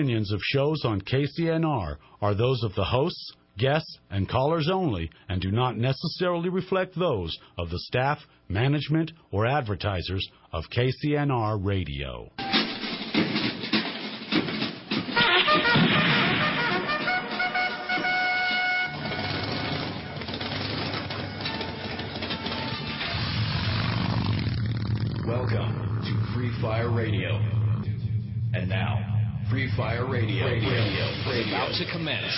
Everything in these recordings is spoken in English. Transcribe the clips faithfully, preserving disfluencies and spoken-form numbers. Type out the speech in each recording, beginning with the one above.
Opinions of shows on K C N R are those of the hosts, guests, and callers only and do not necessarily reflect those of the staff, management, or advertisers of K C N R Radio. Welcome to Free Fire Radio. And now, Free Fire Radio, radio, radio, radio. About to commence.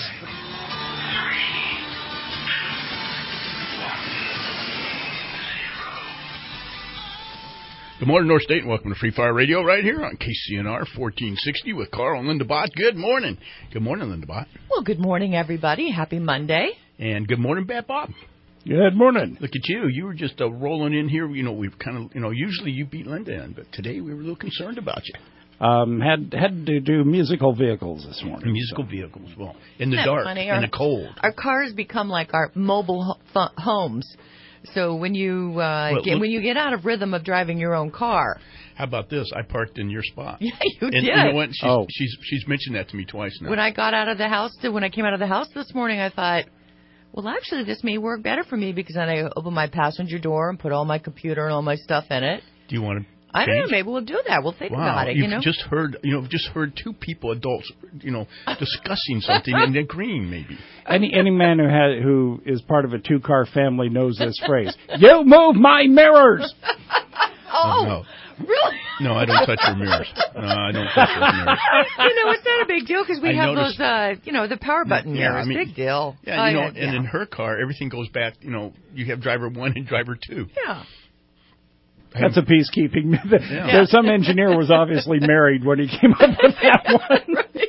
Good morning, North State, and welcome to Free Fire Radio right here on K C N R fourteen sixty with Carl and Linda Bott. Good morning. Good morning, Linda Bott. Well, good morning, everybody. Happy Monday. And good morning, Bat Bob. Good morning. Look at you. You were just uh, rolling in here. You know, we've kind of, you know, usually you beat Linda in, but today we were a little concerned about you. Um, had had to do musical vehicles this morning. Musical so. vehicles, well, in the Isn't that dark, funny? in Our- the cold. Our cars become like our mobile ho- fu- homes. So when you uh, Well, get look- when you get out of rhythm of driving your own car, How about this? I parked in your spot. yeah, you And did. you know what? She's, Oh. she's she's mentioned that to me twice now. When I got out of the house, to, when I came out of the house this morning, I thought, well, actually, this may work better for me because then I open my passenger door and put all my computer and all my stuff in it. Do you want to? I don't know. change? Maybe we'll do that. We'll think Wow, about it. you've You know. just heard, you know, just heard two people, adults, you know, discussing something and agreeing, maybe. Any any man who has who is part of a two car family knows this phrase. You move my mirrors. oh, no. really? No, I don't touch your mirrors. No, I don't touch those mirrors. You know, it's not a big deal because we I have noticed- those, uh, you know, the power button Yeah, mirrors. I mean- Big deal. Yeah, Oh, you know, yeah, and yeah. in her car, everything goes back. You know, you have driver one and driver two. Yeah. That's a peacekeeping. Yeah. There's some engineer was obviously married when he came up with that one. Right.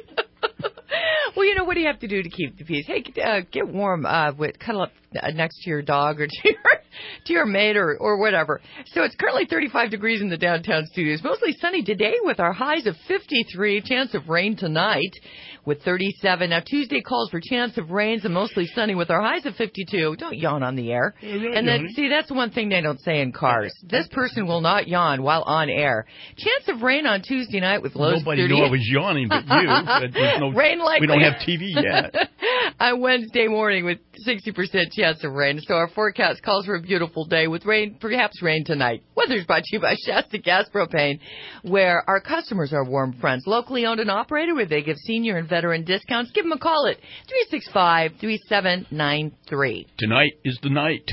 Well, you know, what do you have to do to keep the peace? Hey, uh, get warm, uh, with cuddle up uh, next to your dog or to your, to your mate or, or whatever. So it's currently thirty-five degrees in the downtown studios. Mostly sunny today with our highs of fifty-three. Chance of rain tonight with thirty-seven. Now, Tuesday calls for chance of rains and mostly sunny with our highs of fifty-two. Don't yawn on the air. not And then, yawning. see, that's one thing they don't say in cars. This person will not yawn while on air. Chance of rain on Tuesday night with lows Nobody thirty. knew I was yawning but you. But there's no, Rain likely. we don't have T V yet. On Wednesday morning with sixty percent chance of rain. So our forecast calls for a beautiful day with rain, perhaps rain tonight. Weather's brought to you by Shasta Gas Propane, where our customers are warm friends. Locally owned and operated, where they give senior and veteran discounts. Give them a call at three six five, three seven nine three. Tonight is the night.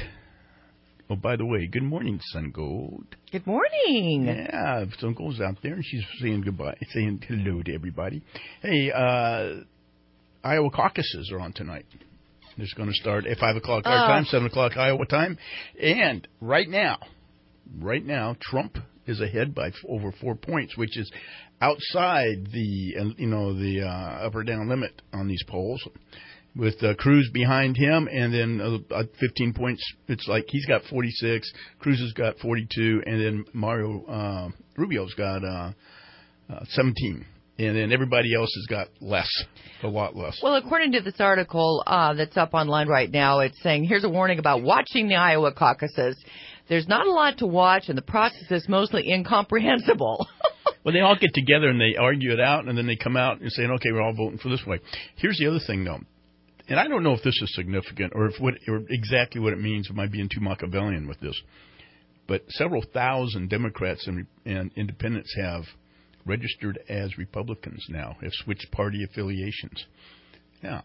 Oh, by the way, good morning, Sun Gold. Good morning. Yeah, Sun Gold's out there, and she's saying goodbye, saying hello to everybody. Hey, uh, Iowa caucuses are on tonight. It's going to start at five o'clock our Uh. time, seven o'clock Iowa time. And right now, right now, Trump is ahead by f- over four points, which is outside the, uh, you know, the uh, up or down limit on these polls. With uh, Cruz behind him, and then uh, fifteen points. It's like he's got forty-six, Cruz has got forty-two, and then Mario uh, Rubio's got uh, uh, seventeen. And then everybody else has got less, a lot less. Well, according to this article uh, that's up online right now, it's saying, here's a warning about watching the Iowa caucuses. There's not a lot to watch, and the process is mostly incomprehensible. Well, they all get together and they argue it out, and then they come out and say, okay, we're all voting for this way. Here's the other thing, though. And I don't know if this is significant or if what or exactly what it means. Am I being too Machiavellian with this? But several thousand Democrats and, and independents have registered as Republicans now, have switched party affiliations. Now,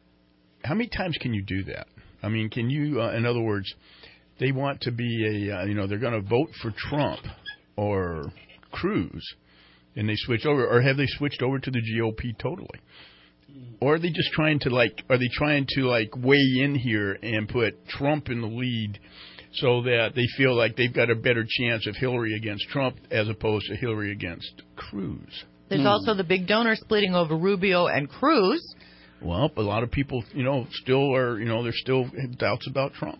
how many times can you do that? I mean, can you, uh, in other words, they want to be a, uh, you know, they're going to vote for Trump or Cruz, and they switch over, or have they switched over to the G O P totally? Or are they just trying to, like, are they trying to, like, weigh in here and put Trump in the lead so that they feel like they've got a better chance of Hillary against Trump as opposed to Hillary against Cruz? There's Hmm. also the big donor splitting over Rubio and Cruz. Well, a lot of people, you know, still are, you know, there's still doubts about Trump.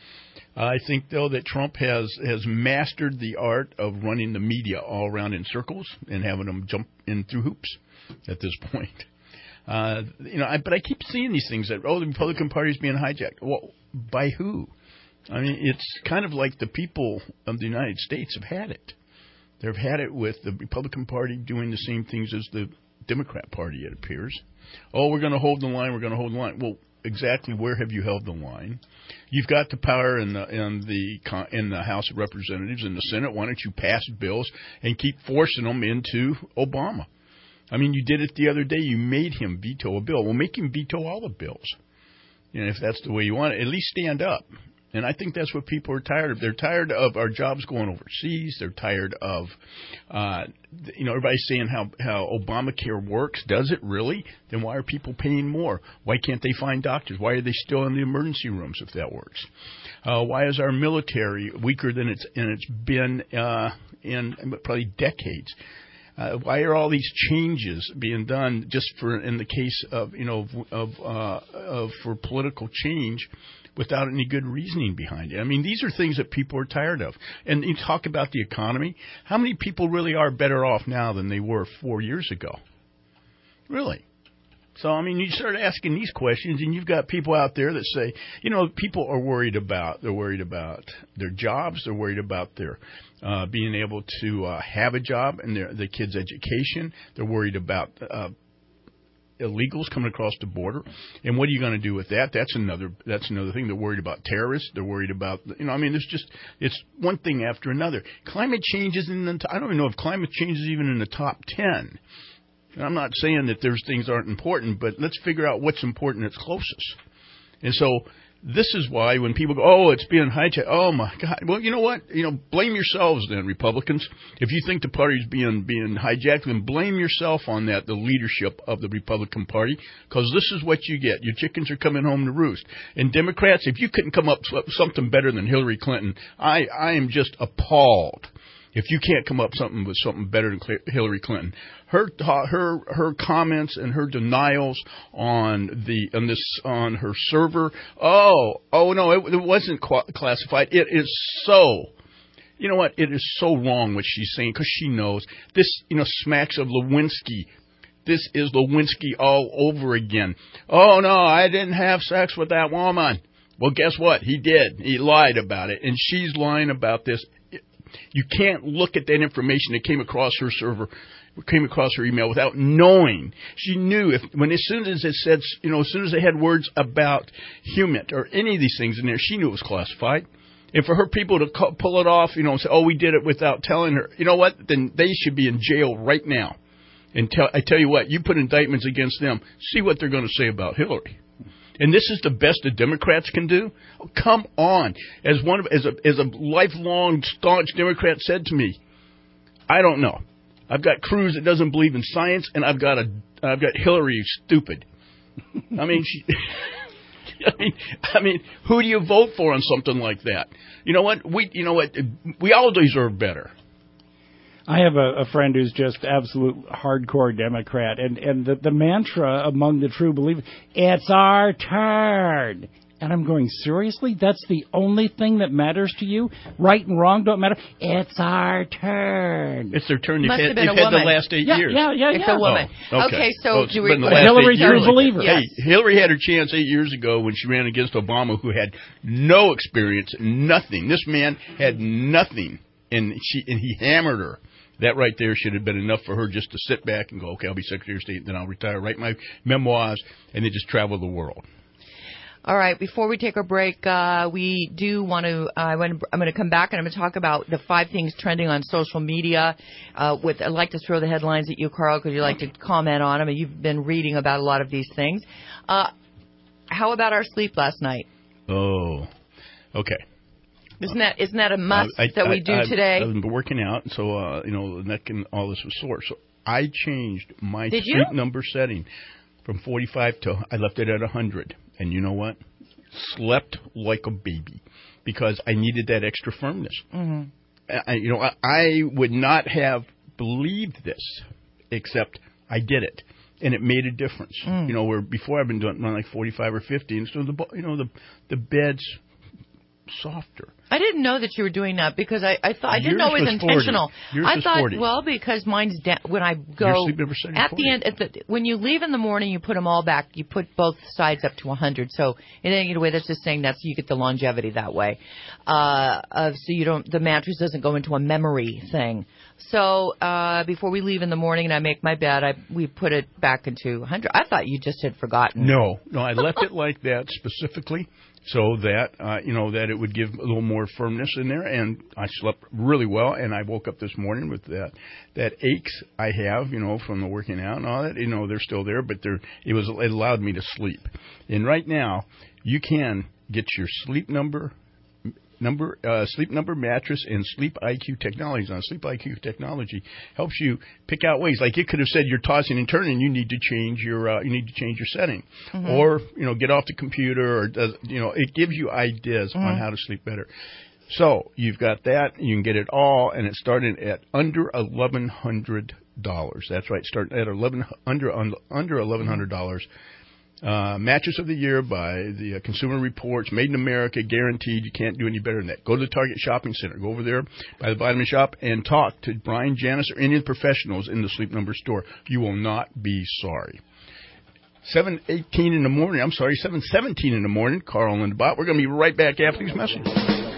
I think, though, that Trump has, has mastered the art of running the media all around in circles and having them jump in through hoops at this point. Uh, you know, I, but I keep seeing these things that, oh, the Republican Party is being hijacked. Well, by who? I mean, it's kind of like the people of the United States have had it. They've had it with the Republican Party doing the same things as the Democrat Party, it appears. Oh, we're going to hold the line. We're going to hold the line. Well, exactly where have you held the line? You've got the power in the in the in the House of Representatives and the Senate. Why don't you pass bills and keep forcing them into Obama? I mean, you did it the other day. You made him veto a bill. Well, make him veto all the bills. You know, if that's the way you want it, at least stand up. And I think that's what people are tired of. They're tired of our jobs going overseas. They're tired of, uh, you know, everybody's saying how, how Obamacare works. Does it really? Then why are people paying more? Why can't they find doctors? Why are they still in the emergency rooms if that works? Uh, why is our military weaker than it's, and it's been uh, in probably decades? Uh, why are all these changes being done just for in the case of, you know, of, uh, of for political change without any good reasoning behind it? I mean, these are things that people are tired of. And you talk about the economy. How many people really are better off now than they were four years ago? Really? So, I mean, you start asking these questions, and you've got people out there that say, you know, people are worried about, they're worried about their jobs, they're worried about their uh, being able to uh, have a job and their, their kids' education, they're worried about uh, illegals coming across the border, and what are you going to do with that? That's another, that's another thing. They're worried about terrorists, they're worried about, you know, I mean, there's just, it's one thing after another. Climate change is in the, I don't even know if climate change is even in the top ten. I'm not saying that there's things aren't important, but let's figure out what's important that's closest. And so this is why when people go, oh, it's being hijacked, oh, my God. Well, you know what? You know, blame yourselves then, Republicans. If you think the party's being being hijacked, then blame yourself on that, the leadership of the Republican Party, because this is what you get. Your chickens are coming home to roost. And Democrats, if you couldn't come up with something better than Hillary Clinton, I, I am just appalled. If you can't come up something with something better than Hillary Clinton, her her her comments and her denials on the on this on her server, oh oh no, it, it wasn't classified. It is so, you know what? It is so wrong what she's saying because she knows this. You know, smacks of Lewinsky. This is Lewinsky all over again. Oh no, I didn't have sex with that woman. Well, guess what? He did. He lied about it, and she's lying about this. You can't look at that information that came across her server, came across her email without knowing. She knew if when as soon as it said, you know, as soon as it had words about human or any of these things in there, she knew it was classified. And for her people to co- pull it off, you know, and say, oh, we did it without telling her, you know what? Then they should be in jail right now. And tell, I tell you what, you put indictments against them, see what they're going to say about Hillary. And this is the best the Democrats can do? Oh, come on. As one of, as a as a lifelong staunch Democrat said to me, I don't know. I've got Cruz that doesn't believe in science, and I've got a I've got Hillary stupid. I mean, she, I mean, I mean, who do you vote for on something like that? You know what? We you know what? We all deserve better. I have a, a friend who's just absolute hardcore Democrat, and, and the, the mantra among the true believers, it's our turn. And I'm going, seriously? That's the only thing that matters to you? Right and wrong don't matter? It's our turn. It's their turn. They've Must had, have been they've a had the woman. last eight yeah, years. Yeah, yeah, yeah. It's a woman. Oh, okay. okay, so well, do we... Hillary's a believer. Hey, Hillary had her chance eight years ago when she ran against Obama, who had no experience, nothing. This man had nothing, and she and he hammered her. That right there should have been enough for her just to sit back and go, okay, I'll be Secretary of State, then I'll retire, write my memoirs, and then just travel the world. All right. Before we take a break, uh, we do want to. Uh, I want I'm going to come back and I'm going to talk about the five things trending on social media. Uh, with I'd like to throw the headlines at you, Carl, because you like to comment on them, and you've been reading about a lot of these things. Uh, how about our sleep last night? Oh, okay. Isn't that isn't that a must uh, I, that I, we do I've, today? I've been working out, so uh, you know the neck and all this was sore. So I changed my Did sleep you? number setting from forty-five to I left it at one hundred. And you know what? Slept like a baby because I needed that extra firmness. Mm-hmm. I, you know, I, I would not have believed this, except I did it, and it made a difference. Mm. You know, where before I've been doing like forty-five or fifty, and so the you know the the bed's softer. I didn't know that you were doing that because I, I thought I didn't Yours know it was, was intentional. forty. Yours I was thought forty. well because mine's down when I Your go sleep number setting at forty. the end at the when you leave in the morning you put them all back, you put both sides up to one hundred. So in any way that's just saying that's you get the longevity that way. Uh, of so you don't the mattress doesn't go into a memory thing. So uh, before we leave in the morning and I make my bed, I we put it back into one hundred. I thought you just had forgotten. No, no, I left it like that specifically so that, uh, you know, that it would give a little more firmness in there. And I slept really well, and I woke up this morning with that that aches I have, you know, from the working out and all that. You know, they're still there, but they're, it was it allowed me to sleep. And right now, you can get your sleep number Number uh, Sleep Number mattress and Sleep I Q technologies. On Sleep I Q technology helps you pick out ways. Like it could have said you're tossing and turning, you need to change your uh, you need to change your setting, mm-hmm. or you know get off the computer, or does you know it gives you ideas mm-hmm. on how to sleep better. So you've got that. You can get it all, and it's starting at under eleven hundred dollars. That's right, starting at eleven under under eleven hundred dollars. Uh, mattress of the year by the uh, Consumer Reports, made in America, guaranteed. You can't do any better than that. Go to the Target Shopping Center. Go over there by the Vitamin Shop and talk to Brian, Janice, or any of the professionals in the Sleep Number store. You will not be sorry. seven eighteen in the morning. I'm sorry, seven seventeen in the morning. Carl and the Bot. We're going to be right back after these messages.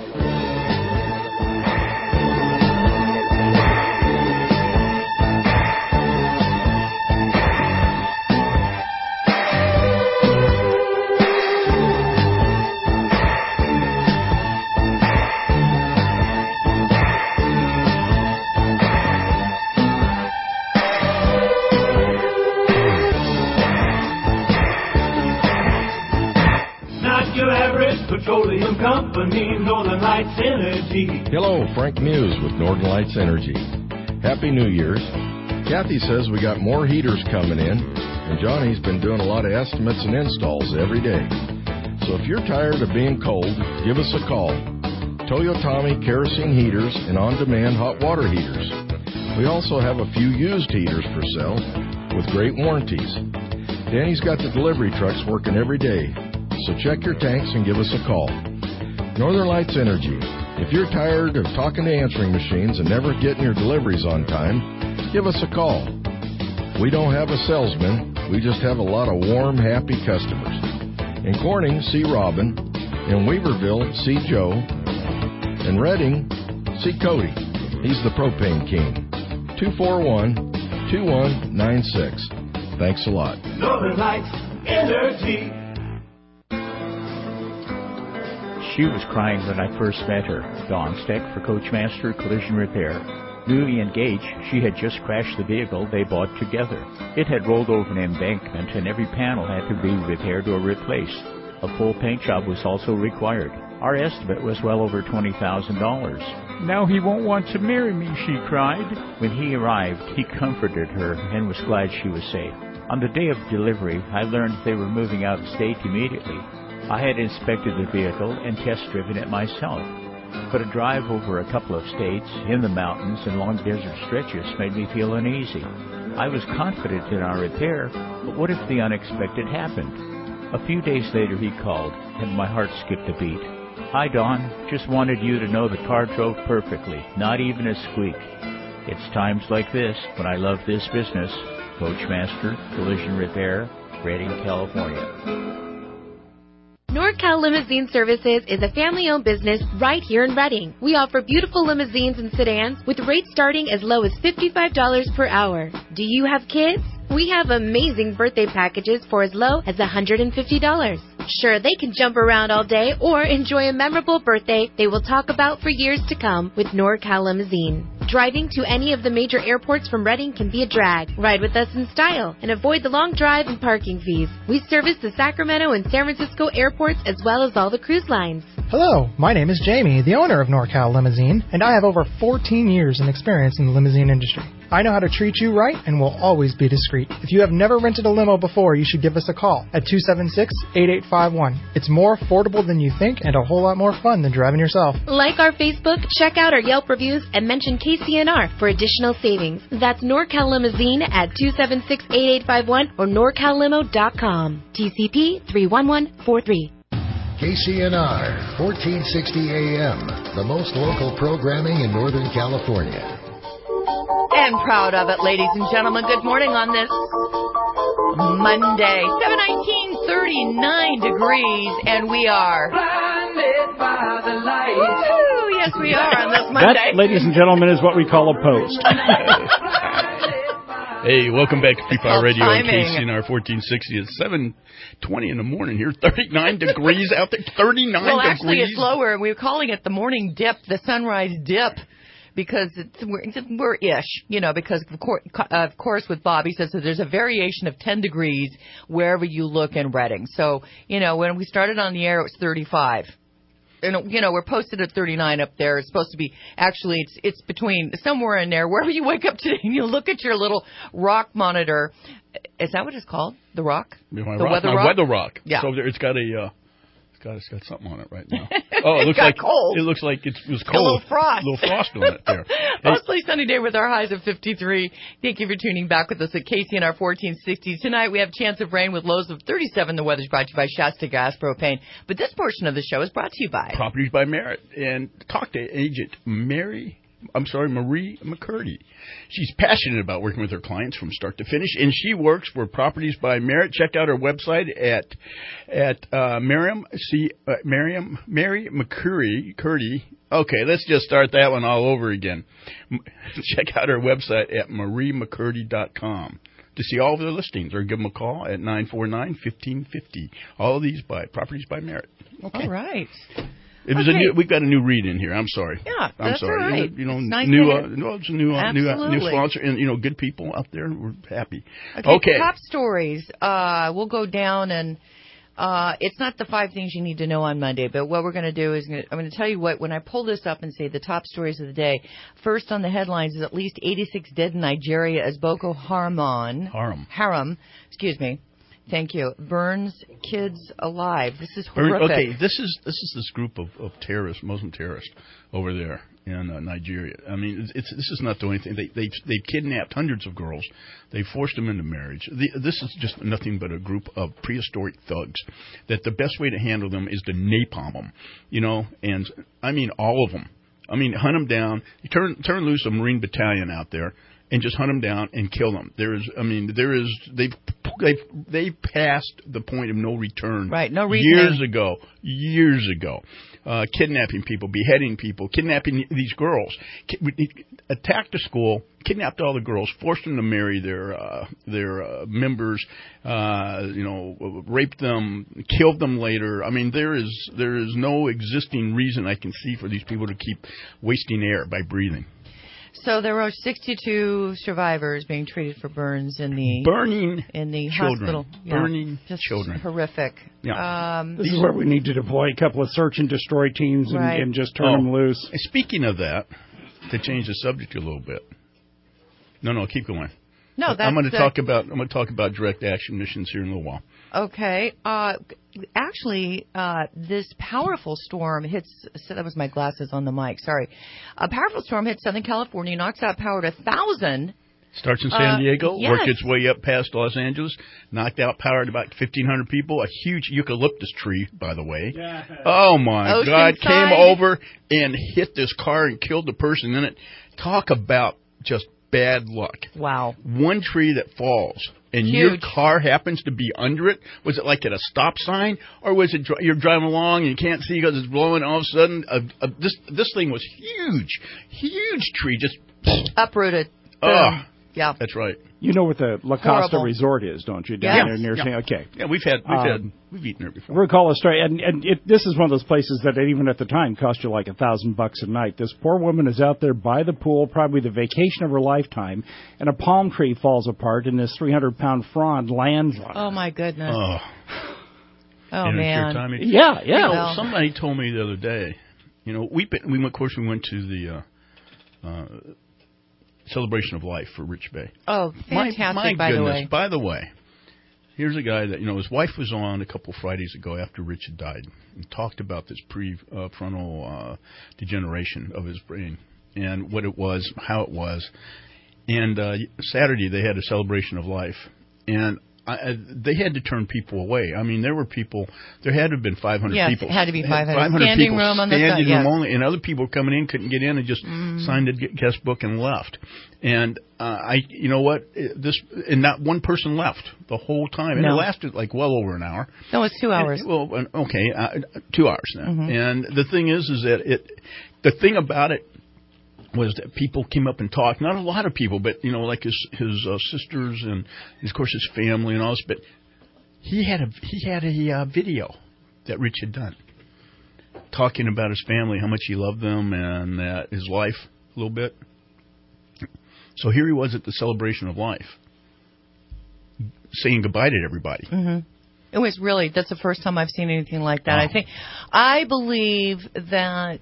Petroleum Company, Northern Lights Energy. Hello, Frank Muse with Northern Lights Energy. Happy New Year's. Kathy says we got more heaters coming in, and Johnny's been doing a lot of estimates and installs every day. So if you're tired of being cold, give us a call. Toyotomi kerosene heaters and on-demand hot water heaters. We also have a few used heaters for sale with great warranties. Danny's got the delivery trucks working every day. So check your tanks and give us a call. Northern Lights Energy. If you're tired of talking to answering machines and never getting your deliveries on time, give us a call. We don't have a salesman. We just have a lot of warm, happy customers. In Corning, see Robin. In Weaverville, see Joe. In Redding, see Cody. He's the propane king. two four one, two one nine six. Thanks a lot. Northern Lights Energy. She was crying when I first met her. Dawn Steck for Coachmaster Collision Repair. Newly engaged, she had just crashed the vehicle they bought together. It had rolled over an embankment and every panel had to be repaired or replaced. A full paint job was also required. Our estimate was well over twenty thousand dollars. Now he won't want to marry me, she cried. When he arrived, he comforted her and was glad she was safe. On the day of delivery, I learned they were moving out of state immediately. I had inspected the vehicle and test-driven it myself, but a drive over a couple of states, in the mountains, and long desert stretches made me feel uneasy. I was confident in our repair, but what if the unexpected happened? A few days later he called, and my heart skipped a beat. Hi, Don. Just wanted you to know the car drove perfectly, not even a squeak. It's times like this when I love this business. Coachmaster Collision Repair, Redding, California. NorCal Limousine Services is a family-owned business right here in Redding. We offer beautiful limousines and sedans with rates starting as low as fifty-five dollars per hour. Do you have kids? We have amazing birthday packages for as low as one hundred fifty dollars. Sure, they can jump around all day or enjoy a memorable birthday they will talk about for years to come with NorCal Limousine. Driving to any of the major airports from Redding can be a drag. Ride with us in style and avoid the long drive and parking fees. We service the Sacramento and San Francisco airports as well as all the cruise lines. Hello, my name is Jamie, the owner of NorCal Limousine, and I have over fourteen years in experience in the limousine industry. I know how to treat you right and will always be discreet. If you have never rented a limo before, you should give us a call at two seven six, eight eight five one. It's more affordable than you think and a whole lot more fun than driving yourself. Like our Facebook, check out our Yelp reviews, and mention K C N R for additional savings. That's NorCal Limousine at two seven six, eight eight five one or norcal limo dot com. T C P three one one four three. K C N R, fourteen sixty A M, the most local programming in Northern California. And proud of it, ladies and gentlemen. Good morning on this Monday, seven nineteen, thirty-nine degrees, and we are blinded by the light. Woo-hoo, yes, Yes, we are on this Monday. That, ladies and gentlemen, is what we call a post. Hey, welcome back to Free Fire Radio on timing. K C N R fourteen sixty. It's seven twenty in the morning here. thirty-nine degrees out there. thirty-nine well, degrees. actually, it's lower. We're calling it the morning dip, the sunrise dip, because it's, we're, we're ish, you know, because of course, of course with Bobby says that there's a variation of ten degrees wherever you look in Redding. So, you know, when we started on the air, it was thirty-five. And, you know, we're posted at thirty-nine up there. It's supposed to be, actually, it's it's between, somewhere in there, wherever you wake up today and you look at your little rock monitor. Is that what it's called? The rock? My the rock, weather my rock? weather rock. Yeah. So there, it's got a, uh, it's got, it's got something on it right now. Oh, it It looks got like cold. It looks like it's, it was A cold. little frost. A little frost on it there. Hey, Mostly sunny day with our highs of fifty-three. Thank you for tuning back with us at K C N R fourteen sixty. Tonight we have chance of rain with lows of thirty-seven. The weather's brought to you by Shasta Gas Propane. But this portion of the show is brought to you by Properties by Merit. And talk to agent Mary, I'm sorry, Marie McCurdy. She's passionate about working with her clients from start to finish, and she works for Properties by Merit. Check out her website at at uh, Miriam C uh, Miriam Mary McCurdy. Curdy. Okay, let's just start that one all over again. Check out her website at marie mccurdy dot com to see all of their listings, or give them a call at nine four nine, one five five zero. All of these by Properties by Merit. Okay. All right. It was Okay. a new, we've got a new read in here. I'm sorry. Yeah, I'm that's sorry. all right. You know, It's nice new, to uh, hear. no, it's a new, uh, new, uh, new Absolutely. sponsor, and you know, good people out there. We're happy. Okay, Okay. top stories. Uh, we'll go down and uh, it's not the five things you need to know on Monday, but what we're going to do is gonna, I'm going to tell you what, when I pull this up and say the top stories of the day, first on the headlines is at least eighty-six dead in Nigeria as Boko Haram, Haram. Haram, excuse me, thank you, burns kids alive. This is Burn- horrific. Okay, this is this is this group of, of terrorists, Muslim terrorists, over there in uh, Nigeria. I mean, it's, it's this is not the only thing. They they've, they've kidnapped hundreds of girls. They forced them into marriage. The, this is just nothing but a group of prehistoric thugs. That the best way to handle them is to napalm them, you know. And I mean all of them. I mean, hunt them down. You turn turn loose a Marine battalion out there and just hunt them down and kill them. There is, I mean, there is. They've they've they've passed the point of no return. Right, no reasoning. Years ago, years ago, uh, kidnapping people, beheading people, kidnapping these girls, Ki- attacked a school, kidnapped all the girls, forced them to marry their uh, their uh, members, uh, you know, raped them, killed them later. I mean, there is there is no existing reason I can see for these people to keep wasting air by breathing. So there were sixty-two survivors being treated for burns in the burning in the children. hospital. Yeah, Burning just children. Horrific. Yeah. Um, This is where we need to deploy a couple of search and destroy teams and, Right. and just turn Oh. them loose. And speaking of that, to change the subject a little bit. No, no, keep going. No, that's I'm going to the- talk about I'm going to talk about direct action missions here in a little while. Okay. Uh, actually, uh, this powerful storm hits. So that was my glasses on the mic. Sorry. A powerful storm hits Southern California, knocks out power to a thousand. Starts in San Uh, Diego, yes. worked its way up past Los Angeles, knocked out power to about fifteen hundred people. A huge eucalyptus tree, by the way. Yeah. Oh my Oceanside. God! Came over and hit this car and killed the person in it. Talk about just bad luck. Wow. One tree that falls and your Huge. car happens to be under it. Was it like at a stop sign, or was it dri- you're driving along and you can't see because it's blowing? All of a sudden, a, a, this this thing was huge, huge tree just. Uprooted. Oh, Boom. Yeah. that's right. You know what the La Costa Horrible. Resort is, don't you? Down Yes. there near Yeah. San. Okay. Yeah, we've had we've Um, had we've eaten there before. We'll recall a story, and, and it, this is one of those places that even at the time cost you like a thousand bucks a night. This poor woman is out there by the pool, probably the vacation of her lifetime, and a palm tree falls apart, and this three hundred pound frond lands on her. Oh my goodness. Oh, Oh You know, man. your timing. Yeah, yeah. You know, Well- somebody told me the other day. You know, we been, we went, of course we went to the uh, uh, Celebration of Life for Rich Bay. Oh, My, fantastic. my by goodness! the way. By the way, here's a guy that you know his wife was on a couple Fridays ago after Rich had died and talked about this prefrontal uh, degeneration of his brain and what it was, how it was. And uh, Saturday they had a celebration of life, and I, I, they had to turn people away. I mean, there were people. There had to have been five hundred Yes, people. it had to be They five hundred. Standing people room on the standing side, room yes. only, and other people were coming in, couldn't get in, and just Mm. signed a guest book and left. And uh, I, you know what, this and not one person left the whole time, and No. it lasted like well over an hour. No, it's two hours. And, well, and- okay, uh, two hours now. Mhm. And the thing is, is that it the thing about it was that people came up and talked. Not a lot of people, but, you know, like his his uh, sisters and, of course, his family and all this. But he had a he had a uh, video that Rich had done talking about his family, how much he loved them, and uh, his life a little bit. So here he was at the celebration of life, saying goodbye to everybody. Mm-hmm. It was really, that's the first time I've seen anything like that. Wow. I think, I believe that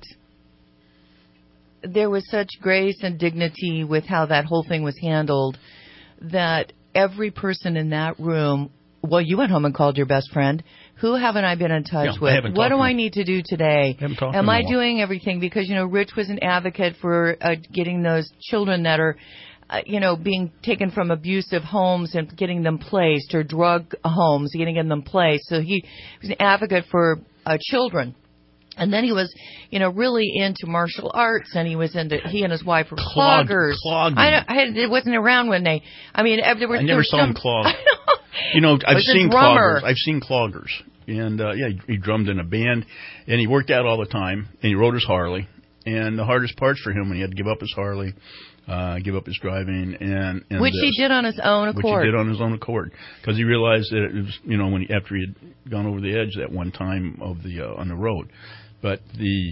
there was such grace and dignity with how that whole thing was handled that every person in that room, well, you went home and called your best friend. Who haven't I been in touch Yeah, with? What do I need to do today? Am I doing everything? Because, you know, Rich was an advocate for uh, getting those children that are, uh, you know, being taken from abusive homes and getting them placed, or drug homes, getting them placed. So he was an advocate for uh, children. And then he was, you know, really into martial arts, and he was into, he and his wife were Clog, cloggers. clogging. I, don't, I had, it wasn't around when they, I mean, there were, I never there saw some, him clog. You know, I've was a seen drummer. cloggers. I've seen cloggers. And, uh, yeah, he, he drummed in a band, and he worked out all the time, and he rode his Harley. And the hardest parts for him, when he had to give up his Harley, uh, give up his driving, and, and which this, he did on his own accord. Which he did on his own accord, because he realized that it was, you know, when he, after he had gone over the edge that one time of the uh, on the road. But the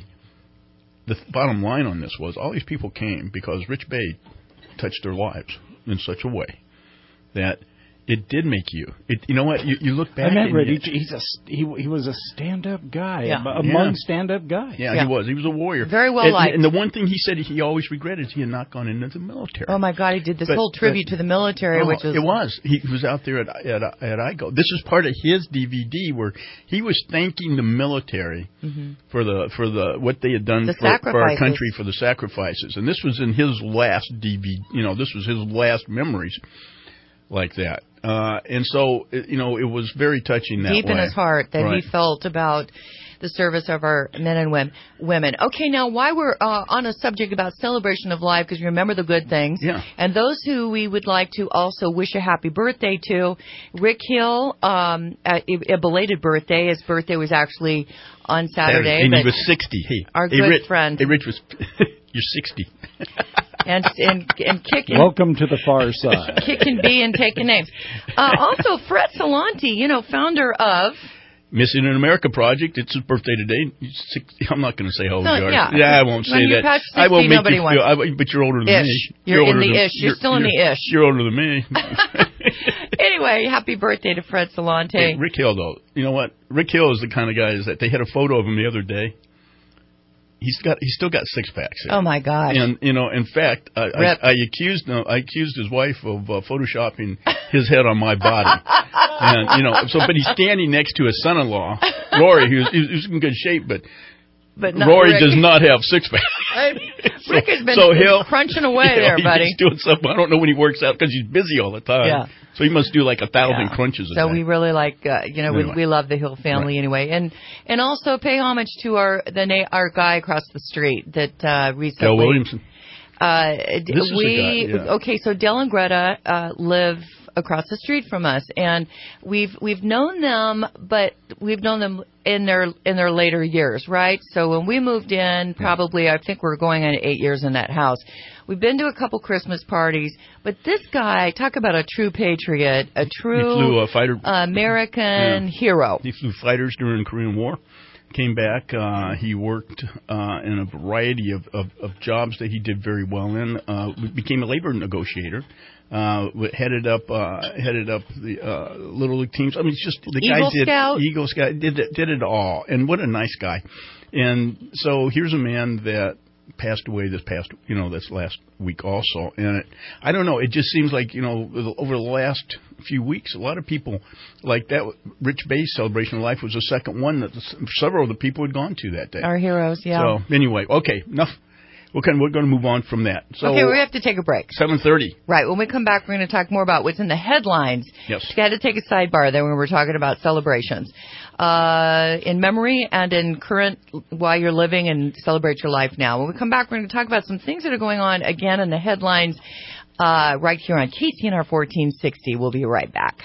the bottom line on this was all these people came because Rich Bay touched their lives in such a way that it did make you. It, you know what? You, you look back. I met and Rich. you, He's a he, he was a stand-up guy, Yeah. among Yeah. stand-up guys. Yeah, Yeah. he was. He was a warrior. Very well and, liked. And the one thing he said he always regretted is he had not gone into the military. Oh, my God, he did this But- whole tribute but- to the military, Oh, which was... it was. He was out there at at, at I G O. This was part of his D V D where he was thanking the military Mm-hmm. for the for the what they had done The for, for our sacrifices. country, for the sacrifices. And this was in his last D V D. You know, this was his last memories like that. Uh, and so, it- you know, it was very touching that deep way. in his heart that Right. he felt about the service of our men and wom- women. Okay, now while we're uh, on a subject about celebration of life, because you remember the good things, Yeah. and those who we would like to also wish a happy birthday to, Rick Hill, um, a, a belated birthday. His birthday was actually on Saturday. And but he was sixty. Hey, our hey, good Rich, friend. Hey, Rich was, you're sixty. and and and kicking. Welcome to the far side. Kicking B and taking names. Uh, also, Fred Salanti, you know, founder of Missing in America Project. It's his birthday today. He's sixty. I'm not going to say how old No, you are. yeah. I won't say When you that. pass I won't sixty, make nobody you wants- feel. I, but you're older than Ish. me. You're in older the than, ish. You're still in the you're- ish. You're older than me. Anyway, happy birthday to Fred Salanti. Hey, Rick Hill, though. You know what? Rick Hill is the kind of guy is that they had a photo of him the other day. He's got. He's still got six packs. Oh my gosh! And you know, in fact, I, Rip. I, I accused no, I accused his wife of uh, photoshopping his head on my body. And you know, so but he's standing next to his son-in-law, Rory, who's, who's in good shape, but. But not Rory Rick. does not have six packs. so, Rick has been so Hill, crunching away you know, there, buddy. He's doing something. I don't know when he works out because he's busy all the time. Yeah. So he must do like a thousand Yeah. crunches a So day. we really like, uh, you know, Anyway. we we love the Hill family Right. anyway, and and also pay homage to our the na- our guy across the street that uh, recently. Del Williamson. Uh, d- This is a we guy, yeah. okay. So Del and Greta uh, live across the street from us, and we've we've known them, but we've known them in their in their later years, right? So when we moved in, probably I think we're going on eight years in that house. We've been to a couple Christmas parties, but this guy, talk about a true patriot, a true He flew a fighter. American Yeah. hero. He flew fighters during the Korean War. Came back. Uh, he worked uh, in a variety of, of, of jobs that he did very well in. Uh, became a labor negotiator. Uh, headed up uh, headed up the uh, little league teams. I mean, it's just the Eagle guy did Scout? Eagle Scout did it, did it all. And what a nice guy. And so here's a man that passed away this past, you know, this last week also. And it, I don't know, it just seems like, you know, over the last few weeks, a lot of people, like that Rich Bay's Celebration of Life was the second one that several of the people had gone to that day. Our heroes, yeah. So anyway, okay, enough. We're going we're going to move on from that. So okay, we have to take a break. seven thirty. Right. When we come back, we're going to talk more about what's in the headlines. Yes. We had to take a sidebar there when we were talking about celebrations. Uh, in memory and in current, while you're living and celebrate your life now. When we come back, we're going to talk about some things that are going on, again, in the headlines uh, right here on K C N R fourteen sixty. We'll be right back.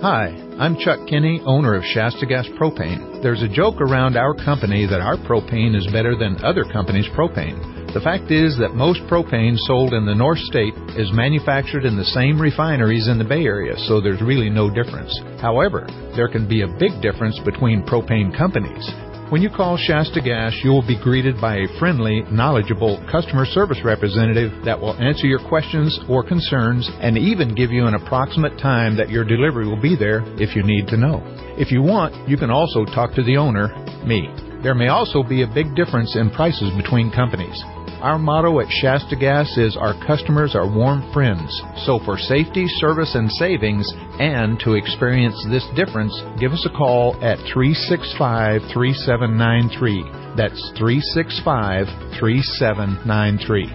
Hi, I'm Chuck Kinney, owner of Shasta Gas Propane. There's a joke around our company that our propane is better than other companies' propane. The fact is that most propane sold in the North State is manufactured in the same refineries in the Bay Area, so there's really no difference. However, there can be a big difference between propane companies. When you call Shasta Gas, you will be greeted by a friendly, knowledgeable customer service representative that will answer your questions or concerns and even give you an approximate time that your delivery will be there if you need to know. If you want, you can also talk to the owner, me. There may also be a big difference in prices between companies. Our motto at Shasta Gas is our customers are warm friends. So for safety, service, and savings, and to experience this difference, give us a call at three six five, three seven nine three. That's three six five, three seven nine three.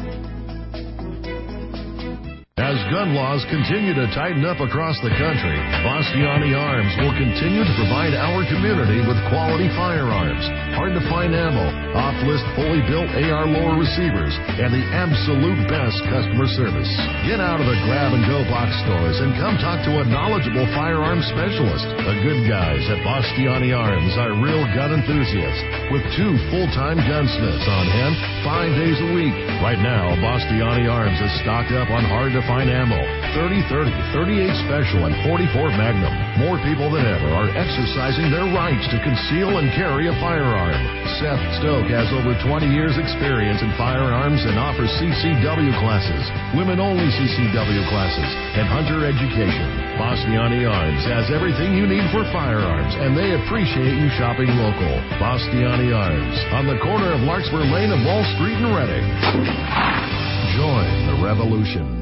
As gun laws continue to tighten up across the country, Bastiani Arms will continue to provide our community with quality firearms, hard-to-find ammo, off-list fully built A R lower receivers, and the absolute best customer service. Get out of the grab-and-go box stores and come talk to a knowledgeable firearms specialist. The good guys at Bastiani Arms are real gun enthusiasts with two full-time gunsmiths on hand five days a week. Right now, Bastiani Arms is stocked up on hard-to-find ammo, thirty thirty, thirty-eight Special, and forty-four Magnum. More people than ever are exercising their rights to conceal and carry a firearm. Seth Stoke has over twenty years experience in firearms and offers C C W classes, women-only C C W classes, and hunter education. Bastiani Arms has everything you need for firearms, and they appreciate you shopping local. Bastiani Arms, on the corner of Larkspur Lane and Wall Street in Reading. Join the revolution.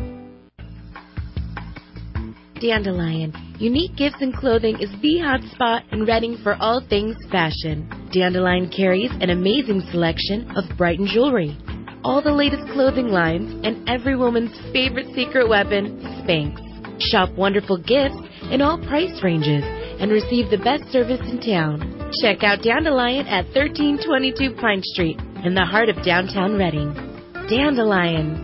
Dandelion. Unique Gifts and Clothing is the hot spot in Reading for all things fashion. Dandelion carries an amazing selection of Brighton jewelry, all the latest clothing lines, and every woman's favorite secret weapon, Spanx. Shop wonderful gifts in all price ranges and receive the best service in town. Check out Dandelion at thirteen twenty-two Pine Street in the heart of downtown Reading. Dandelion.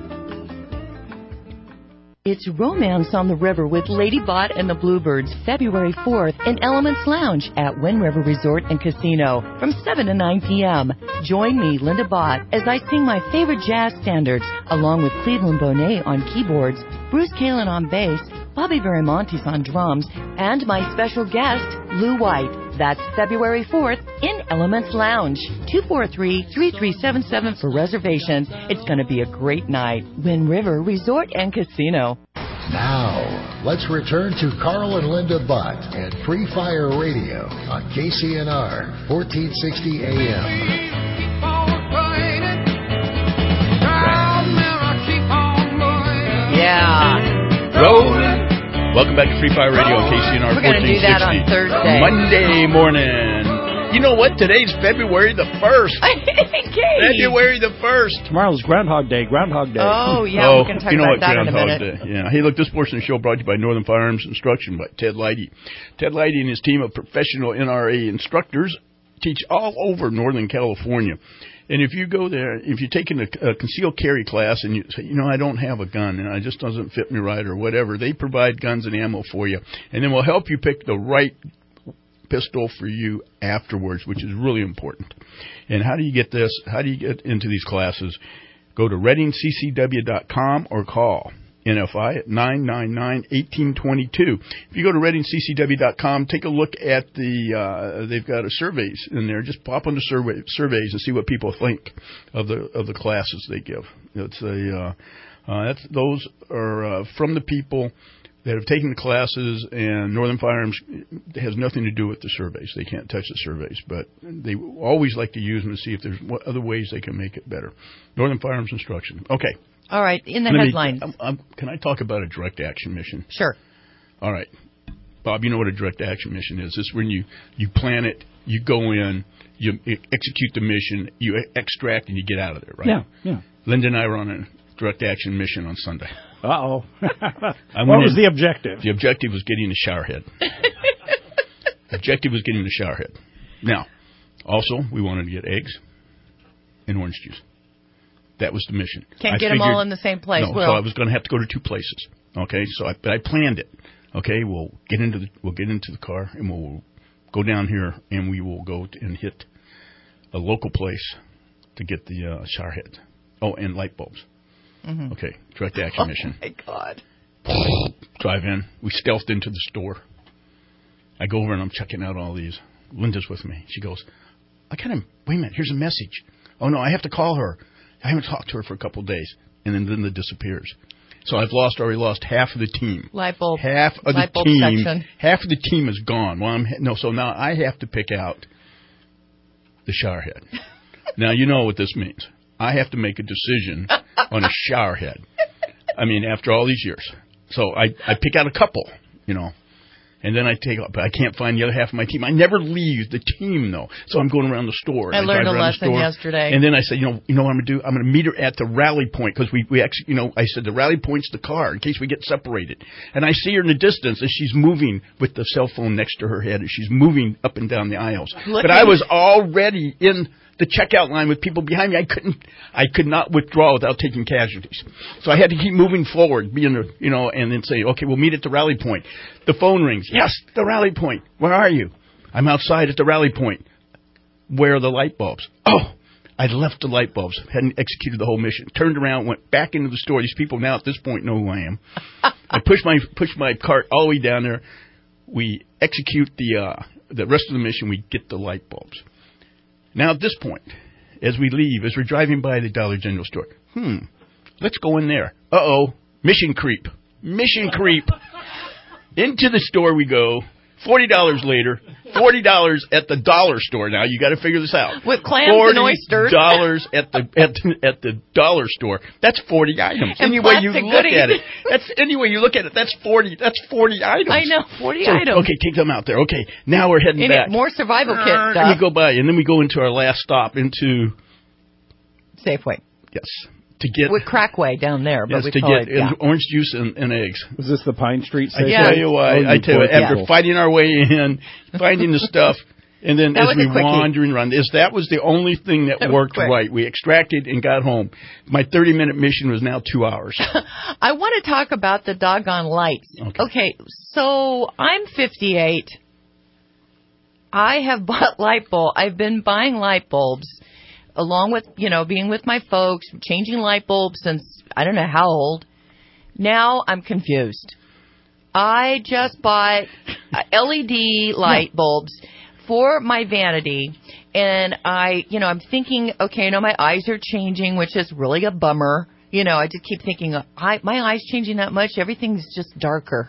It's Romance on the River with Lady Bot and the Bluebirds, February fourth in Elements Lounge at Wind River Resort and Casino from seven to nine p.m. Join me, Linda Bott, as I sing my favorite jazz standards, along with Cleveland Bonet on keyboards, Bruce Kalin on bass, Bobby Verimontes on drums, and my special guest, Lou White. That's February fourth in Elements Lounge. two four three, three three seven seven for reservations. It's going to be a great night. Wind River Resort and Casino. Now, let's return to Carl and Linda Bott at Free Fire Radio on K C N R, fourteen sixty A M. Yeah. Rolling. Welcome back to Free Fire Radio on K C N R We're going to do that on Thursday. Monday morning. You know what? Today's February the first. February the first. Tomorrow's Groundhog Day. Groundhog Day. Oh, yeah. Oh, we're going to talk you know about what, that in a Groundhog minute. Day. Yeah. Hey, look, this portion of the show brought to you by Northern Firearms Instruction by Ted Leidy. Ted Leidy and his team of professional N R A instructors teach all over Northern California. And if you go there, if you're taking a, a concealed carry class and you say, you know, I don't have a gun and it just doesn't fit me right or whatever, they provide guns and ammo for you. And then we'll help you pick the right pistol for you afterwards, which is really important. And how do you get this? How do you get into these classes? Go to reading c c w dot com or call N F I at nine nine nine, one eight two two. If you go to reading c c w dot com, take a look at the, uh, they've got a surveys in there. Just pop on the survey, surveys and see what people think of the of the classes they give. It's a, uh, uh, that's, those are uh, from the people that have taken the classes, and Northern Firearms has nothing to do with the surveys. They can't touch the surveys, but they always like to use them to see if there's other ways they can make it better. Northern Firearms Instruction. Okay. All right, in the Let headlines. Me, I'm, I'm, can I talk about a direct action mission? Sure. All right. Bob, you know what a direct action mission is. It's when you, you plan it, you go in, you execute the mission, you extract, and you get out of there, right? Yeah, yeah. Linda and I were on a direct action mission on Sunday. Uh-oh. What was the objective? The objective was getting the shower head. The objective was getting the shower head. Now, also, we wanted to get eggs and orange juice. That was the mission. Can't I get them figured, all in the same place. No, Will. so I was going to have to go to two places. Okay, so I, but I planned it. Okay, we'll get into the we'll get into the car and we'll go down here and we will go to, and hit a local place to get the uh, shower heads. Oh, and light bulbs. Mm-hmm. Okay, direct action oh mission. Oh my God! Drive in. We stealthed into the store. I go over and I'm checking out all these. Linda's with me. She goes, I got him. Wait a minute. Here's a message. Oh no, I have to call her. I haven't talked to her for a couple of days. And then Linda disappears. So I've lost, already lost half of the team. Light bulb. Half of light the bulb team. Section. Half of the team is gone. Well, I'm no. So now I have to pick out the shower head. Now you know what this means. I have to make a decision on a shower head. I mean, after all these years. So I I pick out a couple, you know. And then I take up, but I can't find the other half of my team. I never leave the team, though. So I'm going around the store. I and learned I a drive around lesson the store, yesterday. And then I said, you know, you know what I'm going to do? I'm going to meet her at the rally point because we, we actually, you know, I said the rally point's the car in case we get separated. And I see her in the distance as she's moving with the cell phone next to her head as she's moving up and down the aisles. Look but at I was already in the checkout line with people behind me. I couldn't, I could not withdraw without taking casualties. So I had to keep moving forward, being the, you know, and then say, okay, we'll meet at the rally point. The phone rings. Yes, the rally point. Where are you? I'm outside at the rally point. Where are the light bulbs? Oh, I'd left the light bulbs, hadn't executed the whole mission. Turned around, went back into the store. These people now at this point know who I am. I push my push my cart all the way down there. We execute the uh, the rest of the mission. We get the light bulbs. Now, at this point, as we leave, as we're driving by the Dollar General store, hmm, let's go in there. Uh-oh, mission creep. Mission creep. Into the store we go. forty dollars later, forty dollars at the dollar store. Now, you got to figure this out. With clams and oysters. forty dollars at the, at the, at the dollar store. That's forty items. And any way you plastic look goodies. at it. That's, any way you look at it, that's forty, that's forty items. I know, forty So, items. Okay, take them out there. Okay, now we're heading And back. it, more survival kit And stuff. we go by, and then we go into our last stop into Safeway. yes to get With Crackway down there, but yes we to call get it, yeah. orange juice and, and eggs. Was this the Pine Street I Safeway? Yeah. tell you what, Oh, you I tell you, poor after people. fighting our way in, finding the stuff, and then That as was we a quickie. wandering around, is that was the only thing that, That was worked quick. right. We extracted and got home. My thirty-minute mission was now two hours. I want to talk about the doggone lights. Okay. Okay, so I'm fifty-eight. I have bought light bulb. I've been buying light bulbs along with, you know, being with my folks, changing light bulbs since I don't know how old. Now I'm confused. I just bought uh, L E D light bulbs for my vanity, and I, you know, I'm thinking, okay, I know my eyes are changing, which is really a bummer. You know, I just keep thinking, I, my eyes changing that much, everything's just darker.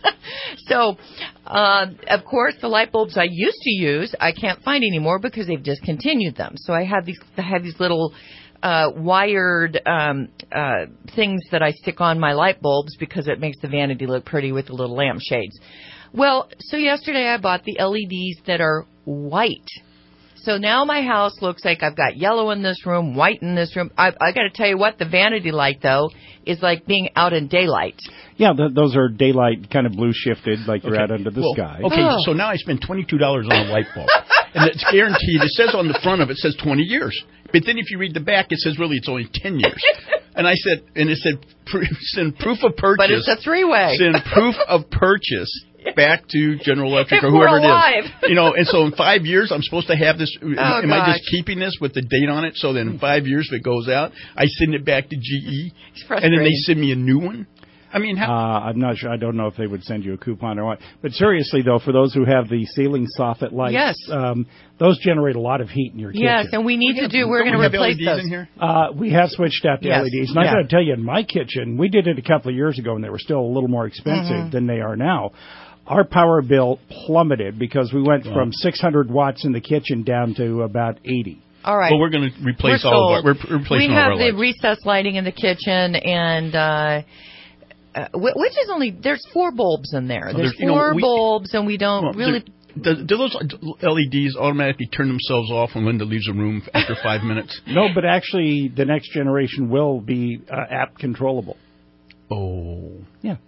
So, uh, of course, the light bulbs I used to use, I can't find anymore because they've discontinued them. So I have these, I have these little uh, wired um, uh, things that I stick on my light bulbs because it makes the vanity look pretty with the little lampshades. Well, so yesterday I bought the L E Ds that are white. So now my house looks like I've got yellow in this room, white in this room. I, I got to tell you what, the vanity light, though, is like being out in daylight. Yeah, th- those are daylight kind of blue shifted, like you're Okay. out under the Well, sky. Okay, Oh. so now I spend twenty-two dollars on a light bulb. And it's guaranteed. It says on the front of it, it says twenty years. But then if you read the back, it says really it's only ten years. And I said, and it said, pr- send proof of purchase. But it's a three-way. Send proof of purchase back to General Electric If or we're whoever alive. it is. You know, and so in five years, I'm supposed to have this. Oh, am I gosh. just keeping this with the date on it? So then in five years, if it goes out, I send it back to G E. It's And then they frustrating. send me a new one. I mean, how? Uh, I'm not sure. I don't know if they would send you a coupon or what. But seriously, though, for those who have the ceiling soffit lights, Yes. um, those generate a lot of heat in your kitchen. Yes, and we need to do, we're Don't going we to have replace L E Ds those. in here? Uh, we have switched out to Yes. L E Ds. And I Yeah. got to tell you, in my kitchen, we did it a couple of years ago, and they were still a little more expensive Mm-hmm. than they are now. Our power bill plummeted because we went from six hundred watts in the kitchen down to about eighty. All right. Well, we're going to replace We're all of our. sold. We're replacing we all have of our the lights. recessed lighting in the kitchen, and uh, uh, wh- which is only there's four bulbs in there. Oh, There's there's- you know, four we- bulbs, and we don't Well, really. Do, do those L E Ds automatically turn themselves off when Linda leaves the room after five minutes? No, but actually, the next generation will be uh, app controllable. Oh. Yeah.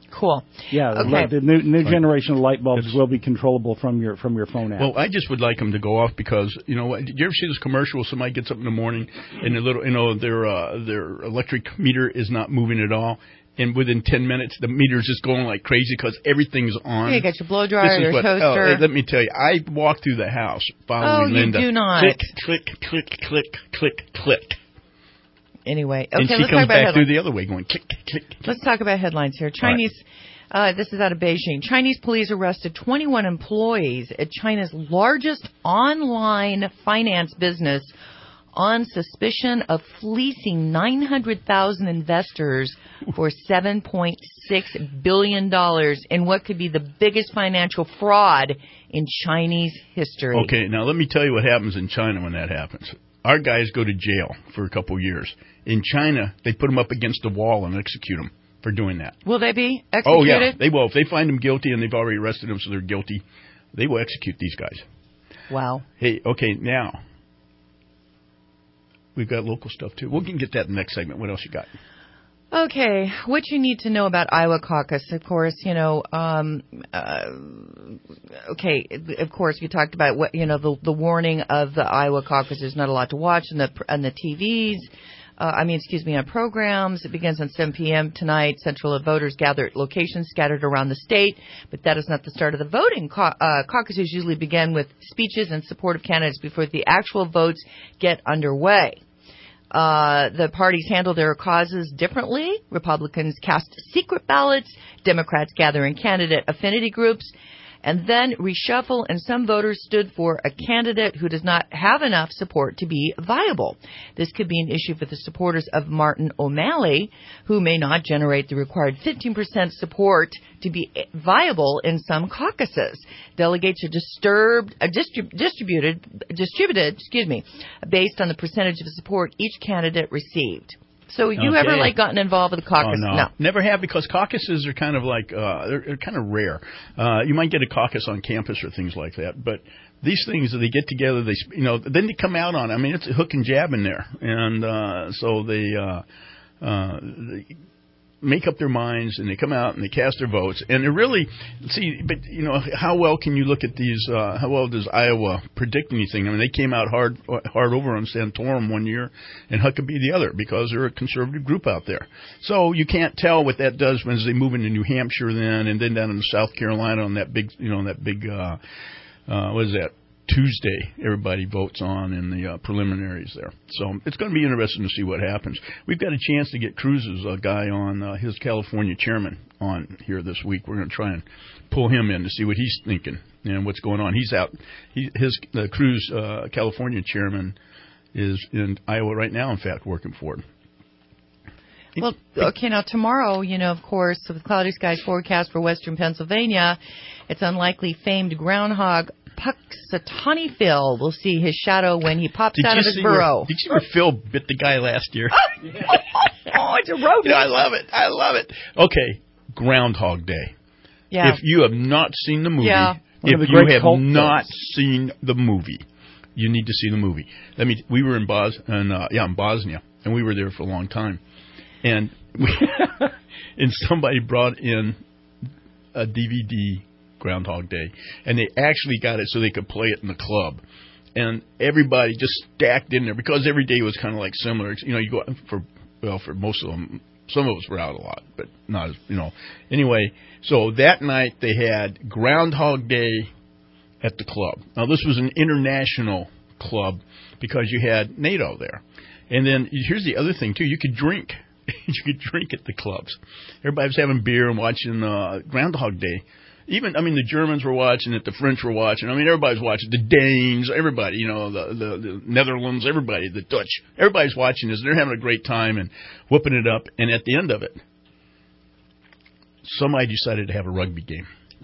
Cool. Yeah, okay. the, the new new generation of light bulbs will be controllable from your from your phone app. Well, I just would like them to go off because, you know, did you ever see this commercial where somebody gets up in the morning and their little, you know, their uh, their electric meter is not moving at all, and within ten minutes the meter's just going like crazy because everything's on. Yeah, you got your blow dryer, your what, toaster. Oh, let me tell you, I walk through the house following oh, you Linda. do not. Click, click, click, click, click, click. Anyway, okay, and she let's comes talk about back headlines. through the other way going click, click, click. Let's talk about headlines here. Chinese, right. uh, this is out of Beijing. Chinese police arrested twenty-one employees at China's largest online finance business on suspicion of fleecing nine hundred thousand investors for seven point six billion dollars in what could be the biggest financial fraud in Chinese history. Okay, now let me tell you what happens in China when that happens. Our guys go to jail for a couple of years. In China, they put them up against the wall and execute them for doing that. Will they be executed? Oh, yeah, they will. If they find them guilty and they've already arrested them so they're guilty, they will execute these guys. Wow. Hey, okay, now, we've got local stuff, too. We can get that in the next segment. What else you got? Okay, what you need to know about Iowa caucus, of course, you know, um, uh, okay, of course, you talked about what, you know, the, the warning of the Iowa caucus. There's not a lot to watch on the, on the T Vs. Uh, I mean, excuse me, on programs. It begins on seven p.m. tonight. Central voters gather at locations scattered around the state, but that is not the start of the voting. Ca- uh, caucuses usually begin with speeches in support of candidates before the actual votes get underway. Uh, the parties handle their causes differently. Republicans cast secret ballots. Democrats gather in candidate affinity groups and then reshuffle, and some voters stood for a candidate who does not have enough support to be viable. This could be an issue for the supporters of Martin O'Malley, who may not generate the required fifteen percent support to be viable in some caucuses. Delegates are disturbed, uh, distrib- distributed, distributed, excuse me, based on the percentage of support each candidate received. So you okay. ever like gotten involved with a caucus? Oh, no. no, never have, because caucuses are kind of like uh, they're, they're kind of rare. Uh, you might get a caucus on campus or things like that, but these things, they get together, they you know, then they come out on. I mean, it's a hook and jab in there, and uh, so they. Uh, uh, they make up their minds, and they come out and they cast their votes, and they're really see. But you know, how well can you look at these? Uh, how well does Iowa predict anything? I mean, they came out hard, hard over on Santorum one year, and Huckabee the other, because they're a conservative group out there. So you can't tell what that does when they move into New Hampshire, then, and then down in South Carolina on that big, you know, that big. Uh, uh, what is that? Tuesday, everybody votes on in the uh, preliminaries there. So it's going to be interesting to see what happens. We've got a chance to get Cruz's uh, guy on, uh, his California chairman, on here this week. We're going to try and pull him in to see what he's thinking and what's going on. He's out. He, his uh, Cruz, uh, California chairman, is in Iowa right now, in fact, working for him. Well, okay, now tomorrow, you know, of course, with cloudy skies forecast for western Pennsylvania, it's unlikely famed groundhog Punxsutawney Phil will see his shadow when he pops did out of his burrow. Where, did you see where Phil bit the guy last year? Oh, it's a rodent. You know, I love it. I love it. Okay, Groundhog Day. Yeah. If you have not seen the movie, yeah. if you have not films. seen the movie, you need to see the movie. Let me. We were in Bos, and uh, yeah, in Bosnia, and we were there for a long time, and we and somebody brought in a D V D. Groundhog Day, and they actually got it so they could play it in the club, and everybody just stacked in there because every day was kind of like similar. You know, you go for well for most of them. Some of us were out a lot, but not as you know. Anyway, so that night they had Groundhog Day at the club. Now this was an international club because you had NATO there, and then here's the other thing too: you could drink. You could drink at the clubs. Everybody was having beer and watching uh, Groundhog Day. Even, I mean, the Germans were watching it, the French were watching. I mean, everybody's watching. The Danes, everybody, you know, the, the, the Netherlands, everybody, the Dutch. Everybody's watching this. They're having a great time and whooping it up. And at the end of it, somebody decided to have a rugby game.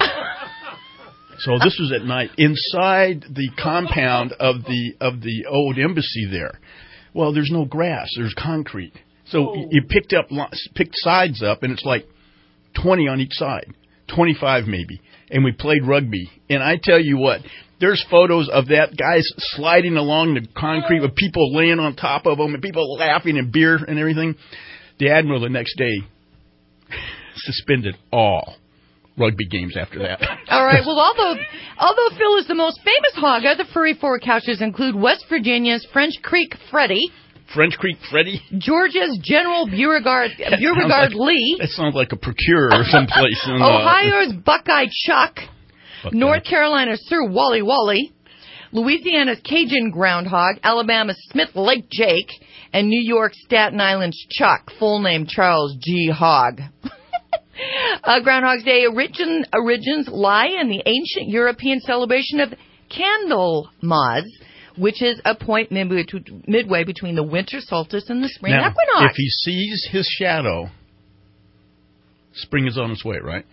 So this was at night inside the compound of the of the old embassy there. Well, there's no grass. There's concrete. So oh. you picked up picked sides up, and it's like twenty on each side. twenty-five maybe, and we played rugby. And I tell you what, there's photos of that guys sliding along the concrete with people laying on top of them and people laughing and beer and everything. The Admiral the next day suspended all rugby games after that. All right. Well, although although Phil is the most famous hog, other furry forward couches include West Virginia's French Creek Freddy, French Creek Freddy, Georgia's General Beauregard Beauregard like, Lee. That sounds like a procurer or someplace. In, Ohio's uh, Buckeye Chuck, Buckeye. North Carolina's Sir Wally Wally, Louisiana's Cajun Groundhog, Alabama's Smith Lake Jake, and New York's Staten Island's Chuck, full name Charles G. Hogg. uh, Groundhog's Day origin, origins lie in the ancient European celebration of Candlemas, which is a point midway, to, midway between the winter solstice and the spring now, equinox. If he sees his shadow, spring is on its way, right?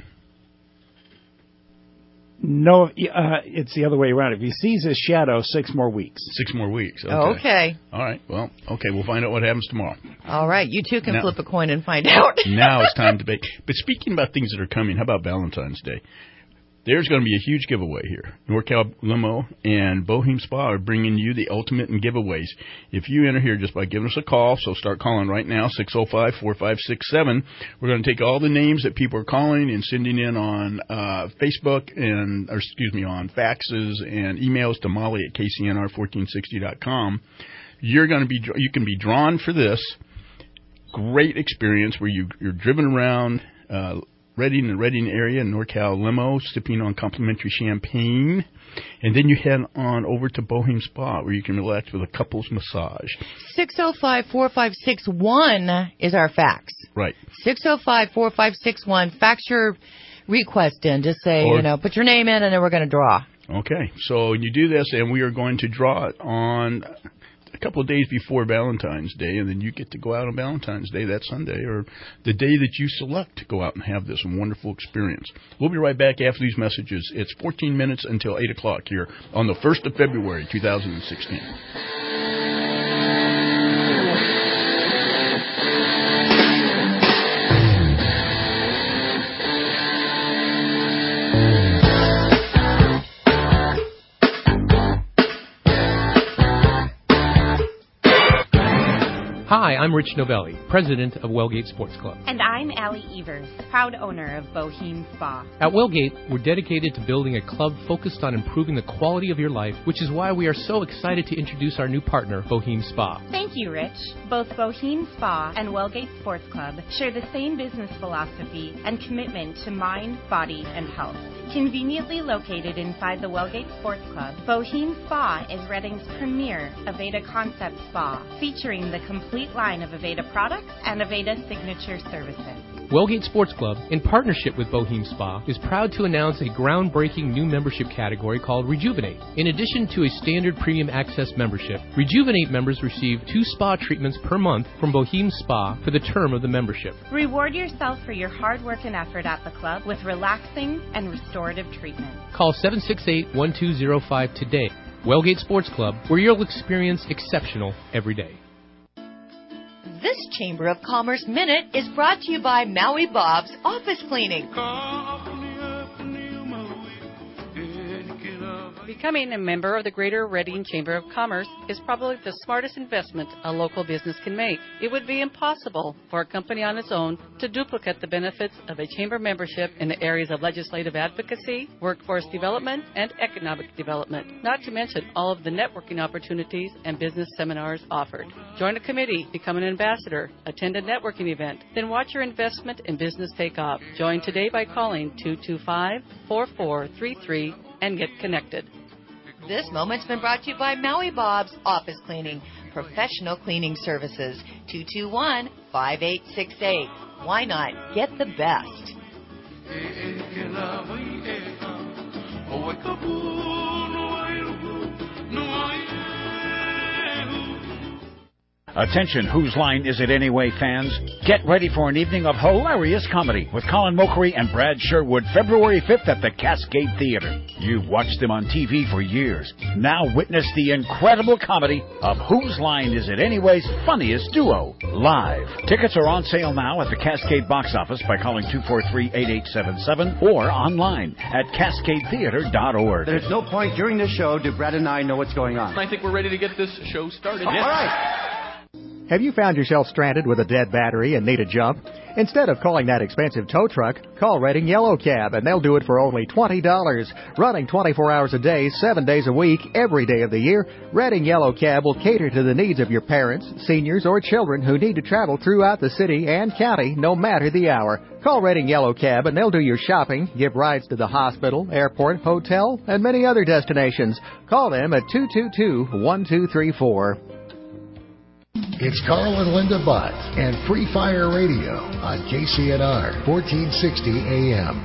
No, uh, it's the other way around. If he sees his shadow, six more weeks. Six more weeks. Okay. Okay. All right. Well, okay. We'll find out what happens tomorrow. All right. You two can now, flip a coin and find out. Now it's time to bake. But speaking about things that are coming, how about Valentine's Day? There's going to be a huge giveaway here. NorCal Limo and Bohem Spa are bringing you the ultimate in giveaways. If you enter here just by giving us a call, so start calling right now, six oh five, four five six seven. We're going to take all the names that people are calling and sending in on uh, Facebook and, or excuse me, on faxes and emails to Molly at K C N R fourteen sixty dot com. You're going to be, you can be drawn for this great experience where you, you're driven around uh Reading and Reading area in NorCal Limo, sipping on complimentary champagne. And then you head on over to Bohem Spa, where you can relax with a couple's massage. six oh five, four five six one is our fax. Right. six oh five, four five six one. Fax your request in. Just say, Or, you know, put your name in, and then we're going to draw. Okay. So you do this, and we are going to draw it on a couple of days before Valentine's Day, and then you get to go out on Valentine's Day that Sunday, or the day that you select to go out and have this wonderful experience. We'll be right back after these messages. It's fourteen minutes until eight o'clock here on the first of February, two thousand sixteen. Hi, I'm Rich Novelli, president of Wellgate Sports Club. And I'm Allie Evers, proud owner of Bohem Spa. At Wellgate, we're dedicated to building a club focused on improving the quality of your life, which is why we are so excited to introduce our new partner, Bohem Spa. Thank you, Rich. Both Bohem Spa and Wellgate Sports Club share the same business philosophy and commitment to mind, body, and health. Conveniently located inside the Wellgate Sports Club, Bohem Spa is Reading's premier Aveda Concept Spa, featuring the complete line of Aveda products and Aveda signature services. Wellgate Sports Club, in partnership with Bohem Spa, is proud to announce a groundbreaking new membership category called Rejuvenate. In addition to a standard premium access membership, Rejuvenate members receive two spa treatments per month from Bohem Spa for the term of the membership. Reward yourself for your hard work and effort at the club with relaxing and restorative treatment. Call seven six eight, one two zero five today. Wellgate Sports Club, where you'll experience exceptional every day. This Chamber of Commerce Minute is brought to you by Maui Bob's Office Cleaning. Becoming a member of the Greater Reading Chamber of Commerce is probably the smartest investment a local business can make. It would be impossible for a company on its own to duplicate the benefits of a chamber membership in the areas of legislative advocacy, workforce development, and economic development, not to mention all of the networking opportunities and business seminars offered. Join a committee, become an ambassador, attend a networking event, then watch your investment in business take off. Join today by calling two two five, four four three three and get connected. This moment's been brought to you by Maui Bob's Office Cleaning, professional cleaning services. two two one, five eight six eight. Why not get the best? Attention, Whose Line Is It Anyway fans? Get ready for an evening of hilarious comedy with Colin Mochrie and Brad Sherwood February fifth at the Cascade Theater. You've watched them on T V for years. Now witness the incredible comedy of Whose Line Is It Anyway's funniest duo, live. Tickets are on sale now at the Cascade box office by calling two four three, eight eight seven seven or online at cascade theater dot org. There's no point during the show do Brad and I know what's going on. I think we're ready to get this show started. Oh, all right. Have you found yourself stranded with a dead battery and need a jump? Instead of calling that expensive tow truck, call Redding Yellow Cab, and they'll do it for only twenty dollars. Running twenty-four hours a day, seven days a week, every day of the year, Redding Yellow Cab will cater to the needs of your parents, seniors, or children who need to travel throughout the city and county, no matter the hour. Call Redding Yellow Cab, and they'll do your shopping, give rides to the hospital, airport, hotel, and many other destinations. Call them at two two two, one two three four. It's Carl and Linda Butt and Free Fire Radio on K C N R fourteen sixty A M.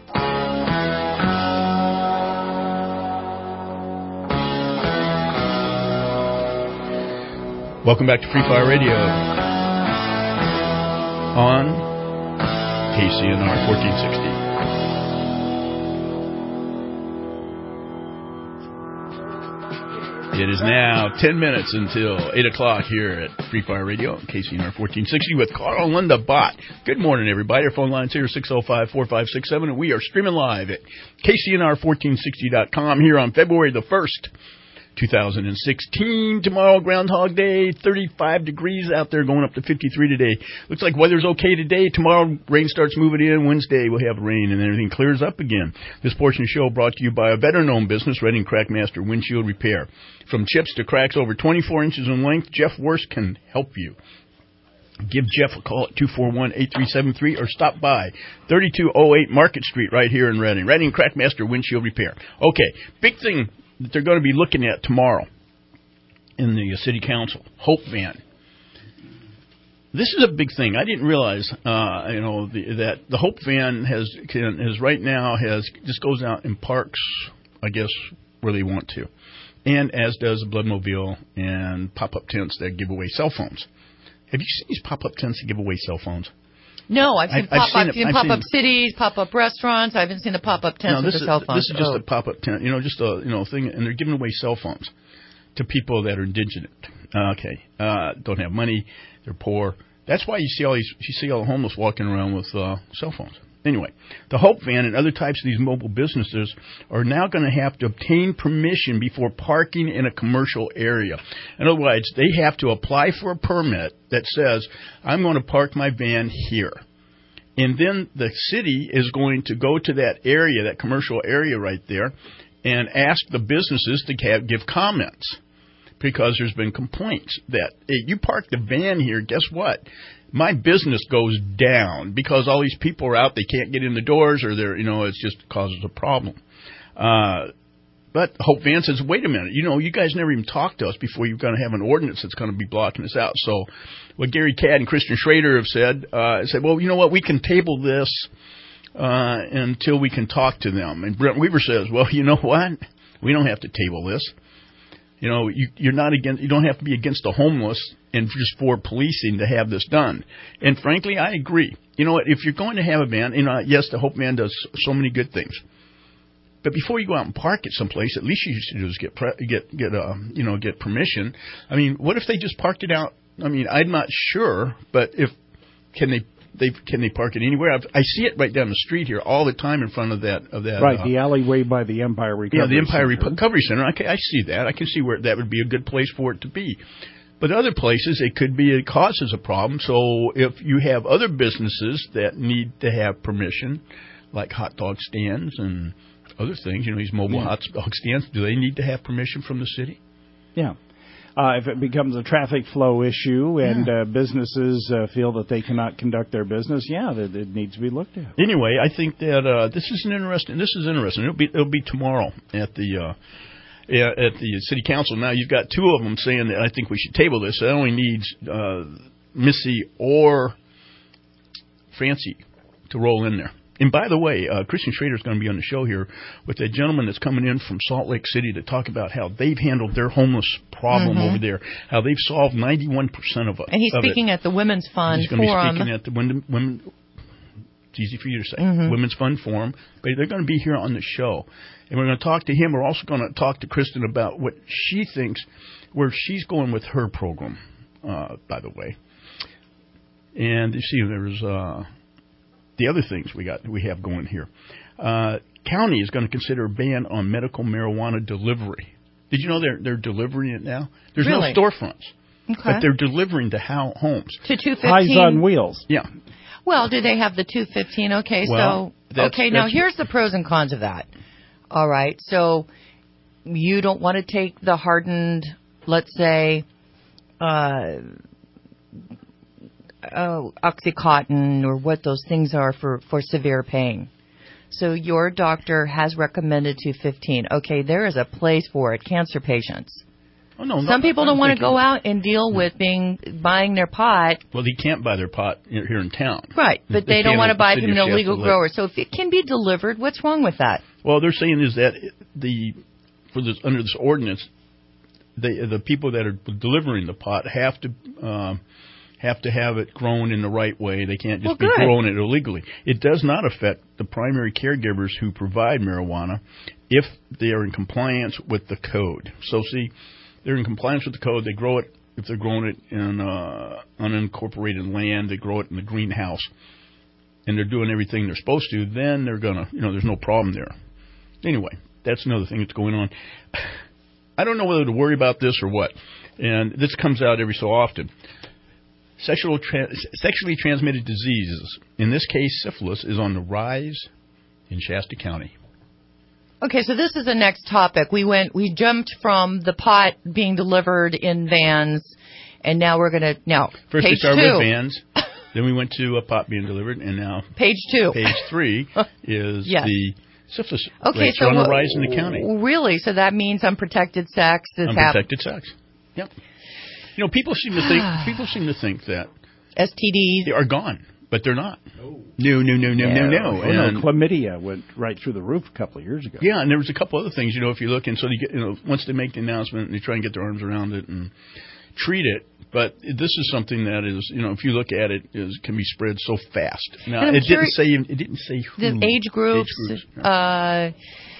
Welcome back to Free Fire Radio on K C N R fourteen sixty. It is now ten minutes until eight o'clock here at Free Fire Radio, K C N R fourteen sixty with Carl and Linda Bott. Good morning, everybody. Our phone line's here, six oh five, four five six seven, and we are streaming live at K C N R fourteen sixty dot com here on February the first, two thousand sixteen. Tomorrow, Groundhog Day, thirty-five degrees out there, going up to fifty-three today. Looks like weather's okay today. Tomorrow, rain starts moving in. Wednesday, we'll have rain, and then everything clears up again. This portion of the show brought to you by a veteran-owned business, Redding Crackmaster Windshield Repair. From chips to cracks over twenty-four inches in length, Jeff Worst can help you. Give Jeff a call at two four one, eight three seven three or stop by thirty-two oh eight Market Street right here in Redding. Redding Crackmaster Windshield Repair. Okay, big thing that they're going to be looking at tomorrow in the city council, Hope Van. This is a big thing. I didn't realize, uh, you know, the, that the Hope Van has can, has right now has just goes out and parks, I guess, where they want to, and as does the Bloodmobile and pop-up tents that give away cell phones. Have you seen these pop-up tents that give away cell phones? No, I've seen I've, pop, I've I've seen, seen I've pop-up seen, cities, pop-up restaurants. I haven't seen the pop-up tents no, with this the is, cell phones. This is just oh. a pop-up tent, you know, just a you know thing, and they're giving away cell phones to people that are indigent. Uh, okay, uh, don't have money, they're poor. That's why you see all these, you see all the homeless walking around with uh, cell phones. Anyway, the Hope Van and other types of these mobile businesses are now going to have to obtain permission before parking in a commercial area. In other words, they have to apply for a permit that says, I'm going to park my van here. And then the city is going to go to that area, that commercial area right there, and ask the businesses to have, give comments. Because there's been complaints that, hey, you park the van here, guess what? My business goes down because all these people are out, they can't get in the doors, or they're, you know, it just causes a problem. Uh, but Hope Van says, wait a minute, you know, you guys never even talked to us before you're going to have an ordinance that's going to be blocking us out. So what Gary Cadd and Christian Schrader have said, uh, said, well, you know what, we can table this uh, until we can talk to them. And Brent Weaver says, well, you know what, we don't have to table this. You know, you, you're not against, you don't have to be against the homeless and just for policing to have this done. And frankly, I agree. You know what, if you're going to have a van, you know, yes, the Hope Van does so many good things. But before you go out and park it someplace, at least you should do is get, pre- get, get, uh, you know, get permission. I mean, what if they just parked it out? I mean, I'm not sure, but if, can they, They, can they park it anywhere? I've, I see it right down the street here all the time in front of that. Of that right, uh, the alleyway by the Empire Recovery Center. Yeah, the Empire Center. Recovery Center. I, can, I see that. I can see where that would be a good place for it to be. But other places, it could be, it causes a problem. So if you have other businesses that need to have permission, like hot dog stands and other things, you know, these mobile yeah. hot dog stands, do they need to have permission from the city? Yeah. Uh, if it becomes a traffic flow issue and yeah. uh, businesses uh, feel that they cannot conduct their business, yeah, that it needs to be looked at. Anyway, I think that uh, this is an interesting. This is interesting. It'll be it'll be tomorrow at the uh, at the city council. Now you've got two of them saying that I think we should table this. It only needs uh, Missy or Francie to roll in there. And by the way, uh, Christian Schrader is going to be on the show here with a gentleman that's coming in from Salt Lake City to talk about how they've handled their homeless problem mm-hmm. over there, how they've solved ninety-one percent of it. And he's speaking it. at the Women's Fund he's going Forum. to be speaking at the women, women, it's easy for you to say, mm-hmm. Women's Fund Forum, but they're going to be here on the show. And we're going to talk to him. We're also going to talk to Kristen about what she thinks, where she's going with her program, uh, by the way. And you see, there's... Uh, the other things we got we have going here. Uh, county is going to consider a ban on medical marijuana delivery. Did you know they're they're delivering it now? There's really? no storefronts. Okay. But they're delivering to how homes. To two fifteen. Eyes on wheels. Yeah. Well, do they have the two fifteen? Okay, Well, so that's- okay. Now that's- here's the pros and cons of that. All right, so you don't want to take the hardened, let's say, uh, oh, Oxycontin or what those things are for, for severe pain. So your doctor has recommended two fifteen. Okay, there is a place for it. Cancer patients. Oh, no, Some no, people I'm don't want to thinking- go out and deal with being buying their pot. Well, they can't buy their pot here here in town. Right, but they, don't can't want to at the buy city from an of Shasta illegal Lake. grower. So if it can be delivered, what's wrong with that? Well, they're saying is that the for this under this ordinance, they, the people that are delivering the pot have to um, have to have it grown in the right way. They can't just Well, be good. growing it illegally. It does not affect the primary caregivers who provide marijuana if they are in compliance with the code. So, see, they're in compliance with the code. They grow it if they're growing it in uh, unincorporated land. They grow it in the greenhouse, and they're doing everything they're supposed to. Then they're gonna, you know, there's no problem there. Anyway, that's another thing that's going on. I don't know whether to worry about this or what, and this comes out every so often. Sexual tra- sexually transmitted diseases, in this case syphilis, is on the rise in Shasta County. Okay, so this is the next topic. We went, we jumped from the pot being delivered in vans, and now we're going to, now, First we page started two. with vans, then we went to a pot being delivered, and now Page two. page three is Yes. the syphilis Okay, rates so are on the wha- rise in the county. Really? So that means unprotected sex is happening. Unprotected sex. Yep. You know, people seem to think people seem to think that S T Ds they are gone, but they're not. No, no, no, no, no, no. Oh, And no, chlamydia went right through the roof a couple of years ago. yeah, and there was a couple other things. You know, if you look, and so they get, you know, once they make the announcement, they try and get their arms around it and treat it. But this is something that is, you know, if you look at it, is can be spread so fast. Now, And I'm it didn't curi- say it didn't say who. the age groups. Age groups. Uh,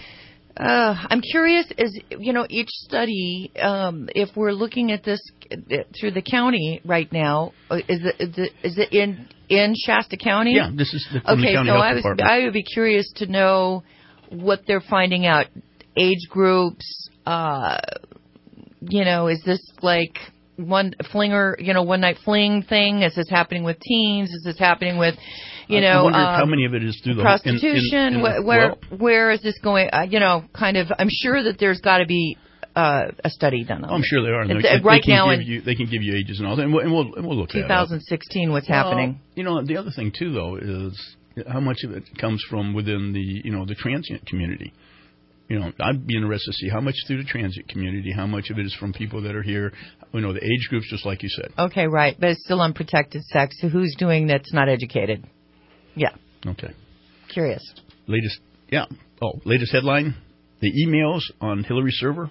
uh, I'm curious, is, you know, each study, um, if we're looking at this uh, through the county right now, uh, is it, is it, is it in, in Shasta County? Yeah, this is the, from Okay, the county so health I was, department. I would be curious to know what they're finding out. Age groups, uh, you know, is this like one flinger, you know, one night fling thing? Is this happening with teens? Is this happening with, you I- know, I wonder um, how many of it is through the prostitution? In, in, in, where where, well, where is this going? Uh, you know, kind of. I'm sure that there's got to be uh, a study done on I'm it. sure they are. And It's, they, uh, right they can now give in you, they can give you ages and all that, and we'll and we'll, and we'll look at it. twenty sixteen, what's Well, happening? You know, the other thing too, though, is how much of it comes from within the you know the transient community. You know, I'd be interested to see how much through the transient community, how much of it is from people that are here. You know, the age groups, just like you said. Okay, right, but it's still unprotected sex. So who's doing that's not educated? Yeah, Okay. curious. Latest, yeah. Oh, latest headline: the emails on Hillary's server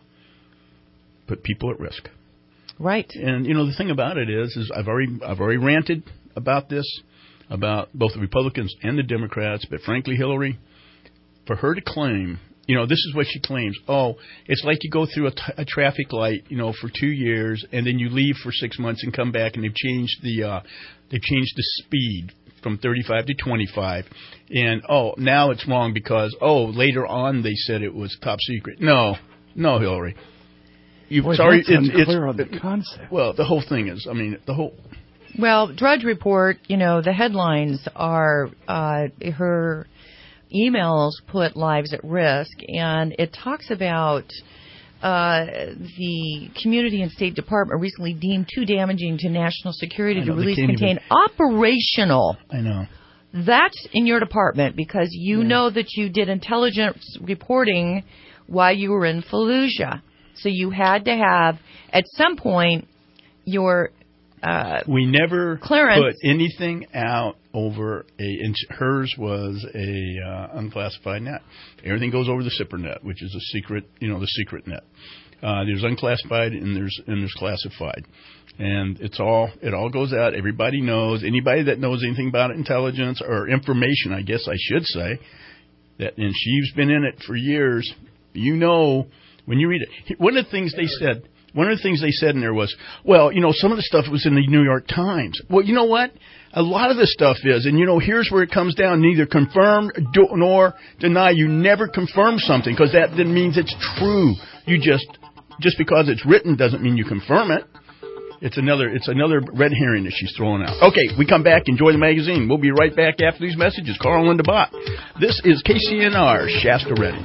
put people at risk. Right. And you know, the thing about it is, is I've already I've already ranted about this, about both the Republicans and the Democrats. But frankly, Hillary, for her to claim, you know, this is what she claims. Oh, it's like you go through a, t- a traffic light, you know, for two years, and then you leave for six months and come back, and they've changed the uh, they've changed the speed from thirty-five to twenty-five, and oh, now it's wrong because oh, later on they said it was top secret. No, no, Hillary. You Boy, sorry, that's it's, unclear it's on the concept. Well, the whole thing is, I mean, the whole. Well, Drudge Report, you know, the headlines are uh, her emails put lives at risk, and it talks about uh, the Community and State Department recently deemed too damaging to national security I to know, they release can't contain even- operational. I know. That's in your department because you know that you did intelligence reporting while you were in Fallujah. So you had to have, at some point, your uh, We never clearance. put anything out over a. And hers was a uh, unclassified net. Everything goes over the zipper net, which is a secret. You know, the secret net. Uh, there's unclassified and there's and there's classified, and it's all it all goes out. Everybody knows. Anybody that knows anything about intelligence or information, I guess I should say, that and she's been in it for years. You know. When you read it, one of the things they said, one of the things they said in there was, well, you know, some of the stuff was in the New York Times. Well, you know what? A lot of the stuff is, and you know, here's where it comes down: neither confirm do, nor deny. You never confirm something because that then means it's true. You just, just because it's written doesn't mean you confirm it. It's another it's another red herring that she's throwing out. Okay, we come back. Enjoy the magazine. We'll be right back after these messages. Carl and Linda Bott. This is K C N R, Shasta Redding.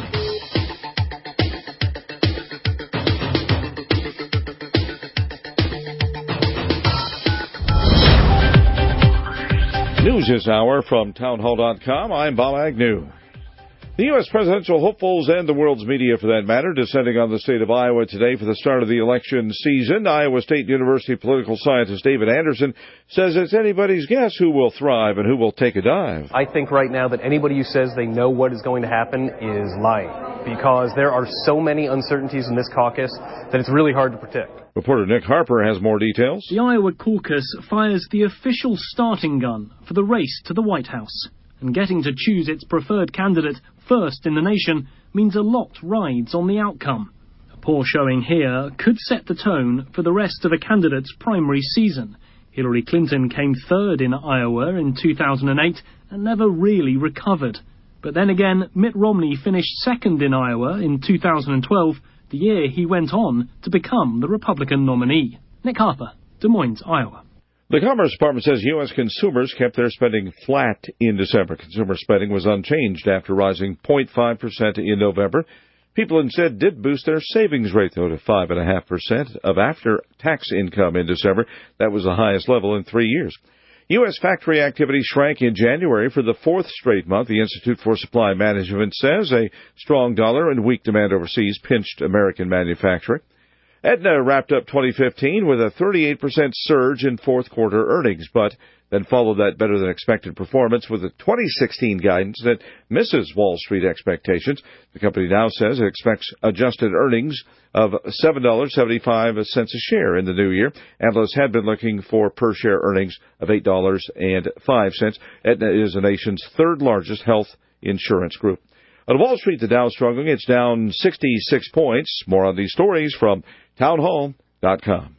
News this hour from townhall dot com. I'm Bob Agnew. The U S presidential hopefuls and the world's media, for that matter, descending on the state of Iowa today for the start of the election season. Iowa State University political scientist David Anderson says it's anybody's guess who will thrive and who will take a dive. I think right now that anybody who says they know what is going to happen is lying, because there are so many uncertainties in this caucus that it's really hard to predict. Reporter Nick Harper has more details. The Iowa caucus fires the official starting gun for the race to the White House. And getting to choose its preferred candidate first in the nation means a lot rides on the outcome. A poor showing here could set the tone for the rest of a candidate's primary season. Hillary Clinton came third in Iowa in two thousand eight and never really recovered. But then again, Mitt Romney finished second in Iowa in two thousand twelve, the year he went on to become the Republican nominee. Nick Harper, Des Moines, Iowa. The Commerce Department says U S consumers kept their spending flat in December. Consumer spending was unchanged after rising zero point five percent in November. People instead did boost their savings rate, though, to five point five percent of after-tax income in December. That was the highest level in three years. U S factory activity shrank in January for the fourth straight month. The Institute for Supply Management says a strong dollar and weak demand overseas pinched American manufacturing. Aetna wrapped up twenty fifteen with a thirty-eight percent surge in fourth quarter earnings, but then followed that better-than-expected performance with a twenty sixteen guidance that misses Wall Street expectations. The company now says it expects adjusted earnings of seven dollars and seventy-five cents a share in the new year. Analysts had been looking for per-share earnings of eight dollars and five cents. Aetna is the nation's third-largest health insurance group. On Wall Street, the Dow struggling. It's down sixty-six points. More on these stories from townhall dot com.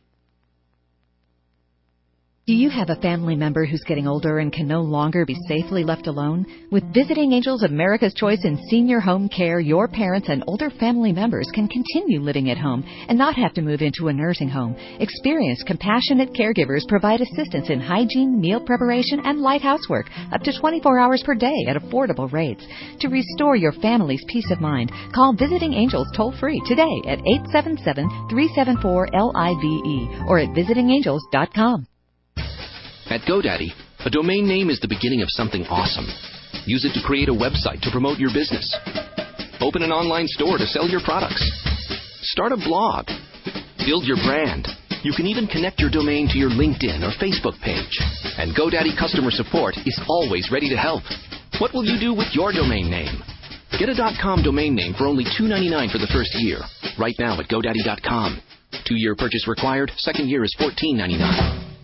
Do you have a family member who's getting older and can no longer be safely left alone? With Visiting Angels, America's Choice in Senior Home Care, your parents and older family members can continue living at home and not have to move into a nursing home. Experienced, compassionate caregivers provide assistance in hygiene, meal preparation, and light housework up to twenty-four hours per day at affordable rates. To restore your family's peace of mind, call Visiting Angels toll-free today at eight seven seven, three seven four, L I V E or at visiting angels dot com. At GoDaddy, a domain name is the beginning of something awesome. Use it to create a website to promote your business. Open an online store to sell your products. Start a blog. Build your brand. You can even connect your domain to your LinkedIn or Facebook page. And GoDaddy customer support is always ready to help. What will you do with your domain name? Get a .com domain name for only two dollars and ninety-nine cents for the first year. Right now at GoDaddy dot com. Two-year purchase required. Second year is fourteen dollars and ninety-nine cents.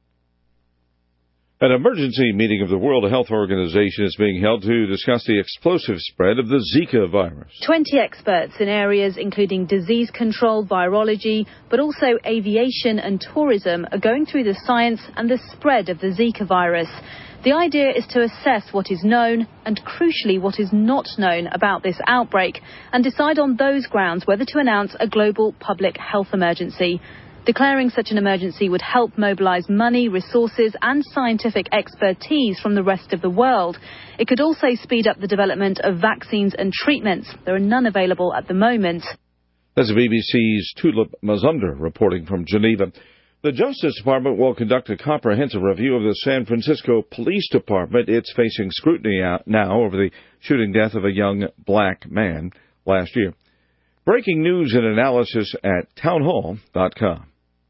An emergency meeting of the World Health Organization is being held to discuss the explosive spread of the Zika virus. twenty experts in areas including disease control, virology, but also aviation and tourism are going through the science and the spread of the Zika virus. The idea is to assess what is known and, crucially, what is not known about this outbreak and decide on those grounds whether to announce a global public health emergency. Declaring such an emergency would help mobilize money, resources and scientific expertise from the rest of the world. It could also speed up the development of vaccines and treatments. There are none available at the moment. That's B B C's Tulip Mazumder reporting from Geneva. The Justice Department will conduct a comprehensive review of the San Francisco Police Department. It's facing scrutiny now over the shooting death of a young black man last year. Breaking news and analysis at townhall dot com.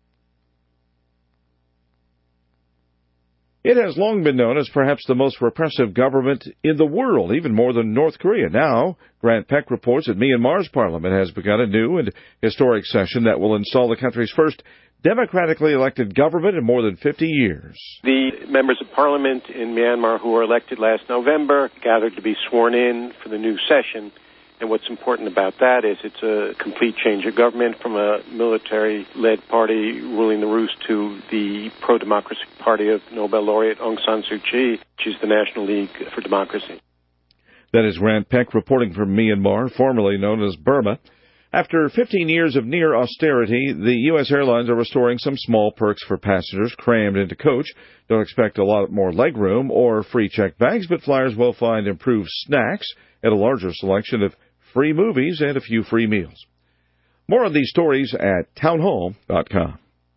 It has long been known as perhaps the most repressive government in the world, even more than North Korea. Now, Grant Peck reports that Myanmar's parliament has begun a new and historic session that will install the country's first democratically elected government in more than fifty years. The members of parliament in Myanmar who were elected last November gathered to be sworn in for the new session. And what's important about that is it's a complete change of government from a military-led party ruling the roost to the pro-democracy party of Nobel laureate Aung San Suu Kyi, which is the National League for Democracy. That is Grant Peck reporting from Myanmar, formerly known as Burma. After fifteen years of near austerity, the U S airlines are restoring some small perks for passengers crammed into coach. Don't expect a lot more legroom or free checked bags, but flyers will find improved snacks and a larger selection of free movies and a few free meals. More of these stories at townhall dot com.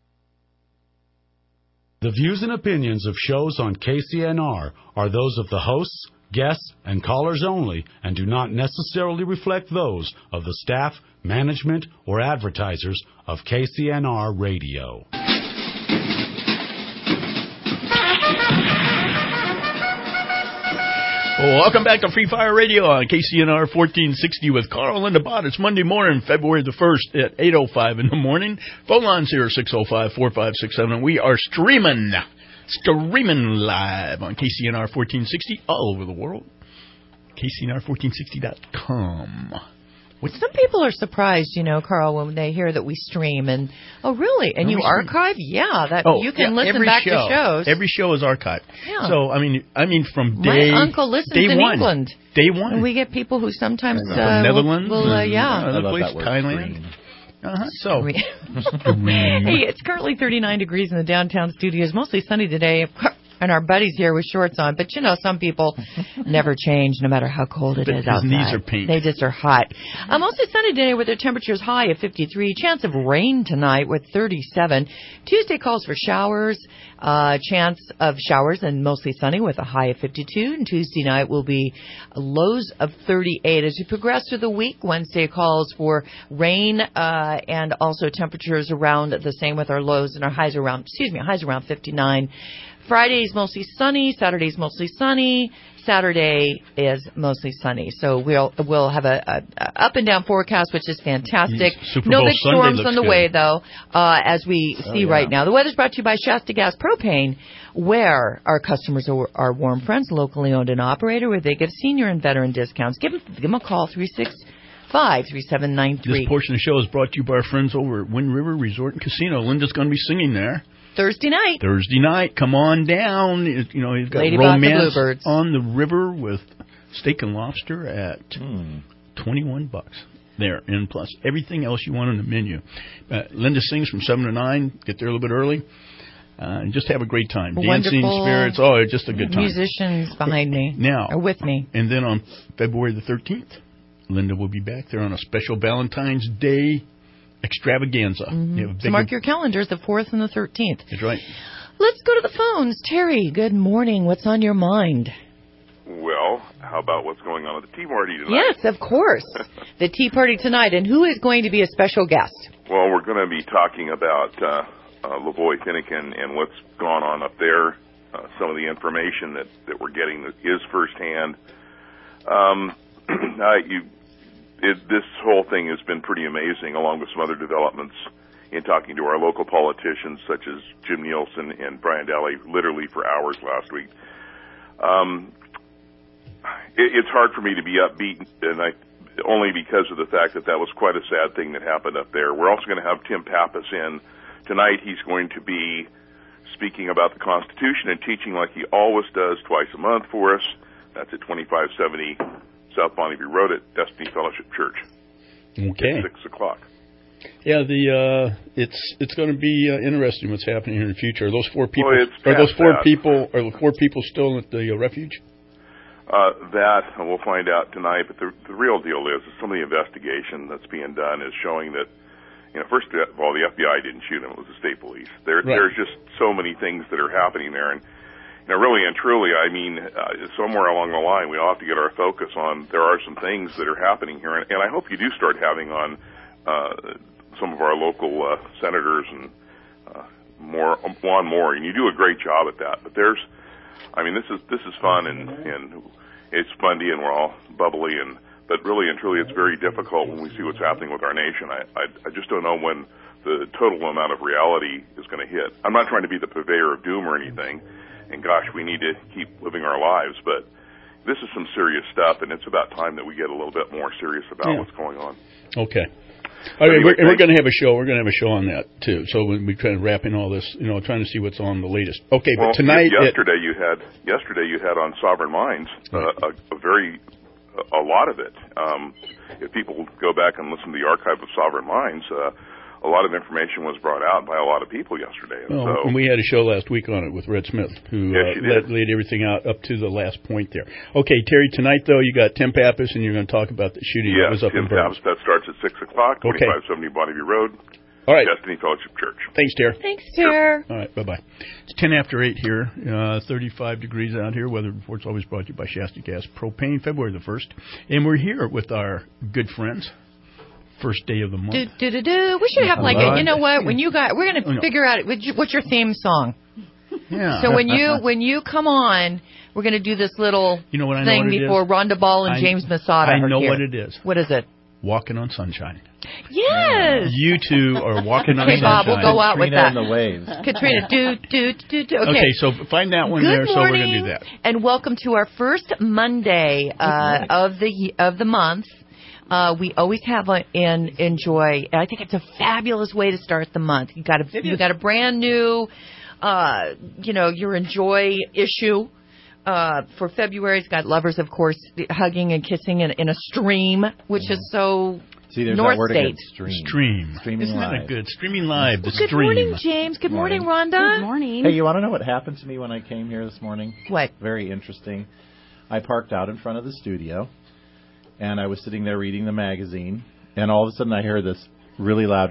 The views and opinions of shows on K C N R are those of the hosts, guests, and callers only and do not necessarily reflect those of the staff, management, or advertisers of K C N R Radio. Well, welcome back to Free Fire Radio on K C N R fourteen sixty with Carl and the Bot. It's Monday morning, February the first at eight oh five in the morning. Phone lines here are six oh five, four five six seven. We are streaming, streaming live on K C N R fourteen sixty all over the world. K C N R fourteen sixty dot com. Some people are surprised, you know, Carl, when they hear that we stream and, oh, really? And you archive? Yeah, that oh, you can yeah, listen back show, to shows. Every show is archived. Yeah. So, I mean, I mean, from day My uncle listens day in one, England. Day one. And we get people who sometimes From uh, Netherlands, will, will uh, yeah. other places, Thailand. Uh-huh. So, hey, it's currently thirty-nine degrees in the downtown studios. Mostly sunny today. And our buddy's here with shorts on. But, you know, some people never change no matter how cold it but is his outside. knees are pink. They just are hot. Uh, mostly sunny today with their temperatures high at fifty-three. Chance of rain tonight with thirty-seven. Tuesday calls for showers. Uh, chance of showers and mostly sunny with a high of fifty-two. And Tuesday night will be lows of thirty-eight. As we progress through the week, Wednesday calls for rain uh, and also temperatures around the same with our lows and our highs around, excuse me, highs around fifty-nine. Friday's mostly sunny. Saturday's mostly sunny. Saturday is mostly sunny. So we'll we'll have a, a, a up and down forecast, which is fantastic. Super no Bowl big Sunday storms looks on the good. way, though, uh, as we Oh, see yeah. right now. The weather's brought to you by Shasta Gas Propane, where our customers are, are warm friends, locally owned and operated, where they give senior and veteran discounts. Give them, give them a call, three six five, three seven nine three. This portion of the show is brought to you by our friends over at Wind River Resort and Casino. Linda's going to be singing there. Thursday night. Thursday night. Come on down. It- You know, you've got Lady Bot the romance Bluebirds. on the river with steak and lobster at twenty-one bucks there. And plus everything else you want on the menu. Uh, Linda sings from seven to nine. Get there a little bit early. Uh, and just have a great time. Dancing, Wonderful spirits. Oh, it's just a good time. Musicians behind me. Now. Or with me. And then on February the thirteenth, Linda will be back there on a special Valentine's Day extravaganza. Mm-hmm. You have a So big- mark your calendars, the fourth and the thirteenth. That's right. Let's go to the phones. Terry, good morning. What's on your mind? Well, how about what's going on at the tea party tonight? Yes, of course. The tea party tonight. And who is going to be a special guest? Well, we're going to be talking about uh, uh, Lavoy Finnegan and what's gone on up there, uh, some of the information that, that we're getting that is firsthand. Um, uh, you, it, this whole thing has been pretty amazing, along with some other developments in talking to our local politicians, such as Jim Nielsen and Brian Daly, literally for hours last week. Um, it, it's hard for me to be upbeat, and I, only because of the fact that that was quite a sad thing that happened up there. We're also going to have Tim Pappas in tonight. He's going to be speaking about the Constitution and teaching like he always does twice a month for us. That's at twenty-five seventy South Bonneview Road at Destiny Fellowship Church. Okay. At six o'clock. Yeah, the uh, it's it's going to be uh, interesting what's happening here in the future. Are those four people? Well, it's are those past four that. people? Are the four people still at the uh, refuge? Uh, that, and we'll find out tonight, but the, the real deal is, is some of the investigation that's being done is showing that, you know, first of all, the F B I didn't shoot him, it was the state police. There, Right. There's just so many things that are happening there, and, you know, really and truly, I mean, uh, somewhere along the line, we all have to get our focus on, there are some things that are happening here, and, and I hope you do start having on uh, some of our local uh, senators and uh, more, on more, and you do a great job at that, but there's, I mean, this is this is fun and and it's funny and we're all bubbly and but really and truly it's very difficult when we see what's happening with our nation. I I, I just don't know when the total amount of reality is going to hit. I'm not trying to be the purveyor of doom or anything, and gosh, we need to keep living our lives, but this is some serious stuff, and it's about time that we get a little bit more serious about Yeah. what's going on. Okay. All right, Anyway, we're, we're thank- going to have a show. We're going to have a show on that too. So we're trying to wrap in all this, you know, trying to see what's on the latest. Okay, Well, but tonight, y- at- yesterday you had yesterday you had on Sovereign Minds uh, a, a very a, a lot of it. Um, if people go back and listen to the archive of Sovereign Minds, uh, a lot of information was brought out by a lot of people yesterday. And oh, so, and we had a show last week on it with Red Smith, who yes, uh, laid, laid everything out up to the last point there. Okay, Terry, tonight, though, you got Tim Pappas, and you're going to talk about the shooting yes, that was up Tim in Burns. Pappas. That starts at six o'clock, Okay. twenty-five seventy Bonneview Road, All right. Destiny Fellowship Church. Thanks, Terry. Thanks, Terry. All right, bye-bye. It's ten after eight here, uh, thirty-five degrees out here. Weather report's always brought to you by Shasta Gas Propane, February the first. And we're here with our good friends. First day of the month. Do, do, do, do. We should have like a, you know what, when you got, we're going Oh, to no. figure out, what's your theme song? Yeah. So when you when you come on, we're going to do this little You know what I know thing what it before is? Rhonda Ball and I- James Masada I are know here. what it is. What is it? Walking on Sunshine. Yes. You two are walking on Okay, sunshine. Bob, we'll go out with that. Katrina and the Waves. Katrina, do, do, do, do. Okay. Okay, so find that one Good there, so we're going to morning, do that. and welcome to our first Monday uh, of the of the month. Uh, we always have a, and enjoy. And I think it's a fabulous way to start the month. You got a you got a brand new, uh, you know, your enjoy issue. Uh, for February, it's got lovers, of course, hugging and kissing in, in a stream, which is so See, there's North that word State. again, stream. Stream. Streaming Isn't live. that good? Streaming live, the Good stream. morning, James. Good morning, Rhonda. Good morning. Hey, you want to know what happened to me when I came here this morning? What? Very interesting. I parked out in front of the studio, and I was sitting there reading the magazine, and all of a sudden I heard this really loud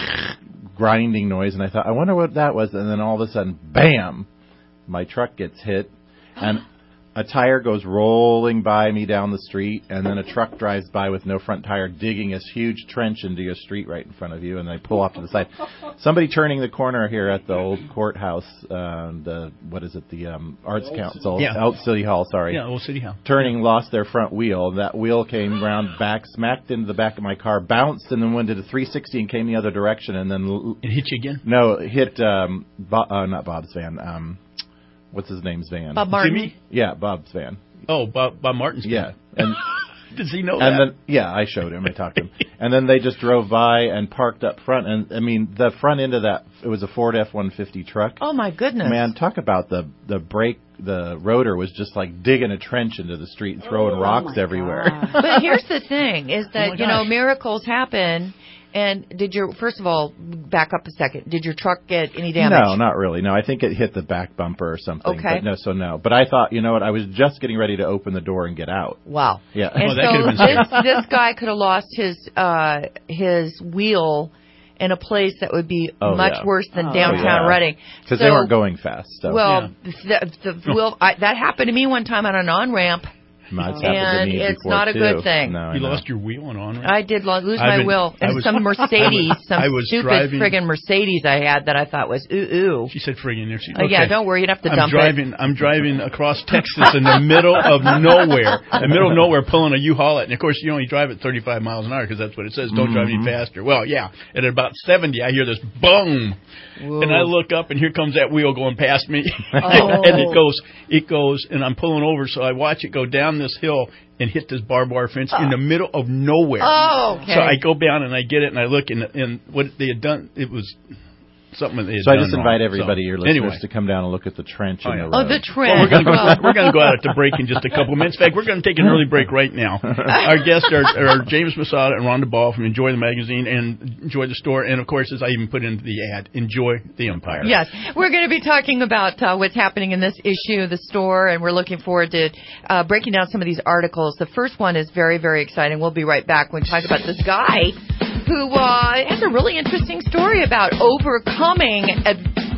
grinding noise, and I thought, I wonder what that was, and then all of a sudden, bam, my truck gets hit, and a tire goes rolling by me down the street, and then a truck drives by with no front tire, digging this huge trench into your street right in front of you, and I pull off to the side. Somebody turning the corner here at the old courthouse, uh, the what is it, the um, Arts Old Council, City- yeah. Old City Hall, sorry. Yeah, Old City Hall. Turning, lost their front wheel. That wheel came round back, smacked into the back of my car, bounced, and then went to the three sixty and came the other direction, and then l- It hit you again? no, it hit um, Bo- uh, not Bob's van. Um, what's his name's van? Bob Martin. Jimmy? Yeah, Bob's van. Oh, Bob, Bob Martin's Yeah, and Does he know and that? then yeah, I showed him. I talked to him, and then they just drove by and parked up front. And I mean, the front end of that, it was a Ford F one fifty truck. Oh my goodness. Man, talk about the the brake. The rotor was just like digging a trench into the street and throwing Oh, rocks everywhere. But here's the thing: is that Oh my you know gosh. miracles happen. And did your first of all back up a second? Did your truck get any damage? No, not really. No, I think it hit the back bumper or something. Okay. But no, so no. But I thought, you know what? I was just getting ready to open the door and get out. Wow. Yeah. And so this this guy could have lost his uh, his wheel in a place that would be Oh, much yeah. worse than Oh, downtown yeah. Reading. Because So- they weren't going fast. So. Well, the, the wheel I, that happened to me one time on an on ramp. It's happened to and me it's before, not a too. good thing. No, I You know. lost your wheel on on I did lo- lose I've my been- will. I And was- some Mercedes, I was- some I was stupid driving- friggin' Mercedes I had that I thought was ooh ooh. She said friggin' there. She, Uh, yeah, don't worry, you'd have to I'm dump driving, it. I'm driving across Texas in the middle of nowhere, the middle of nowhere, pulling a U-Haul it. And of course, you only drive at thirty-five miles an hour because that's what it says. Don't drive any Mhm. faster. Well, yeah. And at about seventy, I hear this boom, and I look up, and here comes that wheel going past me, Oh. and it goes, it goes, and I'm pulling over, so I watch it go down this hill and hit this barbed wire fence in the middle of nowhere. Oh, okay. So I go down and I get it, and I look, and, and what they had done, it was something that they had So I done just invite wrong. everybody, So, your listeners, anyway. to come down and look at the trench Oh, in yeah. the road. Oh, the trench. Well, we're going to go. Well- We're going to go out to break in just a couple minutes. In fact, we're going to take an early break right now. Our guests are, are James Masada and Rhonda Ball from Enjoy the Magazine and Enjoy the Store, and of course, as I even put into the ad, Enjoy the Empire. Yes, we're going to be talking about uh, what's happening in this issue of the store, and we're looking forward to uh, breaking down some of these articles. The first one is very, very exciting. We'll be right back when we talk about this guy who uh, has a really interesting story about overcoming uh,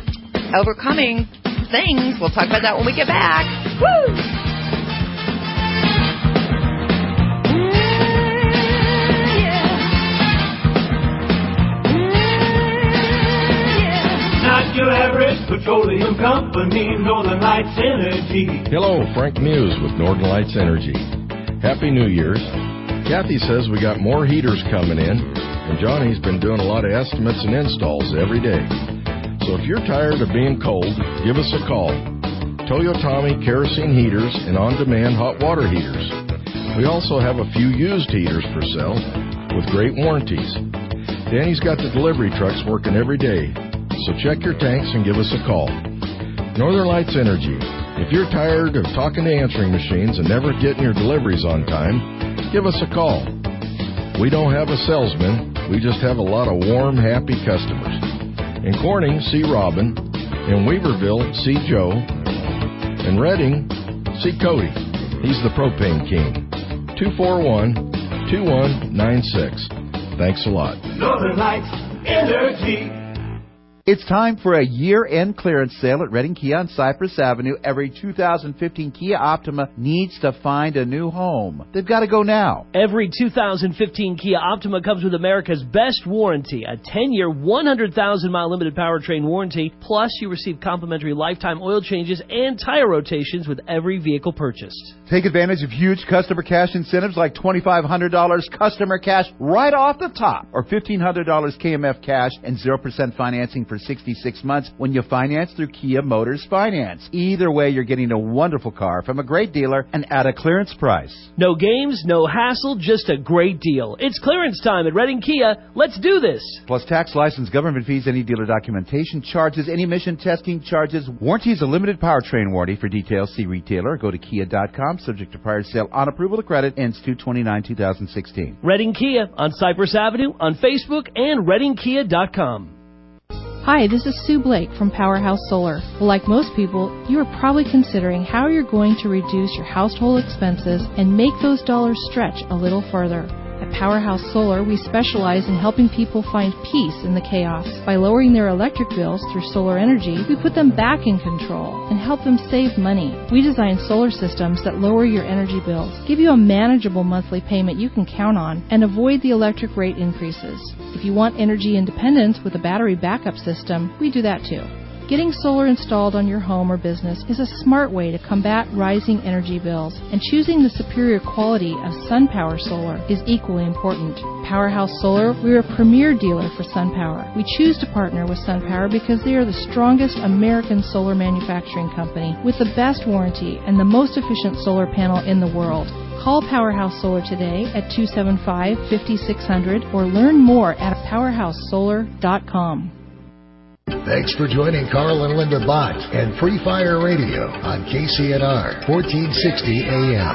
overcoming things. We'll talk about that when we get back. Woo! Not your average petroleum company, Northern Lights Energy. Hello, Frank Muse with Northern Lights Energy. Happy New Year's. Kathy says we got more heaters coming in, and Johnny's been doing a lot of estimates and installs every day. So if you're tired of being cold, give us a call. Toyotomi kerosene heaters and on-demand hot water heaters. We also have a few used heaters for sale with great warranties. Danny's got the delivery trucks working every day, so check your tanks and give us a call. Northern Lights Energy, If you're tired of talking to answering machines and never getting your deliveries on time, give us a call. We don't have a salesman, we just have a lot of warm, happy customers. In Corning, see Robin. In Weaverville, see Joe. In Redding, see Cody. He's the propane king. two four one, two one nine six. Thanks a lot. Northern Lights Energy. It's time for a year-end clearance sale at Redding Kia on Cypress Avenue. Every two thousand fifteen Kia Optima needs to find a new home. They've got to go now. Every two thousand fifteen Kia Optima comes with America's best warranty, a ten-year, one hundred thousand mile limited powertrain warranty, plus you receive complimentary lifetime oil changes and tire rotations with every vehicle purchased. Take advantage of huge customer cash incentives like twenty-five hundred dollars customer cash right off the top, or fifteen hundred dollars K M F cash and zero percent financing for sixty-six months when you finance through Kia Motors Finance. Either way, you're getting a wonderful car from a great dealer and at a clearance price. No games, no hassle, just a great deal. It's clearance time at Redding Kia. Let's do this. Plus tax, license, government fees, any dealer documentation charges, any emission testing charges. Warranty is a limited powertrain warranty. For details, see retailer or go to kia dot com. Subject to prior sale on approval of credit. Ends two twenty-nine two thousand sixteen. Redding Kia on Cypress Avenue, on Facebook, and redding kia dot com. Hi, this is Sue Blake from Powerhouse Solar. Well, like most people, you are probably considering how you're going to reduce your household expenses and make those dollars stretch a little further. At Powerhouse Solar, we specialize in helping people find peace in the chaos. By lowering their electric bills through solar energy, we put them back in control and help them save money. We design solar systems that lower your energy bills, give you a manageable monthly payment you can count on, and avoid the electric rate increases. If you want energy independence with a battery backup system, we do that too. Getting solar installed on your home or business is a smart way to combat rising energy bills, and choosing the superior quality of SunPower Solar is equally important. Powerhouse Solar, we're a premier dealer for SunPower. We choose to partner with SunPower because they are the strongest American solar manufacturing company with the best warranty and the most efficient solar panel in the world. Call Powerhouse Solar today at two seven five, five six zero zero or learn more at powerhouse solar dot com. Thanks for joining Carl and Linda Bott and Free Fire Radio on K C N R fourteen sixty A M.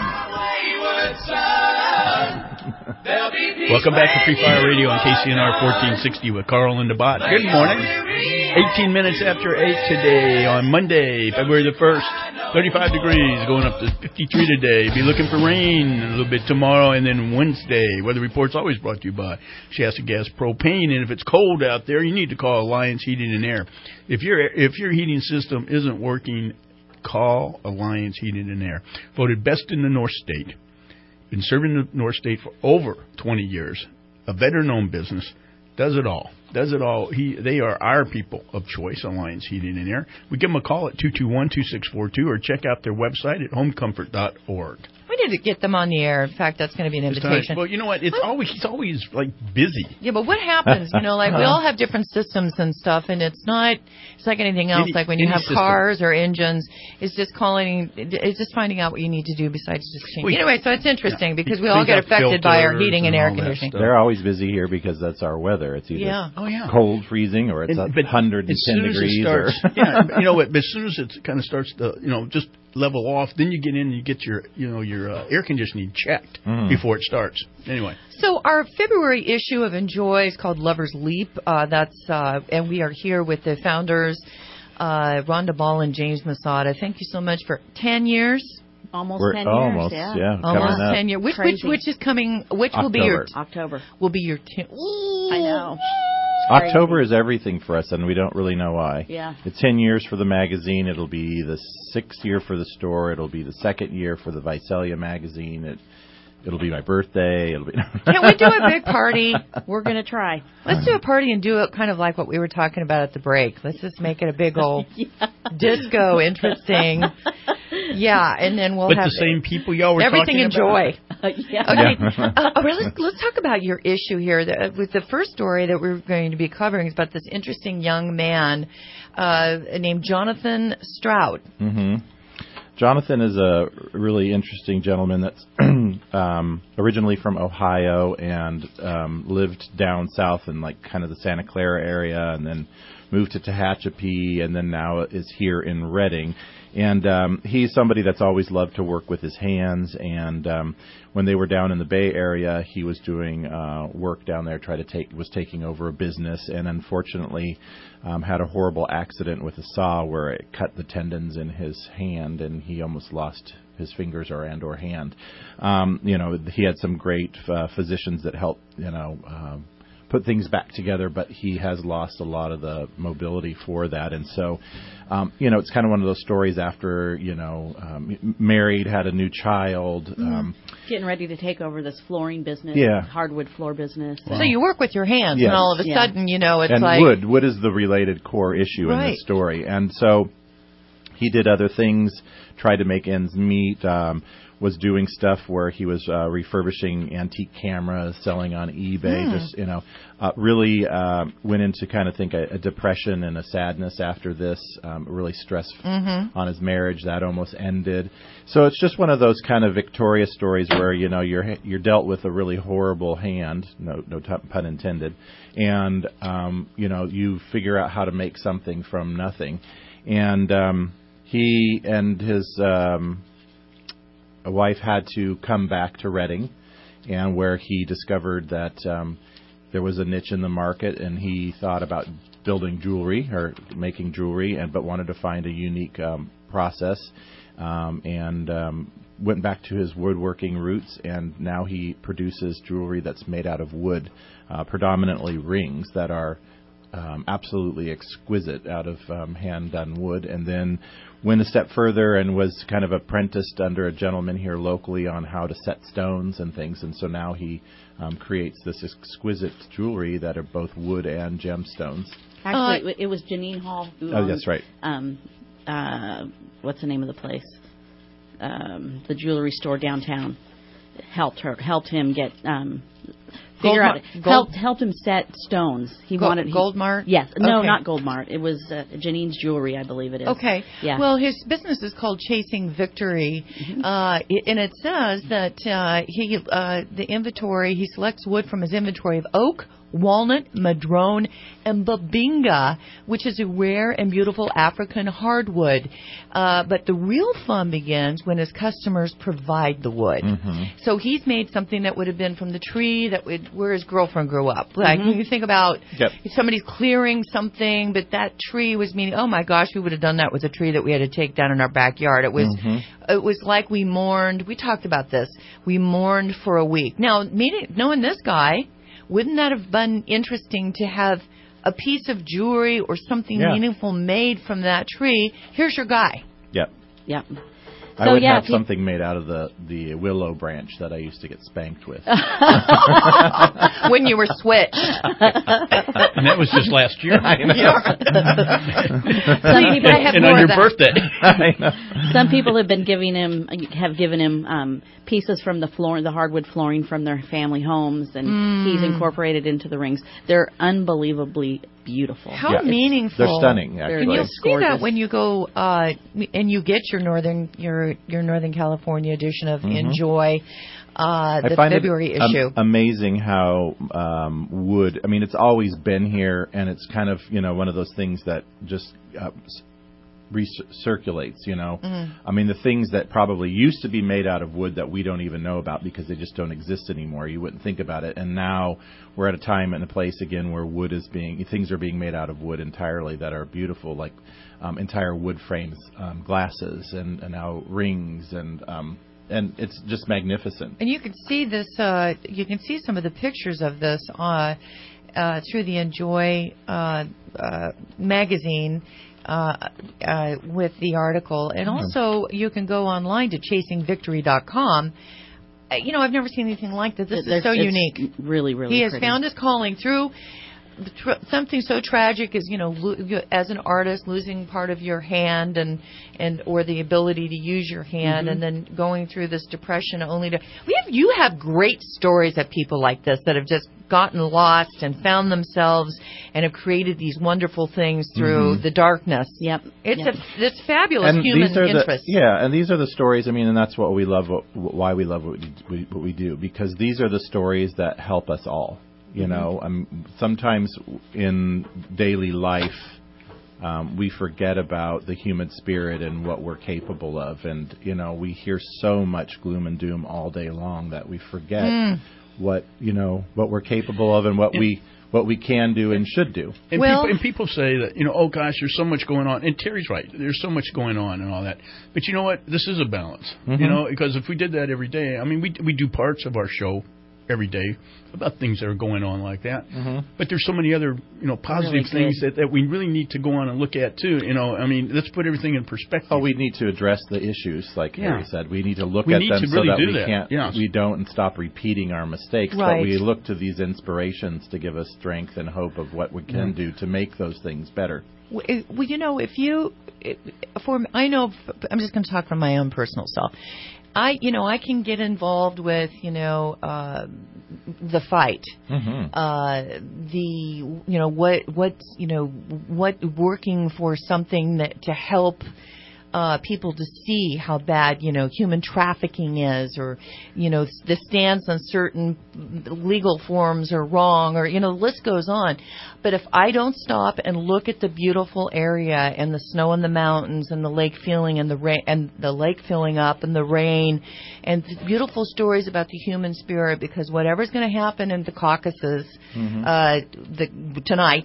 Welcome back to Free Fire Radio on K C N R fourteen sixty with Carl and Linda Bott. Good morning. eighteen minutes after eight today on Monday, February the first. thirty-five degrees, going up to fifty-three today. Be looking for rain a little bit tomorrow, and then Wednesday. Weather Report's always brought to you by Shasta Gas Propane. And if it's cold out there, you need to call Alliance Heating and Air. If your if your heating system isn't working, call Alliance Heating and Air. Voted best in the North State. Been serving the North State for over twenty years. A veteran-owned business. Does it all. Does it all. He, they are our people of choice, Alliance Heating and Air. We give them a call at two two one, two six four two or check out their website at home comfort dot org. We need to get them on the air. In fact, that's going to be an invitation. Well, you know what? It's always he's always like busy. Yeah, but what happens? You know, like we all have different systems and stuff, and it's not it's like anything else. Any, like when you have system. cars or engines, it's just calling. It's just finding out what you need to do besides just change. Well, anyway, so it's interesting yeah. because we all get affected by our heating and, and air conditioning. They're always busy here because that's our weather. It's either yeah. oh, yeah. cold, freezing, or it's and, one hundred ten degrees. Starts, or yeah, you know what? But as soon as it kind of starts to, you know, just level off, then you get in and you get your, you know, your uh, air conditioning checked mm. before it starts. Anyway. So our February issue of Enjoy is called Lover's Leap. Uh, that's uh, and we are here with the founders, uh, Rhonda Ball and James Masada. Thank you so much for ten years. Almost We're ten almost, years, yeah. yeah. Almost ten years. Which, which which is coming? Which October. will be your October? Will be your ten. I know. October is everything for us, and we don't really know why. Yeah. It's ten years for the magazine. It'll be the sixth year for the store. It'll be the second year for the Visalia magazine. It, it'll be my birthday. It'll be. Can we do a big party? We're going to try. Let's do a party and do it kind of like what we were talking about at the break. Let's just make it a big old yeah. disco, interesting. Yeah, and then we'll but have the same people y'all were everything talking enjoy. About. yeah. Okay, uh, all right, let's let's talk about your issue here. The, with the first story that we're going to be covering is about this interesting young man uh, named Jonathan Stroud. Mm-hmm. Jonathan is a really interesting gentleman that's um, originally from Ohio and um, lived down south in like kind of the Santa Clara area, and then moved to Tehachapi, and then now is here in Redding. And um, he's somebody that's always loved to work with his hands. And um, when they were down in the Bay Area, he was doing uh, work down there, try to take was taking over a business, and unfortunately um, had a horrible accident with a saw where it cut the tendons in his hand, and he almost lost his fingers or and or hand. Um, you know, he had some great uh, physicians that helped, you know, um, put things back together, but he has lost a lot of the mobility for that. And so, um, you know, it's kind of one of those stories after, you know, um, married, had a new child. Mm-hmm. Um, Getting ready to take over this flooring business, yeah. hardwood floor business. Wow. So you work with your hands, yes. and all of a yeah. sudden, you know, it's and like... wood. Wood is the related core issue right. in this story. And so he did other things, tried to make ends meet, um, was doing stuff where he was uh, refurbishing antique cameras, selling on eBay, Hmm. just, you know, uh, really uh, went into kind of think a, a depression and a sadness after this, um, really stress Mm-hmm. on his marriage. That almost ended. So it's just one of those kind of victorious stories where, you know, you're you're dealt with a really horrible hand, no no t- pun intended, and, um, you know, you figure out how to make something from nothing. And um, he and his... Um, A wife had to come back to Reading, and where he discovered that um, there was a niche in the market, and he thought about building jewelry or making jewelry, and but wanted to find a unique um, process, um, and um, went back to his woodworking roots, and now he produces jewelry that's made out of wood, uh, predominantly rings that are um, absolutely exquisite out of um, hand-done wood, and then went a step further and was kind of apprenticed under a gentleman here locally on how to set stones and things. And so now he um, creates this exquisite jewelry that are both wood and gemstones. Actually, uh, it was Janine Hall. Who oh, owned, that's right. Um, uh, what's the name of the place? Um, the jewelry store downtown. Helped her, helped him get um, figure Gold, out gold, helped helped him set stones. He gold, wanted he, Goldmart. Yes, no, okay. not Goldmart. It was uh, Janine's Jewelry, I believe it is. Okay. Yeah. Well, his business is called Chasing Victory, mm-hmm. uh, and it says that uh, he uh, the inventory he selects wood from his inventory of oak, walnut, madrone, and babinga, which is a rare and beautiful African hardwood. Uh, but the real fun begins when his customers provide the wood. Mm-hmm. So he's made something that would have been from the tree that would where his girlfriend grew up. Like Mm-hmm. when you think about yep. somebody's clearing something, but that tree was meaning, oh my gosh, we would have done that with a tree that we had to take down in our backyard. It was mm-hmm. it was like we mourned. We talked about this. We mourned for a week. Now, meeting, knowing this guy, wouldn't that have been interesting to have a piece of jewelry or something yeah. meaningful made from that tree? Here's your guy. Yep. Yep. I so, would yeah, have he, something made out of the, the willow branch that I used to get spanked with. When you were switched. And that was just last year. I know. Some people have and more on your of that. birthday. Some people have been giving him have given him um, pieces from the floor, the hardwood flooring from their family homes, and Mm. he's incorporated into the rings. They're unbelievably beautiful. How Yeah. meaningful. They're stunning, actually. And you'll It's see that gorgeous. when you go uh, and you get your northern your your Northern California edition of Mm-hmm. Enjoy, uh, the I find February it am- issue. amazing how um, wood. I mean, it's always been here, and it's kind of you know one of those things that just uh, s- recirculates. You know, Mhm. I mean, the things that probably used to be made out of wood that we don't even know about because they just don't exist anymore. You wouldn't think about it, and now we're at a time and a place again where wood is being things are being made out of wood entirely that are beautiful, like um, entire wood frames, um, glasses, and, and now rings and. Um, And it's just magnificent. And you can see this. Uh, you can see some of the pictures of this uh, uh, through the Enjoy uh, uh, magazine uh, uh, with the article, and also you can go online to chasing victory dot com. Uh, you know, I've never seen anything like this. This There's- is so it's unique. Really, really. He has pretty. found his calling through the tr- something so tragic as you know, lo- you- as an artist, losing part of your hand and and or the ability to use your hand, Mhm. and then going through this depression only to. We have you have great stories of people like this that have just gotten lost and found themselves and have created these wonderful things through Mhm. the darkness. Yep, it's yep. a this fabulous And human these are interest. the yeah, and these are the stories. I mean, and that's what we love. What, why we love what we, what we do, because these are the stories that help us all. You Mm-hmm. know, um, sometimes in daily life, um, we forget about the human spirit and what we're capable of. And, you know, we hear so much gloom and doom all day long that we forget Mm. what, you know, what we're capable of and what we what we can do and should do. And, Well- people, and people say that, you know, oh, gosh, there's so much going on. And Terry's right. There's so much going on and all that. But you know what? This is a balance, Mhm. you know, because if we did that every day, I mean, we we do parts of our show every day about things that are going on like that. Mm-hmm. But there's so many other, you know, positive Really things that, that we really need to go on and look at, too. You know, I mean, let's put everything in perspective. Oh, we need to address the issues, like Yeah. Harry said. We need to look We at need them to so really that do we that, can't, yes. we don't and stop repeating our mistakes. Right. But we look to these inspirations to give us strength and hope of what we can Mhm. do to make those things better. Well, it- well, you know, if you, it- for I know, I'm just going to talk from my own personal self. I, you know, I can get involved with, you know, uh, the fight, Mm-hmm. uh, the, you know, what, what's, you know, what working for something that to help. Uh, people to see how bad, you know, human trafficking is, or, you know, the stance on certain legal forms are wrong, or, you know, the list goes on. But if I don't stop and look at the beautiful area and the snow in the mountains and the lake filling and the rain and the lake filling up and the rain and the beautiful stories about the human spirit, because whatever's going to happen in the Caucasus Mhm. uh, the, tonight.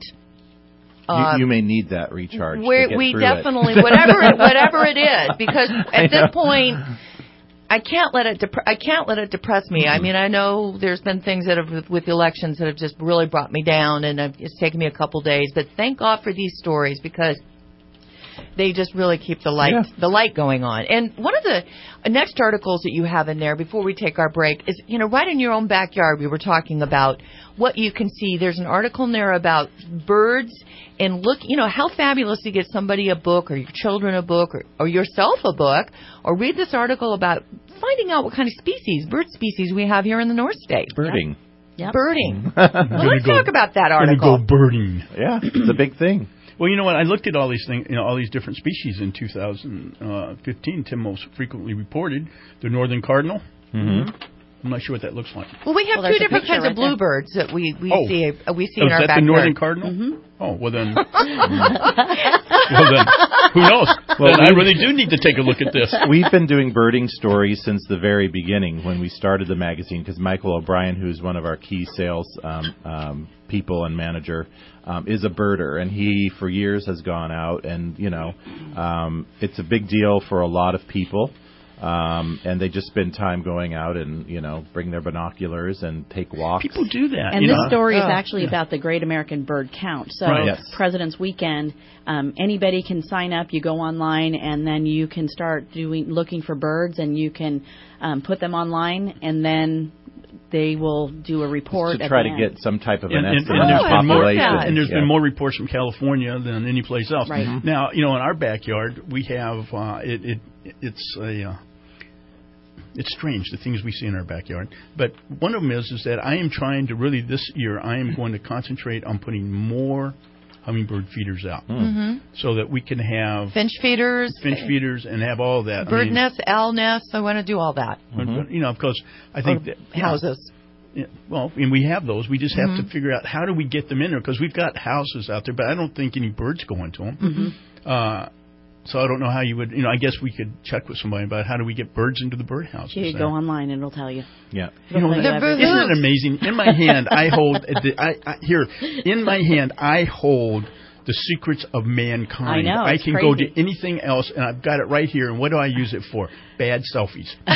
Uh, you, you may need that recharge. Where to get we through definitely it. whatever it, whatever it is, because I at this know. point I can't let it dep- I can't let it depress me. Mm-hmm. I mean, I know there's been things that have with the elections that have just really brought me down, and I've, it's taken me a couple days. But thank God for these stories, because they just really keep the light Yeah. the light going on. And one of the next articles that you have in there before we take our break is, you know, right in your own backyard. We were talking about what you can see. There's an article in there about birds, and look, you know, how fabulous to get somebody a book, or your children a book, or, or yourself a book, or read this article about finding out what kind of species, bird species we have here in the North State. Birding. Yep. Birding. I'm Well, gonna let's go- talk about that I'm gonna article. go birding. Yeah, it's a big thing. Well, you know what? I looked at all these things, you know, all these different species in two thousand fifteen. Tim most frequently reported the northern cardinal. Mm-hmm. I'm not sure what that looks like. Well, we have Well, two there's a different picture kinds right of there. bluebirds that we, we Oh. see uh, we see Oh, in is our that backyard. the northern cardinal? Mm-hmm. Oh, well then, well then, who knows? Well, then I we- really do need to take a look at this. We've been doing birding stories since the very beginning when we started the magazine, because Michael O'Brien, who's one of our key sales um, um, people and manager, um, is a birder, and he for years has gone out, and you know, um, it's a big deal for a lot of people. Um, and they just spend time going out and, you know, bring their binoculars and take walks. People do that. And you this know? story is Oh, actually yeah. about the Great American Bird Count. So Right. Yes. President's Weekend, um, anybody can sign up. You go online, and then you can start doing looking for birds, and you can um, put them online, and then they will do a report to at try the to end. get some type of an And, and, estimate and of there's been more, population. and there's Yeah. been more reports from California than any place else. Right. Mhm. Now, you know, in our backyard, we have uh, it, it. It's a. Uh, it's strange, the things we see in our backyard. But one of them is is that I am trying to really this year I am going to concentrate on putting more hummingbird feeders out, Mhm. so that we can have Finch feeders, finch feeders and have all that. I bird mean, nests, owl nests. I want to do all that. but, You know, because I think Or that houses. Yeah, well, and we have those. We just have Mhm. to figure out how do we get them in there, because we've got houses out there, but I don't think any birds go into them. Mhm. Uh, so I don't know how you would. You know, I guess we could check with somebody about how do we get birds into the birdhouses. You there. go online, and it'll tell you. Yeah. You know, It'll tell you isn't everything. it amazing? In my hand, I hold the, I, I, here. In my hand, I hold the secrets of mankind. I know, I it's can go crazy. to anything else, and I've got it right here. And what do I use it for? Bad selfies. we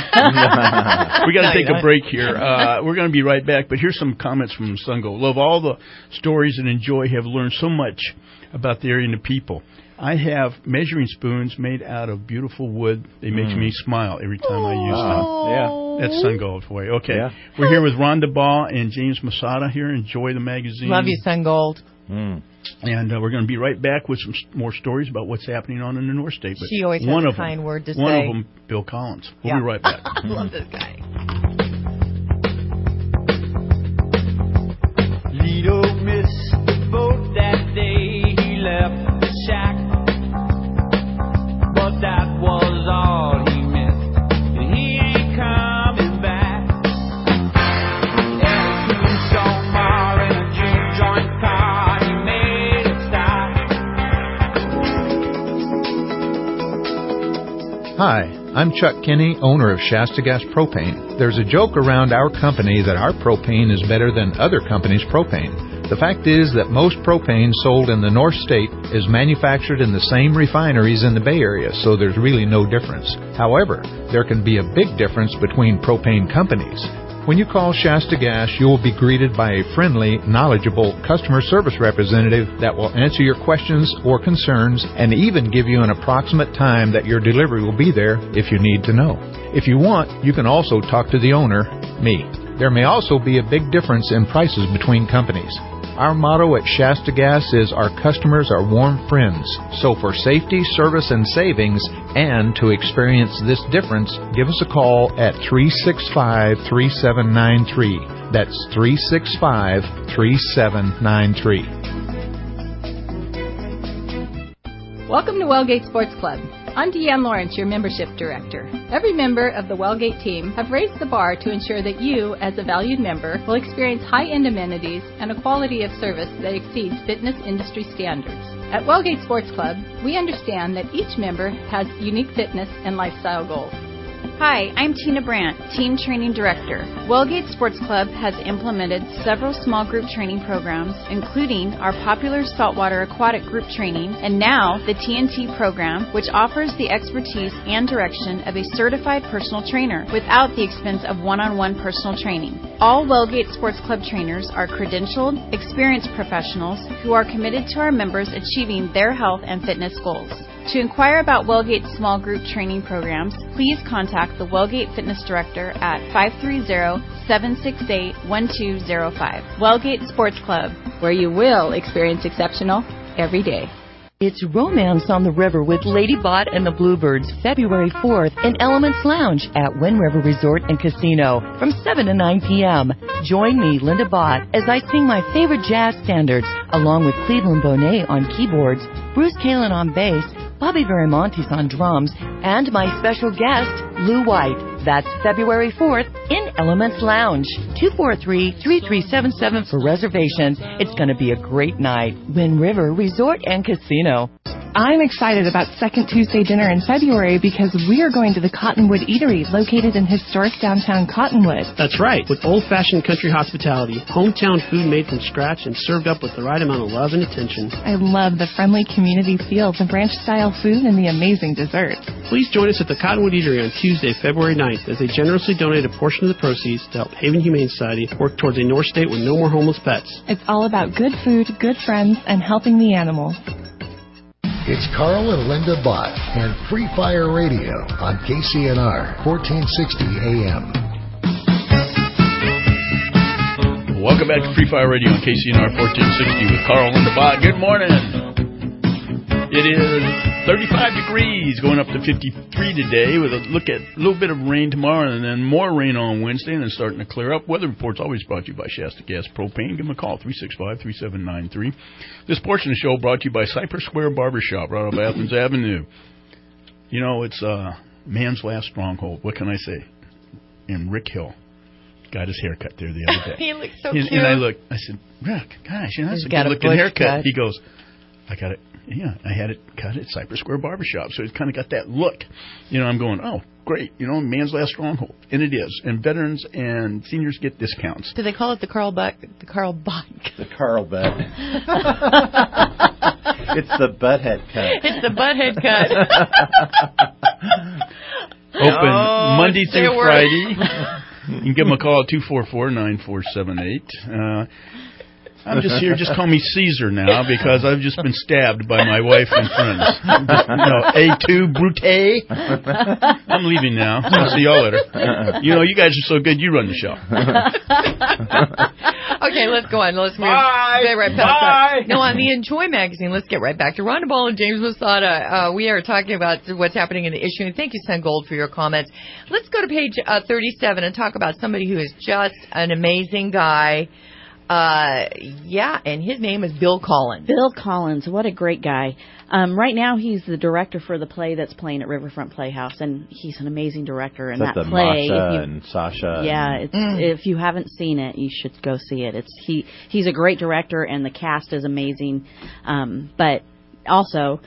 got to No, take you a break here. Uh, we're going to be right back. But here's some comments from Sungo. Love all the stories and enjoy. Have learned so much about the area and the people. I have measuring spoons made out of beautiful wood. They make Mm. me smile every time I use them. Oh, That's Sungold for you. Okay. Yeah. We're here with Rhonda Ball and James Masada here. Enjoy the magazine. Love you, Sun Gold. yeah. Mm. And uh, we're going to be right back with some s- more stories about what's happening on in the North State. But She always has one a of kind them, word to one say. of them, Bill Collins. We'll Yeah. be right back. Love this guy. Lido missed the boat that day. He left the shack, but that was all he missed, and he ain't coming back. Every somewhere in a juke joint car, he made it stop. Hi, I'm Chuck Kinney, owner of Shasta Gas Propane. There's a joke around our company that our propane is better than other companies' propane. The fact is that most propane sold in the North State is manufactured in the same refineries in the Bay Area, so there's really no difference. However, there can be a big difference between propane companies. When you call Shasta Gas, you will be greeted by a friendly, knowledgeable customer service representative that will answer your questions or concerns and even give you an approximate time that your delivery will be there if you need to know. If you want, you can also talk to the owner, me. There may also be a big difference in prices between companies. Our motto at Shasta Gas is our customers are warm friends. So for safety, service, and savings, and to experience this difference, give us a call at three six five, three seven nine three. That's three six five, three seven nine three. Welcome to Wellgate Sports Club. I'm Deanne Lawrence, your membership director. Every member of the Wellgate team have raised the bar to ensure that you, as a valued member, will experience high-end amenities and a quality of service that exceeds fitness industry standards. At Wellgate Sports Club, we understand that each member has unique fitness and lifestyle goals. Hi, I'm Tina Brandt, Team Training Director. Wellgate Sports Club has implemented several small group training programs, including our popular saltwater aquatic group training, and now the T N T program, which offers the expertise and direction of a certified personal trainer without the expense of one-on-one personal training. All Wellgate Sports Club trainers are credentialed, experienced professionals who are committed to our members achieving their health and fitness goals. To inquire about Wellgate small group training programs, please contact the Wellgate Fitness Director at five three zero, seven six eight, one two zero five. Wellgate Sports Club, where you will experience exceptional every day. It's Romance on the River with Lady Bot and the Bluebirds, February fourth in Elements Lounge at Wind River Resort and Casino from seven to nine p.m. Join me, Linda Bott, as I sing my favorite jazz standards, along with Cleveland Bonet on keyboards, Bruce Kalin on bass, Bobby Verimontes on drums, and my special guest, Lou White. That's February fourth in Elements Lounge. two four three, three three seven seven for reservations. It's going to be a great night. Wind River Resort and Casino. I'm excited about Second Tuesday dinner in February because we are going to the Cottonwood Eatery located in historic downtown Cottonwood. That's right, with old-fashioned country hospitality, hometown food made from scratch and served up with the right amount of love and attention. I love the friendly community feel, the ranch-style food, and the amazing desserts. Please join us at the Cottonwood Eatery on Tuesday, February ninth, as they generously donate a portion of the proceeds to help Haven Humane Society work towards a North State with no more homeless pets. It's all about good food, good friends, and helping the animals. It's Carl and Linda Bott and Free Fire Radio on K C N R fourteen sixty A M. Welcome back to Free Fire Radio on K C N R fourteen sixty with Carl and Linda Bott. Good morning. It is thirty-five degrees, going up to fifty-three today with a look at a little bit of rain tomorrow and then more rain on Wednesday and then starting to clear up. Weather report's always brought to you by Shasta Gas Propane. Give them a call, three six five, three seven nine three. This portion of the show brought to you by Cypress Square Barbershop, right off Athens Avenue. You know, it's uh, man's last stronghold. What can I say? And Rick Hill got his haircut there the other day. He looks so and, cute. And I looked, I said, Rick, gosh, you know, that's He's a got a good-looking bush haircut. cut. He goes, I got it. Yeah, I had it cut at Cypress Square Barbershop, so it's kind of got that look. You know, I'm going, oh, great. You know, man's last stronghold, and it is. And veterans and seniors get discounts. Do they call it the Carl Buck? The Carl Buck. The Carl Butt. It's the butthead cut. It's the butthead cut. Open oh, Monday through Friday. Word. You can give them a call at two four four, nine four seven eight. Uh, I'm just here. Just call me Caesar now because I've just been stabbed by my wife and friends. I'm just, you know, A two Brute. I'm leaving now. I'll see y'all later. You know, you guys are so good. You run the show. Okay, let's go on. Let's move Bye. get right past Bye. that. No, on the Enjoy magazine, let's get right back to Rhonda Ball and James Masada. Uh, we are talking about what's happening in the issue. And thank you, Sun Gold, for your comments. Let's go to page uh, thirty-seven and talk about somebody who is just an amazing guy. Uh, yeah, and his name is Bill Collins. Bill Collins, what a great guy. Um, right now, he's the director for the play that's playing at Riverfront Playhouse, and he's an amazing director. And that that the play, Masha if you, and Sasha. yeah, it's, Mm. if you haven't seen it, you should go see it. It's he. He's a great director, and the cast is amazing. Um, but also,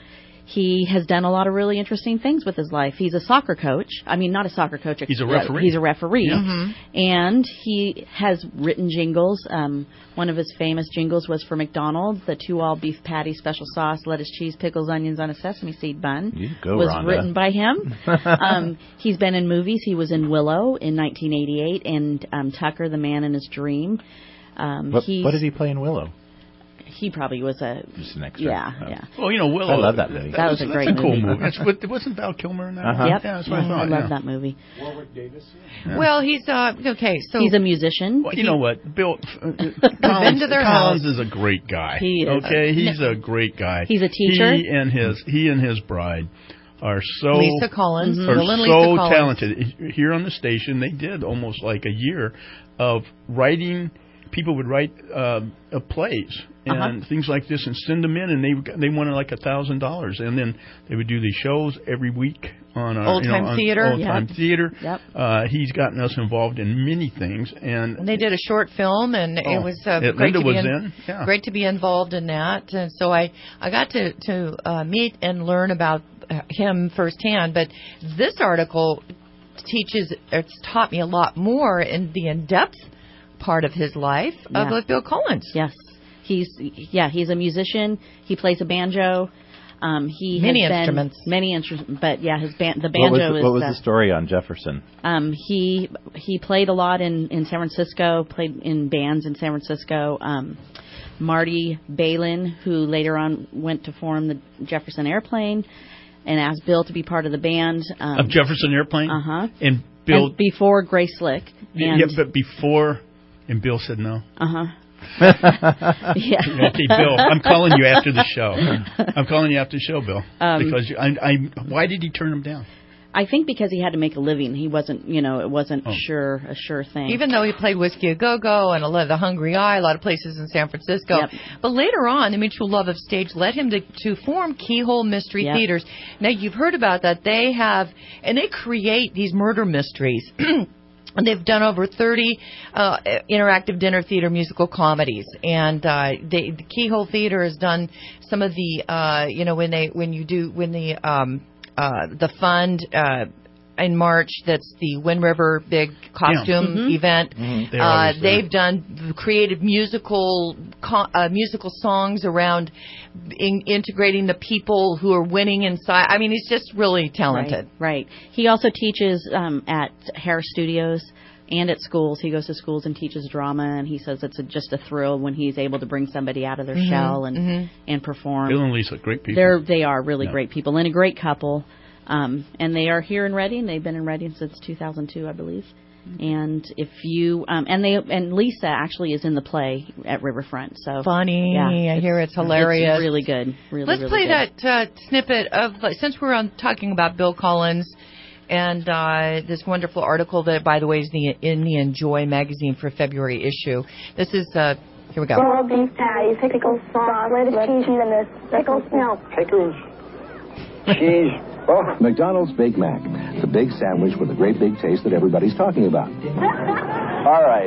he has done a lot of really interesting things with his life. He's a soccer coach. I mean, not a soccer coach. He's a referee. He's a referee. Yeah. Mm-hmm. And he has written jingles. Um, one of his famous jingles was for McDonald's, the two-all beef patty, special sauce, lettuce, cheese, pickles, onions on a sesame seed bun. You go, was Rhonda. written by him. um, he's been in movies. He was in Willow in nineteen eighty-eight and um, Tucker, the Man in His Dream. Um, What, he's- what did he play in Willow? He probably was a Just an extra. yeah, Oh. yeah. Well, you know, Willow. I love that movie. That was a that's great a cool movie. movie. It's with, wasn't Val Kilmer in that? Uh-huh. one? Yep. Yeah, that's what I Yeah, thought. I love yeah. that movie. Warwick Davis. Yeah. Well, he's uh okay. So He's a musician. Well, you know what, Bill uh, been Collins, to their Collins house. is a great guy. He is. Okay, he's a great guy. He's a teacher. He and his he and his bride are so Lisa Collins, are Bill and so Lisa Collins. talented. Here on the station, they did almost like a year of writing. People would write uh, uh, plays and Uh-huh. things like this and send them in, and they they wanted like a thousand dollars, and then they would do these shows every week on our Old you know, Time on Theater. Old Time Yep. Theater. Yep. Uh, he's gotten us involved in many things, and And they did a short film, and Oh, it was uh, it- great Linda to be was in, in, yeah. great to be involved in that. And so I I got to to uh, meet and learn about uh, him firsthand. But this article teaches, it's taught me a lot more in the in depth part of his life Yeah. of Bill Collins. Yes. He's yeah, he's a musician. He plays a banjo. Um, he Many has been- instruments. Many instruments, but yeah, his ban- the What was, banjo the, is what was uh, the story on Jefferson? Um, he he played a lot in, in San Francisco, played in bands in San Francisco. Um, Marty Balin, who later on went to form the Jefferson Airplane, and asked Bill to be part of the band. Um, of Jefferson Airplane. Uh huh. And Bill, And before Grace Slick. And, yeah, but before, and Bill said no. Uh huh. yeah. Okay, Bill, I'm calling you after the show. I'm calling you after the show, Bill, Um, because you, I, I. Why did he turn him down? I think because he had to make a living. He wasn't, you know, it wasn't Oh. sure a sure thing. Even though he played Whiskey A Go Go and a lot of the Hungry Eye, a lot of places in San Francisco. Yep. But later on, the mutual love of stage led him to, to form Keyhole Mystery Yep. Theaters. Now, you've heard about that. They have, and they create these murder mysteries. And they've done over thirty uh, interactive dinner theater musical comedies, and uh, they, the Keyhole Theater has done some of the, uh, you know, when they when you do when the um, uh, the fund uh, in March, that's the Wind River big costume Yeah. Mhm. event. Mhm. They're Uh, always there. they've done created musical co- uh, musical songs around in, integrating the people who are winning inside. I mean, he's just really talented. Right, right. He also teaches um, at Harris Studios and at schools. He goes to schools and teaches drama, and he says it's a, just a thrill when he's able to bring somebody out of their Mhm, shell and mhm. and perform. Bill and Lisa, great people. They're they are really Yeah. great people and a great couple. Um, and they are here in Reading. They've been in Reading since two thousand two, I believe. And if you um, and they and Lisa actually is in the play at Riverfront. So Funny. yeah, I hear it's hilarious. It's really good. Really, Let's really play good. that uh, snippet of, like, since we're on talking about Bill Collins and uh, this wonderful article that, by the way, is the, in the Enjoy magazine for February issue. This is, uh, here we go. Raw beef patties, pickles, sauce, lettuce, cheese, and this pickles, milk. Pickles, cheese. Oh, McDonald's Big Mac. The big sandwich with the great big taste that everybody's talking about. All right.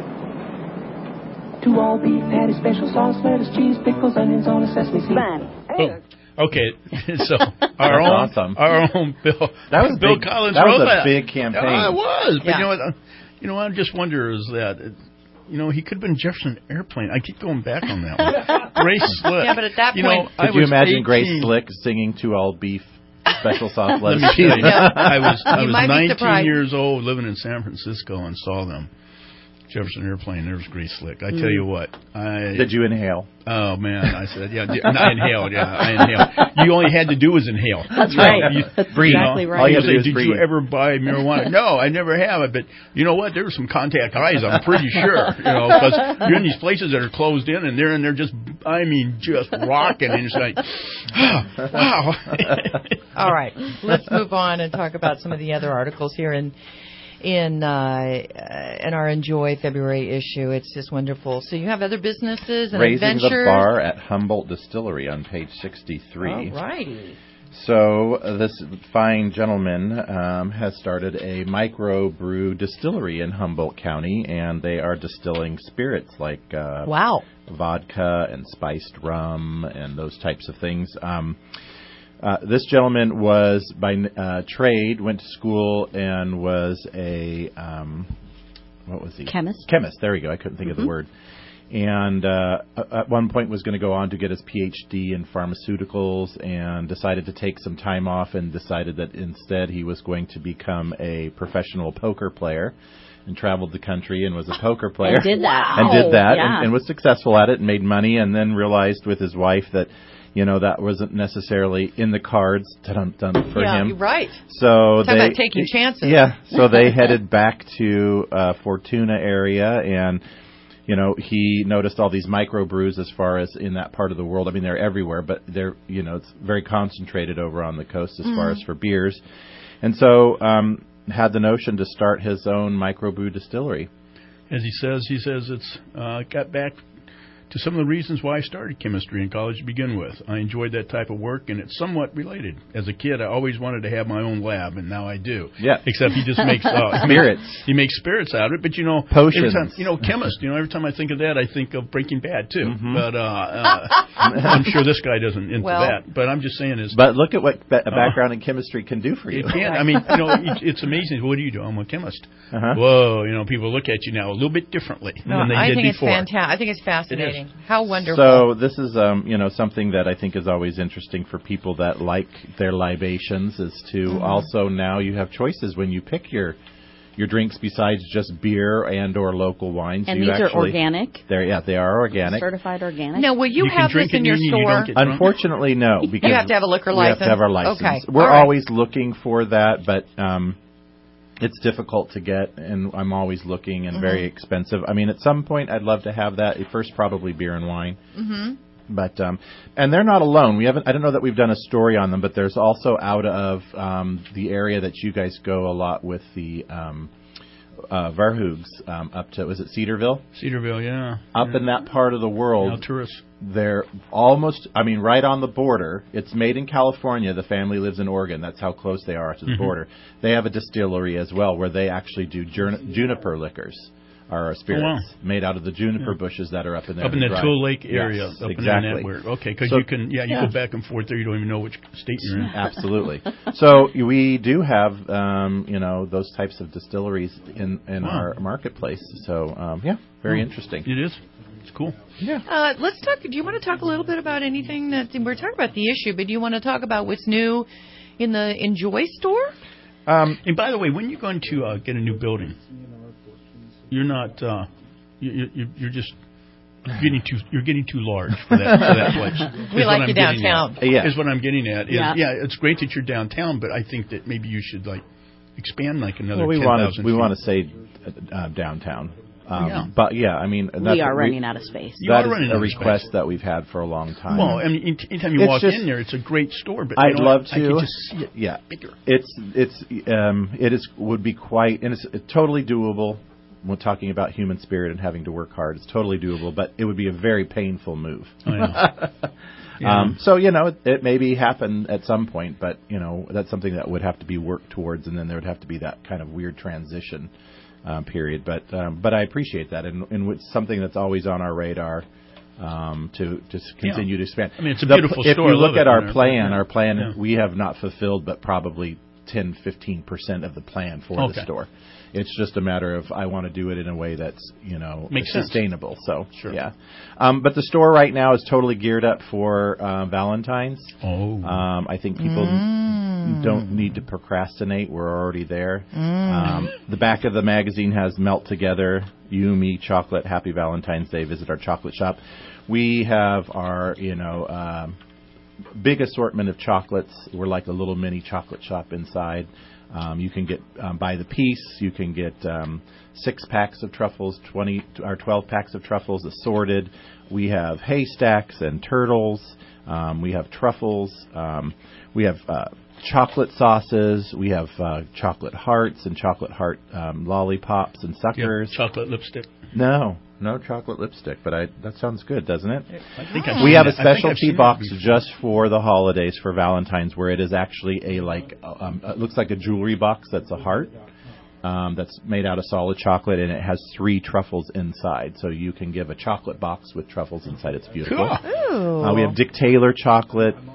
Two all beef patty, special sauce, lettuce, cheese, pickles, onions on a sesame seed. Boom. Okay, so our That's own, awesome. our own Bill. That was Bill big- Collins. that was wrote a big campaign. Yeah, it was. But Yeah. you know what? uh, You know, I just wonder is that, uh, you know, he could have been Jefferson Airplane. I keep going back on that one. Grace Slick. Yeah, but at that you point- know, I Could you was imagine eighteen. Grace Slick singing two all beef special sauce Let me lettuce tell cheese? you, I was I You was might be nineteen surprised. years old, living in San Francisco, and saw them. Jefferson Airplane. There was Grace Slick. I tell Mm. you what. I Did you inhale? Oh man, I said yeah. And I inhaled. Yeah, I inhaled. You only had to do was inhale. That's You know, right. you- That's breathe. exactly You know? right. All you You have to say, do is did breathe. you ever buy marijuana? No, I never have it. But you know what? There were some contact highs. I'm pretty sure. You know, because you're in these places that are closed in, and they're and they're just, I mean, just rocking, and it's like, wow. All right, let's move on and talk about some of the other articles here in in uh, in our Enjoy February issue. It's just wonderful. So you have other businesses and Raising adventures. the bar at Humboldt Distillery on page sixty-three. All righty. So uh, this fine gentleman um, has started a micro brew distillery in Humboldt County, and they are distilling spirits like uh, Wow. vodka and spiced rum and those types of things. Um, Uh, this gentleman was by uh, trade, went to school, and was a um, what was he? Chemist. Chemist. There we go. I couldn't think mm-hmm. of the word. And uh, at one point was going to go on to get his P H D in pharmaceuticals, and decided to take some time off, and decided that instead he was going to become a professional poker player. And traveled the country and was a poker player. And did that. And did that yeah. and, and was successful at it and made money, and then realized with his wife that, you know, that wasn't necessarily in the cards dun, dun, for yeah, him. You're right. So Talk they, about taking chances. Yeah. So they headed back to uh, Fortuna area, and, you know, he noticed all these microbrews as far as in that part of the world. I mean, they're everywhere, but they're, you know, it's very concentrated over on the coast as mm. far as for beers. And so, um, had the notion to start his own microbrew distillery. As he says, he says it's uh, got back to some of the reasons why I started chemistry in college to begin with. I enjoyed that type of work, and it's somewhat related. As a kid, I always wanted to have my own lab, and now I do. Yeah. Except he just makes uh, spirits. He makes spirits out of it, but you know, potions. Every time, you know, chemist. You know, every time I think of that, I think of Breaking Bad too. Mm-hmm. But uh, uh, I'm sure this guy doesn't into well, that. But I'm just saying is. But look at what a background uh, in chemistry can do for you. It can. I mean, you know, it, it's amazing. What do you do? I'm a chemist. Uh-huh. Whoa, you know, people look at you now a little bit differently no, than they I did think before. It's fantastic. I think it's fascinating. It How wonderful. So this is, um, you know, something that I think is always interesting for people that like their libations is to mm-hmm. also now you have choices when you pick your your drinks besides just beer and or local wines. And you these actually, are organic. They're yeah, they are organic. Certified organic. Now, will you, you have this in your store? Unfortunately, no. Because you have to have a liquor we license. We have to have our license. Okay. We're right. always looking for that, but um, it's difficult to get, and I'm always looking, and mm-hmm. very expensive. I mean, at some point, I'd love to have that. At first, probably beer and wine. Mm-hmm. But um, and they're not alone. We haven't. I don't know that we've done a story on them, but there's also out of um, the area that you guys go a lot with the um, uh, Verhoogs um, up to. Was it Cedarville? Cedarville, yeah. Up yeah. in that part of the world, yeah, tourists. They're almost. I mean, right on the border. It's made in California. The family lives in Oregon. That's how close they are to the mm-hmm. border. They have a distillery as well, where they actually do jun- juniper liquors. Are spirits oh, wow. made out of the juniper yeah. bushes that are up in there. Up in that Tool Lake area. Yes, up exactly. in that where, okay, because so, you can, yeah, you yeah. go back and forth there. You don't even know which state you're in. Absolutely. So we do have, um, you know, those types of distilleries in, in wow. our marketplace. So, um, yeah, very oh, interesting. It is. It's cool. Yeah. Uh, let's talk. Do you want to talk a little bit about anything that we're talking about the issue, but do you want to talk about what's new in the Enjoy store? Um, and by the way, when you're going to uh, get a new building, you're not. Uh, You, you, you're just getting too. You're getting too large for that, for that place. We like you downtown. Yeah, is what I'm getting at. Is, yeah. yeah, it's great that you're downtown, but I think that maybe you should like expand like another. Well, we want to we want to say uh, downtown. Um, yeah. But yeah, I mean, we are running we, out of space. You that are running is a out request space. that we've had for a long time. Well, I mean, anytime you it's walk just, in there, it's a great store. But I'd you know, love I, to. I can just see it yeah, bigger. It's it's um it is would be quite and it's totally doable. We're talking about human spirit and having to work hard. It's totally doable, but it would be a very painful move. Oh, yeah. yeah. um, so, you know, it, it maybe happen at some point, but, you know, that's something that would have to be worked towards, and then there would have to be that kind of weird transition um, period. But um, but I appreciate that, and, and it's something that's always on our radar um, to just continue yeah. to expand. I mean, it's a the, beautiful if store. If you look at our plan, yeah. our plan, yeah. we have not fulfilled but probably ten, fifteen percent of the plan for okay. the store. It's just a matter of I want to do it in a way that's, you know, Makes sustainable. Sense. So, sure. yeah. Um, but the store right now is totally geared up for uh, Valentine's. Oh. Um, I think people mm. don't need to procrastinate. We're already there. Mm. Um, the back of the magazine has Melt Together, You, Me, Chocolate, Happy Valentine's Day. Visit our chocolate shop. We have our, you know, um, big assortment of chocolates. We're like a little mini chocolate shop inside. Um, you can get um, by the piece. You can get um, six packs of truffles, twenty or twelve packs of truffles assorted. We have haystacks and turtles. Um, we have truffles. Um, we have uh, chocolate sauces. We have uh, chocolate hearts and chocolate heart um, lollipops and suckers. Yeah, chocolate lipstick. No, no chocolate lipstick, but I, that sounds good, doesn't it? I think I've we have a that. specialty box just for the holidays for Valentine's, where it is actually a like um, it looks like a jewelry box that's a heart um, that's made out of solid chocolate, and it has three truffles inside. So you can give a chocolate box with truffles inside. It's beautiful. Cool. Uh, we have Dick Taylor chocolate.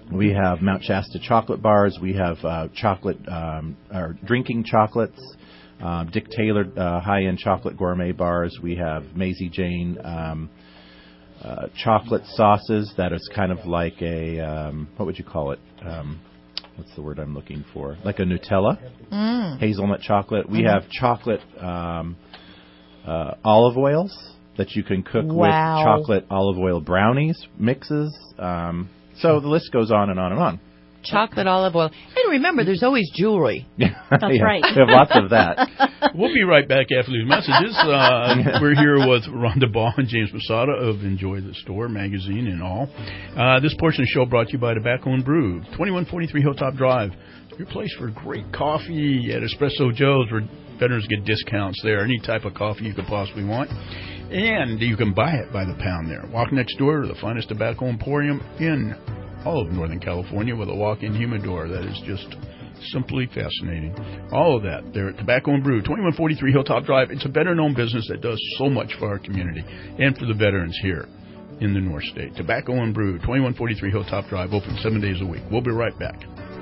We have Mount Shasta chocolate bars. We have uh, chocolate um, or drinking chocolates. Um, Dick Taylor uh, high-end chocolate gourmet bars. We have Maisie Jane um, uh, chocolate sauces that is kind of like a, um, what would you call it? Um, what's the word I'm looking for? Like a Nutella, mm. hazelnut chocolate. We mm-hmm. have chocolate um, uh, olive oils that you can cook wow. with chocolate olive oil brownies, mixes. Um, so the list goes on and on and on. Chocolate olive oil. And remember, there's always jewelry. That's yeah, right. We have lots of that. We'll be right back after these messages. Uh, we're here with Rhonda Ball and James Masada of Enjoy the Store magazine and all. Uh, this portion of the show brought to you by Tobacco and Brew, twenty-one forty-three Hilltop Drive. Your place for great coffee at Espresso Joe's, where veterans get discounts there. Any type of coffee you could possibly want. And you can buy it by the pound there. Walk next door to the finest tobacco emporium in all of Northern California with a walk-in humidor that is just simply fascinating. All of that there at Tobacco and Brew, twenty-one forty-three Hilltop Drive. It's a veteran-owned business that does so much for our community and for the veterans here in the North State. Tobacco and Brew, twenty-one forty-three Hilltop Drive, open seven days a week. We'll be right back.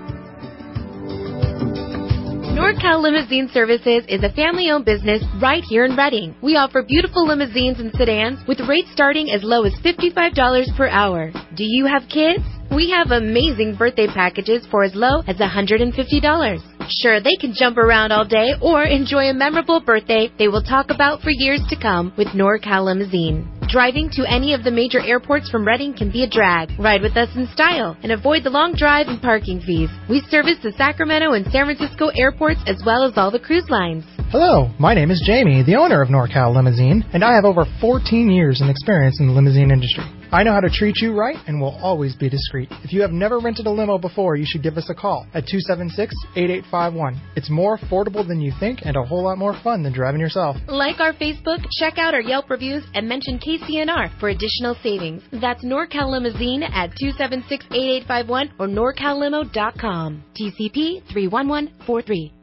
NorCal Limousine Services is a family-owned business right here in Redding. We offer beautiful limousines and sedans with rates starting as low as fifty-five dollars per hour. Do you have kids? We have amazing birthday packages for as low as one hundred fifty dollars. Sure, they can jump around all day or enjoy a memorable birthday they will talk about for years to come with NorCal Limousine. Driving to any of the major airports from Redding can be a drag. Ride with us in style and avoid the long drive and parking fees. We service the Sacramento and San Francisco airports as well as all the cruise lines. Hello, my name is Jamie, the owner of NorCal Limousine, and I have over fourteen years in experience in the limousine industry. I know how to treat you right and will always be discreet. If you have never rented a limo before, you should give us a call at two seven six, eight eight five one. It's more affordable than you think and a whole lot more fun than driving yourself. Like our Facebook, check out our Yelp reviews, and mention K C N R for additional savings. That's NorCal Limousine at two seven six, eight eight five one or norcal limo dot com. T C P three one one four three.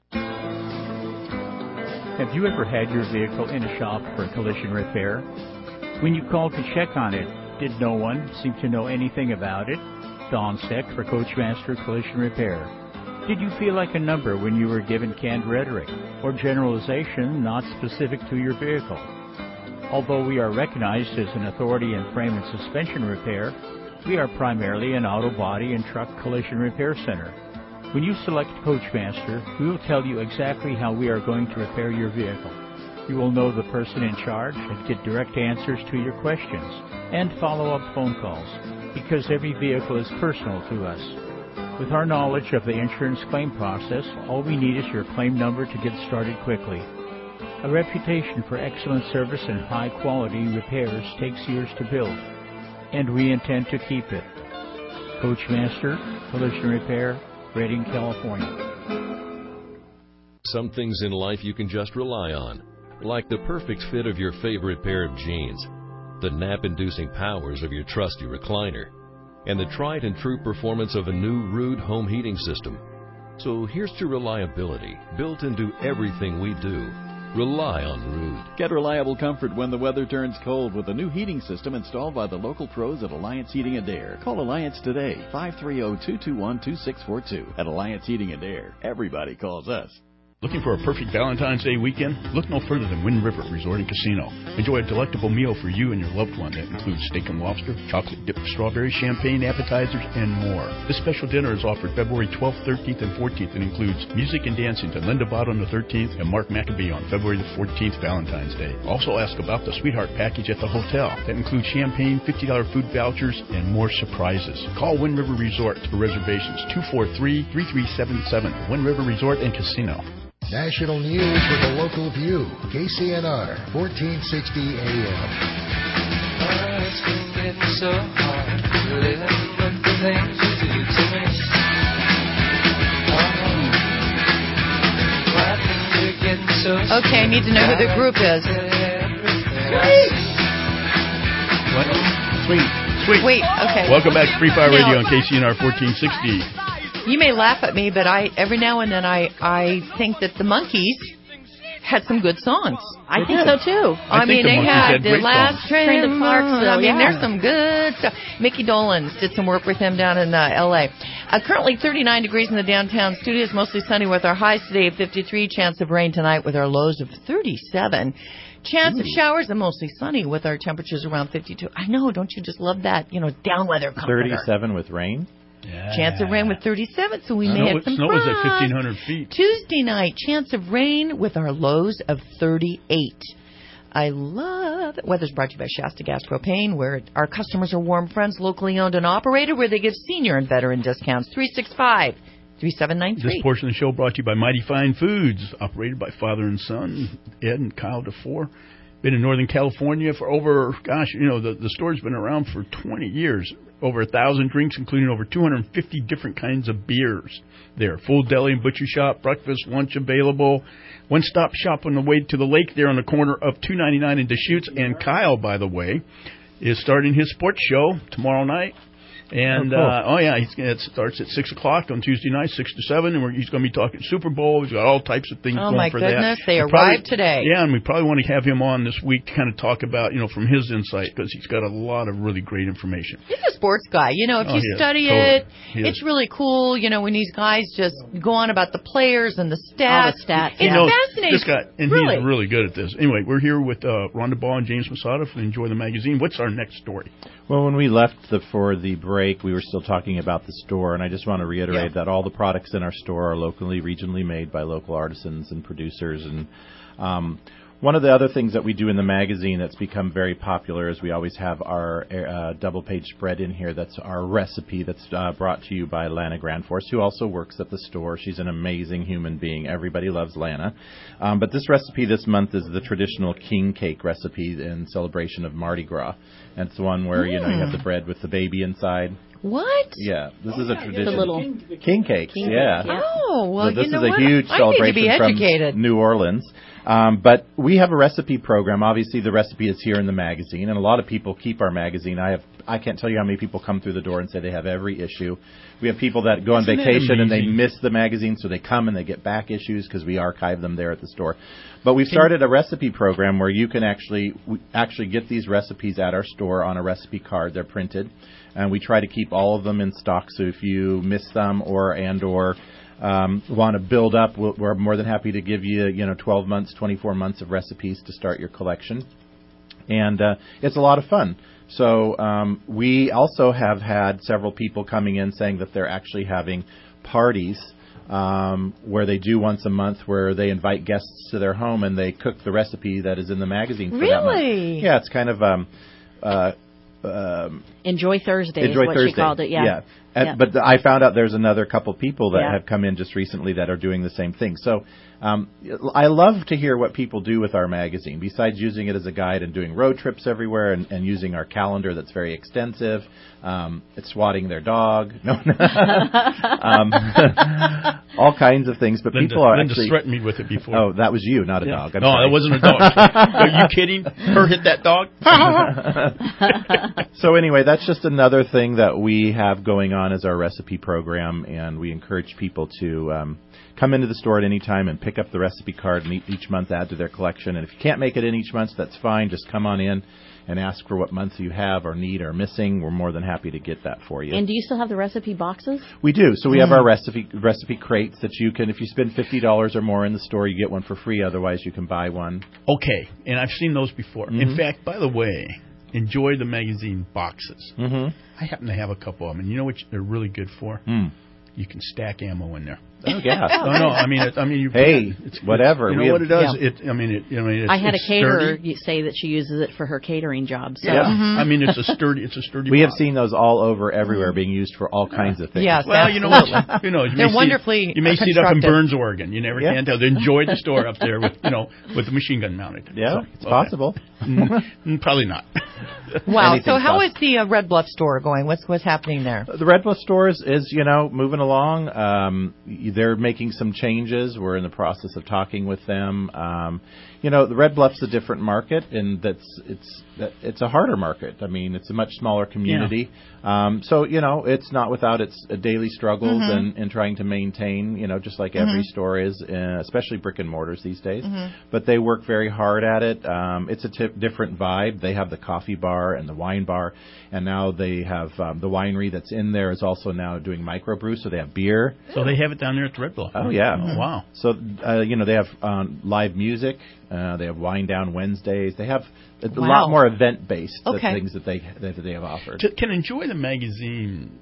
Have you ever had your vehicle in a shop for collision repair? When you called to check on it, did no one seem to know anything about it? Don Steck for Coachmaster Collision Repair. Did you feel like a number when you were given canned rhetoric or generalization not specific to your vehicle? Although we are recognized as an authority in frame and suspension repair, we are primarily an auto body and truck collision repair center. When you select Coachmaster, we will tell you exactly how we are going to repair your vehicle. You will know the person in charge and get direct answers to your questions and follow-up phone calls, because every vehicle is personal to us. With our knowledge of the insurance claim process, all we need is your claim number to get started quickly. A reputation for excellent service and high-quality repairs takes years to build, and we intend to keep it. Coachmaster Collision Repair, Redding, California. Some things in life you can just rely on, like the perfect fit of your favorite pair of jeans, the nap-inducing powers of your trusty recliner, and the tried and true performance of a new Ruud home heating system. So here's to reliability built into everything we do. Rely on Ruud. Get reliable comfort when the weather turns cold with a new heating system installed by the local pros at Alliance Heating and Air. Call Alliance today, five three zero, two two one, two six four two. At Alliance Heating and Air, everybody calls us. Looking for a perfect Valentine's Day weekend? Look no further than Wind River Resort and Casino. Enjoy a delectable meal for you and your loved one that includes steak and lobster, chocolate-dipped strawberry, champagne, appetizers, and more. This special dinner is offered February twelfth, thirteenth, and fourteenth and includes music and dancing to Linda Bott on the thirteenth and Mark McAbee on February the fourteenth, Valentine's Day. Also ask about the Sweetheart Package at the hotel that includes champagne, fifty dollars food vouchers, and more surprises. Call Wind River Resort for reservations, two four three, three three seven seven. Wind River Resort and Casino. National news with a local view. K C N R, fourteen sixty A M. It's been getting so hard living with the things you do to me. Oh, okay, I need to know who the group is. What? Sweet. Sweet. Sweet, okay. Welcome back to Free Fire Now, Radio on K C N R fourteen sixty. You may laugh at me, but I every now and then I, I think that the Monkees had some good songs. I think so too. I, I mean, they had, had the last train, train to Clarksville. I mean, yeah. there's some good stuff. Mickey Dolenz did some work with him down in uh, L A. Uh, currently thirty-nine degrees in the downtown studio. It's mostly sunny with our highs today of fifty-three. Chance of rain tonight with our lows of thirty-seven. Chance Ooh. of showers and mostly sunny with our temperatures around fifty-two. I know, don't you just love that, you know, down weather comforter. thirty-seven with rain? Yeah. Chance of rain with thirty-seven, so we I may know, have some snow frost. was at fifteen hundred feet. Tuesday night, chance of rain with our lows of thirty-eight. I love it. Weather's brought to you by Shasta Gas Propane, where our customers are warm friends, locally owned and operated, where they give senior and veteran discounts. three six five, three seven nine three. This portion of the show brought to you by Mighty Fine Foods, operated by father and son, Ed and Kyle DeFore. Been in Northern California for over, gosh, you know, the, the store's been around for twenty years. Over a thousand drinks, including over two hundred fifty different kinds of beers there. Full deli and butcher shop, breakfast, lunch available. One-stop shop on the way to the lake there on the corner of two ninety-nine in Deschutes. And Kyle, by the way, is starting his sports show tomorrow night. And, oh, cool. uh, oh yeah, he's, it starts at six o'clock on Tuesday night, six to seven, and we're, he's going to be talking Super Bowl. He's got all types of things oh going for that. Oh, my goodness, they we arrived probably, today. Yeah, and we probably want to have him on this week to kind of talk about, you know, from his insight, because he's got a lot of really great information. He's a sports guy. You know, if oh, you he study totally. it, he it's really cool, you know, when these guys just go on about the players and the stats. All the stats. It's he knows fascinating. This guy, and really. he's really good at this. Anyway, we're here with uh, Rhonda Ball and James Masada from Enjoy the Magazine. What's our next story? Well, when we left the, for the break, we were still talking about the store, and I just want to reiterate yeah. that all the products in our store are locally, regionally made by local artisans and producers. And um, one of the other things that we do in the magazine that's become very popular is we always have our uh, double-page spread in here. That's our recipe that's uh, brought to you by Lana Grandforce, who also works at the store. She's an amazing human being. Everybody loves Lana. Um, but this recipe this month is the traditional king cake recipe in celebration of Mardi Gras. And it's the one where, mm. you know, you have the bread with the baby inside. What? Yeah, this oh, is a yeah, tradition. The little king cakes, king yeah. Cake, yeah. Oh, well, so this you know is a what? huge I celebration need to be educated. from New Orleans. Um, but we have a recipe program. Obviously, the recipe is here in the magazine, and a lot of people keep our magazine. I have I can't tell you how many people come through the door and say they have every issue. We have people that go on Isn't vacation and they miss the magazine, so they come and they get back issues because we archive them there at the store. But we've started a recipe program where you can actually actually get these recipes at our store on a recipe card. They're printed, and we try to keep all of them in stock. So if you miss them or and or um, want to build up, we're more than happy to give you you know twelve months, twenty-four months of recipes to start your collection. And uh, it's a lot of fun. So um, we also have had several people coming in saying that they're actually having parties um, where they do once a month where they invite guests to their home and they cook the recipe that is in the magazine for really? that month. Yeah, it's kind of um, uh, um, Enjoy Thursday Enjoy is what Thursday. she called it. Yeah. yeah. And, yeah. But I found out there's another couple people that yeah. have come in just recently that are doing the same thing. So um, I love to hear what people do with our magazine, besides using it as a guide and doing road trips everywhere and, and using our calendar that's very extensive. Um, it's swatting their dog. No, um, all kinds of things. But Linda, people are Linda actually threatened me with it before. Oh, that was you, not a yeah. dog. I'm no, sorry. that wasn't a dog. Are you kidding? Her hit that dog? So anyway, that's just another thing that we have going on as our recipe program, and we encourage people to um, come into the store at any time and pick up the recipe card and each month add to their collection. And if you can't make it in each month, that's fine. Just come on in and ask for what months you have or need or missing. We're more than happy to get that for you. And do you still have the recipe boxes? We do. So we have our recipe recipe crates that you can, if you spend fifty dollars or more in the store, you get one for free. Otherwise, you can buy one. Okay, and I've seen those before. Mm-hmm. In fact, by the way, Enjoy the Magazine boxes. Mm-hmm. I happen to have a couple of them, and you know what they're really good for? Mm. You can stack ammo in there. Oh yeah. no, no. I mean, it, I mean, you. Hey, it's whatever. You know we what have, it does? Yeah. It. I mean, it. I mean, it's, I had it's a caterer sturdy. say that she uses it for her catering job. So. Yeah. Mm-hmm. I mean, it's a sturdy. It's a sturdy. We box. have seen those all over everywhere, being used for all kinds of things. Yes, well, absolutely. you know what? You know, you They're may wonderfully see, You may see it up in constructed. Burns, Oregon. You never Yeah. can tell. They enjoy the store up there with you know with the machine gun mounted. Yeah, So, it's okay. possible. mm, probably not. Wow. Anything's So how possible. is the uh, Red Bluff store going? What's what's happening there? The Red Bluff store is, is, you know, moving along. Um, they're making some changes. We're in the process of talking with them. Um, you know, the Red Bluff's a different market, and that's it's it's a harder market. I mean, it's a much smaller community. Yeah. Um, so, you know, it's not without its uh, daily struggles mm-hmm. and, and trying to maintain, you know, just like mm-hmm. every store is, uh, especially brick and mortars these days. Mm-hmm. But they work very hard at it. Um, it's a t- different vibe. They have the coffee bar and the wine bar, and now they have um, the winery that's in there is also now doing microbrew, so they have beer. So they have it down there at the Red Bluff. Oh, yeah. Oh, wow. So, uh, you know, they have um, live music. Uh, they have Wine Down Wednesdays. They have a wow. lot more event-based okay. things that they that they have offered. To, can Enjoy the Magazine,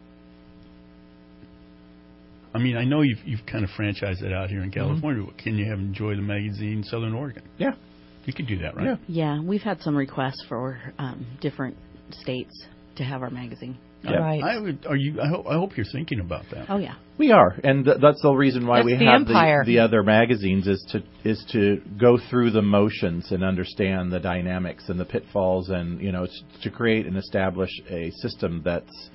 I mean, I know you've you've kind of franchised it out here in California. Mm-hmm. Can you have Enjoy the Magazine Southern Oregon? Yeah. You could do that, right? Yeah. Yeah, we've had some requests for um, different states to have our magazine. Yeah. Right. I would. Are you? I hope. I hope you're thinking about that. Oh yeah. We are, and th- that's the reason why that's we the have empire. the, the other magazines is to is to go through the motions and understand the dynamics and the pitfalls, and you know, it's to create and establish a system that's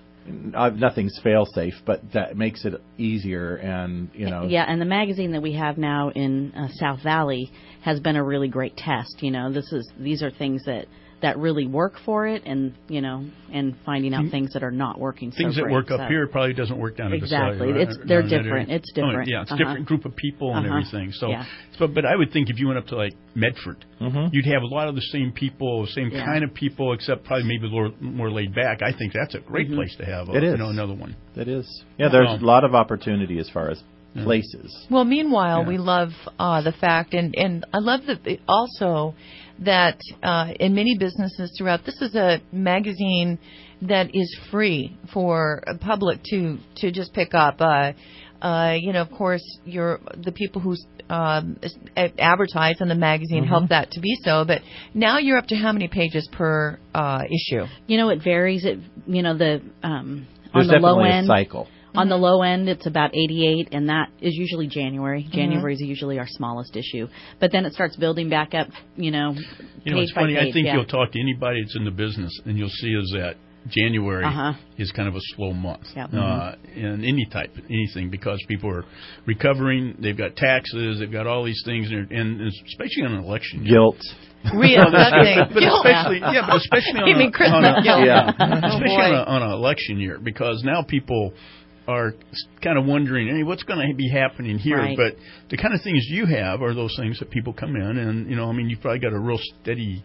uh, nothing's fail safe, but that makes it easier, and you know. Yeah, and the magazine that we have now in uh, South Valley has been a really great test. You know, this is these are things that. that really work for it, and you know, and finding out things that are not working. Things so that great, work so. up here probably doesn't work down exactly. at the It's they're different. It's different. Oh, yeah, it's a uh-huh. different group of people and uh-huh. everything. So, yeah. but but I would think if you went up to like Medford, mm-hmm. you'd have a lot of the same people, same yeah. kind of people, except probably maybe a little more laid back. I think that's a great mm-hmm. place to have. A, it is. You know, another one. It is. Yeah, there's um, a lot of opportunity as far as yeah. places. Well, meanwhile, yeah. we love uh, the fact, and and I love that also. that uh, in many businesses throughout, this is a magazine that is free for public to to just pick up. Uh, uh, you know, of course, you're the people who um, advertise in the magazine mm-hmm. help that to be so. But now you're up to how many pages per uh, issue? You know, it varies. It you know the um, There's on the low definitely end a cycle. On the low end, it's about eighty-eight, and that is usually January. January mm-hmm. is usually our smallest issue. But then it starts building back up, you know, You know, page it's funny. by page, I think yeah. you'll talk to anybody that's in the business, and you'll see is that January uh-huh. is kind of a slow month yep. uh, mm-hmm. in any type, anything, because people are recovering. They've got taxes. They've got all these things, and, and especially on an election year. Guilt. Reassessing. but especially, yeah, but especially on you a, mean Christmas on a, guilt? Yeah, oh, especially boy. on, a, on an election year, because now people are kind of wondering, hey, what's going to be happening here? Right. But the kind of things you have are those things that people come in, and you know, I mean, you've probably got a real steady,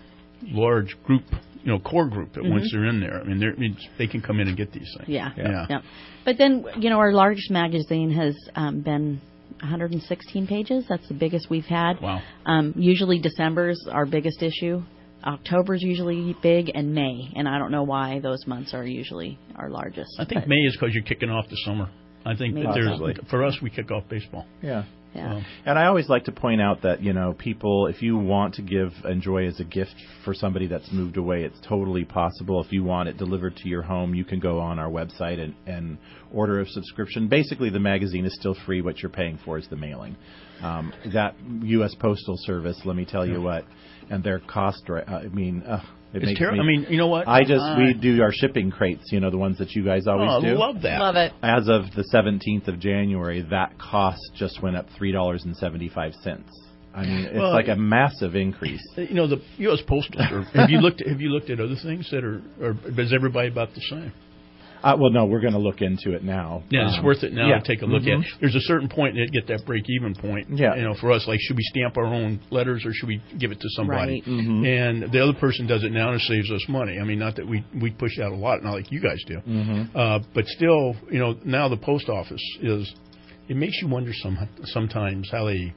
large group, you know, core group that mm-hmm. once they're in there, I mean, they're, they can come in and get these things. Yeah. yeah, yeah. yeah. But then, you know, our largest magazine has um, been one hundred sixteen pages. That's the biggest we've had. Wow. Um, usually December's our biggest issue. October's usually big, and May, and I don't know why those months are usually our largest. I think May is because you're kicking off the summer. I think that there's, for us, we kick off baseball. Yeah. Yeah. So. And I always like to point out that, you know, people, if you want to give Enjoy as a gift for somebody that's moved away, it's totally possible. If you want it delivered to your home, you can go on our website and, and order a subscription. Basically, the magazine is still free. What you're paying for is the mailing. Um, that U S Postal Service, let me tell you what, and their cost, uh, I mean, uh, it it's makes ter- me... I mean, you know what? I just, uh, we do our shipping crates, you know, the ones that you guys always oh, do. I love that. Love it. As of the seventeenth of January, that cost just went up three dollars and seventy-five cents. I mean, it's well, like a massive increase. You know, the U S Postal Service, have you looked have you looked at other things that are, or is everybody about the same? Uh, well, no, we're going to look into it now. Yeah, it's um, worth it now yeah. to take a look mm-hmm. at. There's a certain point that get that break-even point. Yeah. You know, for us, like, should we stamp our own letters or should we give it to somebody? Right. Mm-hmm. And the other person does it now and it saves us money. I mean, not that we we push out a lot, not like you guys do. Mm-hmm. Uh, but still, you know, now the post office is, it makes you wonder some sometimes how they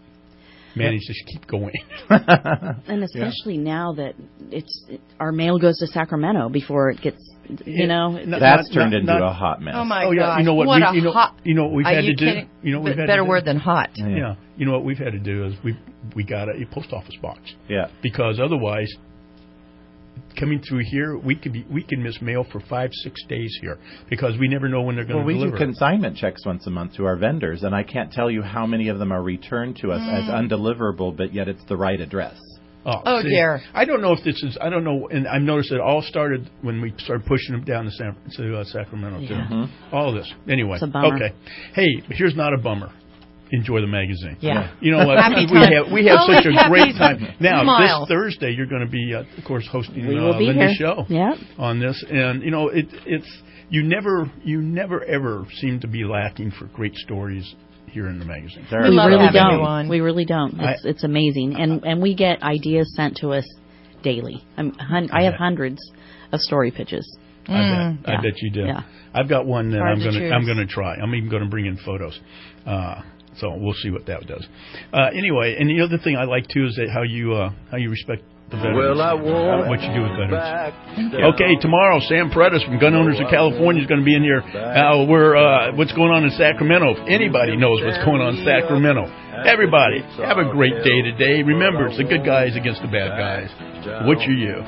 manage to keep going. And especially yeah. now that it's it, our mail goes to Sacramento before it gets, you it, know. not, that's not, turned not, into not, a hot mess. Oh, my oh, yeah, gosh. you know what, what we, a you know, hot... You know what we've Are had you to kidding? do? You know what we've B- had better to do? word than hot. Yeah. yeah. You know what we've had to do is we we got a, a post office box. Yeah. Because otherwise, coming through here, we could be we can miss mail for five, six days here because we never know when they're going to well, we deliver. do consignment checks once a month to our vendors, and I can't tell you how many of them are returned to us mm. as undeliverable, but yet it's the right address. Oh, oh see, dear. I don't know if this is, I don't know, and I've noticed it all started when we started pushing them down to, San, to uh, Sacramento, too. Yeah. Mm-hmm. All of this. Anyway. It's a bummer. Okay. Hey, here's not a bummer. Enjoy the magazine. Yeah. You know what? Happy we time. have we have Always such a happy great time. time. Now, Smile. this Thursday, you're going to be, uh, of course, hosting We will uh, be Linda's here. show Yeah. on this. And, you know, it, it's you never, you never, ever seem to be lacking for great stories here in the magazine. We love really having don't. you on. We really don't. It's, I, it's amazing, and and we get ideas sent to us daily. I'm, hun- I have hundreds of story pitches. I Mm. bet. I Yeah. bet you do. Yeah. I've got one that Hard I'm to going to choose. I'm going to try. I'm even going to bring in photos. Uh, so we'll see what that does. Uh, anyway, and the other thing I like too is that how you uh, how you respect the veterans. Well, I won't uh, what you do with veterans. back Okay, tomorrow Sam Predis from Gun Owners of California is going to be in here. Uh, we're uh, what's going on in Sacramento? If anybody knows what's going on in Sacramento, everybody have a great day today. Remember, it's the good guys against the bad guys. Which are you?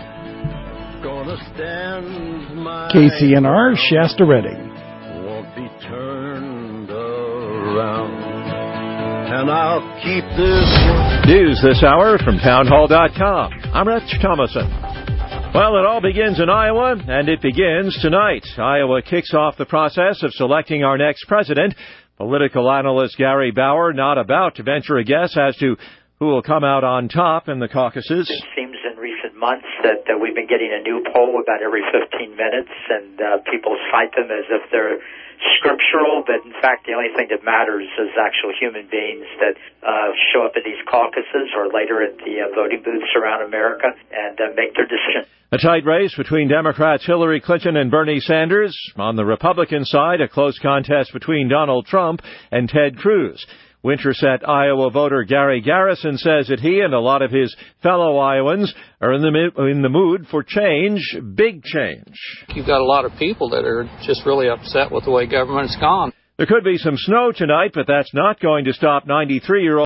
K C N R, Shasta Redding. Won't be turned around. And I'll keep this News this hour from townhall dot com. I'm Rich Thomason. Well, it all begins in Iowa, and it begins tonight. Iowa kicks off the process of selecting our next president. Political analyst Gary Bauer not about to venture a guess as to who will come out on top in the caucuses. It seems in recent months that uh, we've been getting a new poll about every fifteen minutes, and uh, people cite them as if they're scriptural, but in fact the only thing that matters is actual human beings that uh, show up at these caucuses or later at the uh, voting booths around America and uh, make their decision. A tight race between Democrats Hillary Clinton and Bernie Sanders. On the Republican side, a close contest between Donald Trump and Ted Cruz. Winterset, Iowa voter Gary Garrison says that he and a lot of his fellow Iowans are in the in the mood for change, big change. You've got a lot of people that are just really upset with the way government's gone. There could be some snow tonight, but that's not going to stop ninety-three-year-old